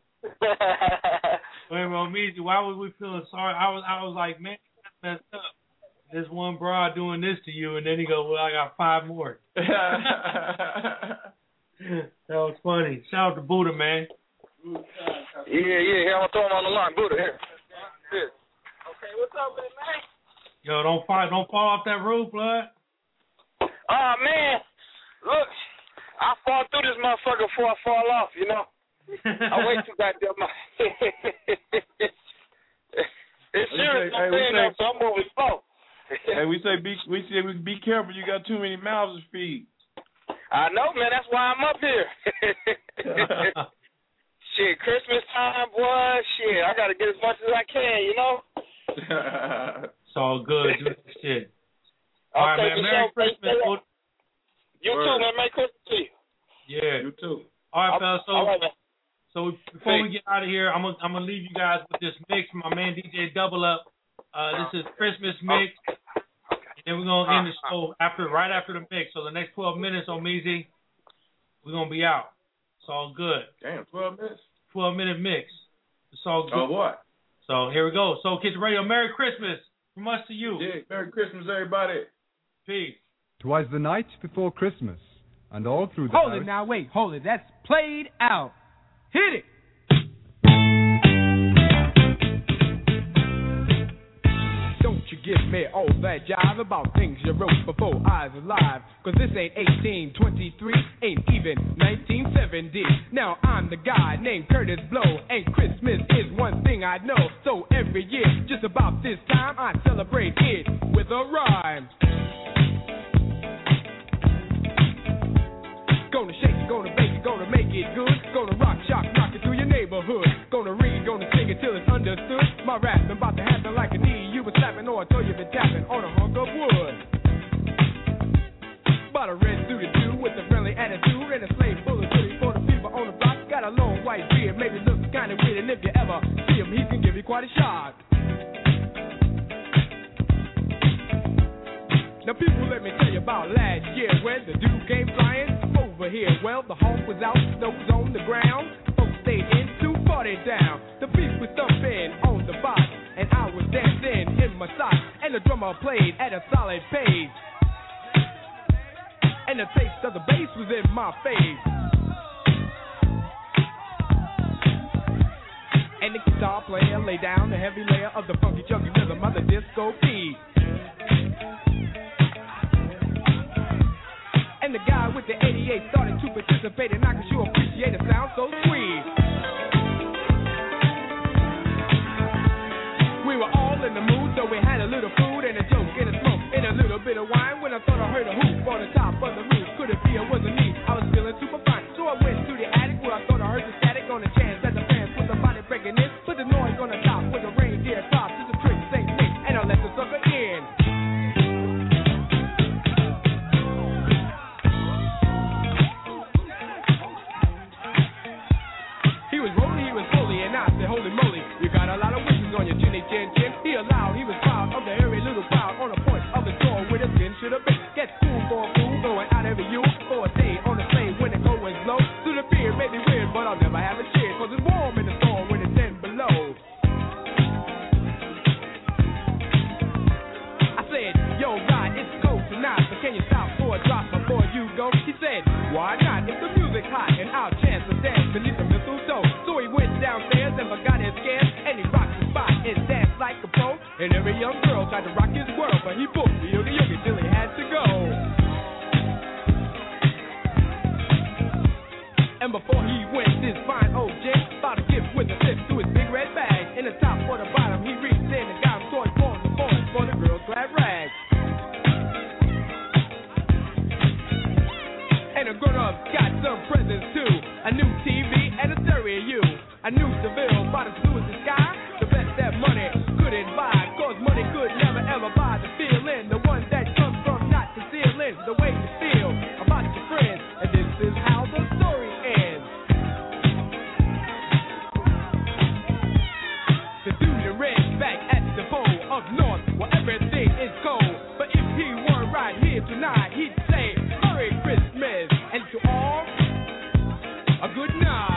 Wait a minute, why was we feeling sorry? I was like, man, that's messed up. There's one broad doing this to you, and then he goes, well, I got 5 more. That was funny. Shout out to Buddha, man. Yeah. I'm gonna throw him on the line, Buddha. Here. Okay, what's up with it, man? Yo, don't fall off that roof, blood. Oh man, look, I fall through this motherfucker before I fall off. I way too goddamn much. It's serious. I'm saying that, so I'm moving slow. Hey, we say be careful. You got too many mouths to feed. I know, man. That's why I'm up here. Shit, Christmas time, boy. Shit, I gotta get as much as I can. It's all good. Do this shit. All right, man. Merry Christmas. You too, man. Merry Christmas to you. Yeah. You too. All right, fellas. So before we get out of here, I'm gonna leave you guys with this mix from my man DJ Double Up. This is Christmas mix, and then we're gonna end the show right after the mix. So the next 12 minutes on Meezy, we're gonna be out. It's all good. Damn, 12 minutes. 12-minute mix. It's all good. Oh, what? So here we go. Soul Kitchen Radio. Merry Christmas from us to you. Yeah, Merry Christmas, everybody. Peace. 'Twas the night before Christmas, and all through the Hold house... it now, wait, hold it. That's played out. Hit it. Don't you give me all that jive about things you wrote before I was alive. 'Cause this ain't 1823, ain't even 1970. Now I'm the guy named Curtis Blow, and Christmas is one thing I know. So every year, just about this time, I celebrate it with a rhyme. Gonna shake it, gonna bake it, gonna make it good. Gonna rock, shock, rock it through your neighborhood. Gonna read, gonna sing it till it's understood. My rap about to happen like a knee you were slapping, or I told you been tapping on a hunk of wood. Bought a red suited dude with a friendly attitude and a slave bullet hoodie for the people on the block. Got a long white beard, maybe looks kinda weird, and if you ever see him, he can give you quite a shock. Now people, let me tell you about last year when the dude came flying over here. Well, the hawk was out, snow was on the ground. Folks stayed in to party down. The beat was thumping on the box, and I was dancing in my socks. And the drummer played at a solid pace, and the taste of the bass was in my face. And the guitar player laid down the heavy layer of the funky chunky rhythm of the disco beat. And the guy with the 88 started to participate, and I can sure appreciate it sound so sweet. We were all in the mood, so we had a little food and a joke and a smoke and a little bit of wine. When I thought I heard a hoop on the top of the roof, could it be it wasn't me? I was feeling super fine, so I went to the attic where I thought I heard the static on the chance that the fans put the body breaking in. Put the noise on the top with the reindeer top to the trick, same thing, and I let the sucker in. was bully, and I said, holy moly, you got a lot of wishes on your chinny chin chin. He allowed, he was proud of the hairy little crowd on the point of the door where the skin should have been. Get cool, going out every you for a day on the slave when it going slow. To the beer may be weird, but I'll never have a cheer, cause it's warm in the storm when it's 10 below. I said, yo, Rod, it's cold tonight, but can you stop for a drop before you go? He said, why not? If the music hot and our chance to dance beneath the mistletoe. So he went downstairs and forgot his scams, and he rocked the spot and danced like a pro. And every young girl tried to rock his world, but he booked the yogi till he had to go. And before he went, this fine old gent bought a gift with a tip to his big red bag. In the top or the bottom, he reached in and got him toys for the girl's glad rags. And the grown-ups got some presents too. A new TV and a stereo. A new Seville, about as blue as the sky. The best that money couldn't buy, cause money could never ever buy the feeling. The one that comes from not concealing the way you feel about your friends. And this is how the story ends. The dude in red back at the pole up north where everything is cold. But if he were right here tonight, he'd say Merry Christmas, and to all a good night.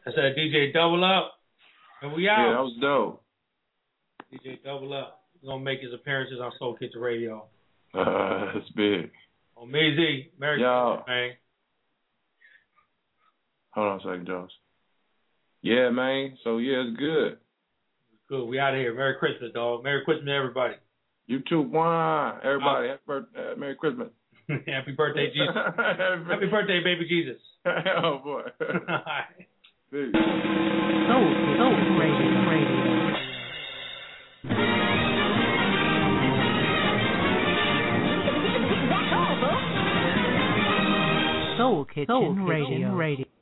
I said DJ Double Up. And we out. Yeah, that was dope. DJ Double Up. He's going to make his appearances on Soul Kitchen Radio. That's big. On Meezy. Merry Christmas, man. Hold on a second, Jones. Yeah, man. So, yeah, it's good. Good. We out of here. Merry Christmas, dog. Merry Christmas to everybody. You too. One. Everybody, Merry Christmas. Happy birthday, Jesus. Happy birthday, baby Jesus. Oh, boy. Peace. Soul Kitchen Radio.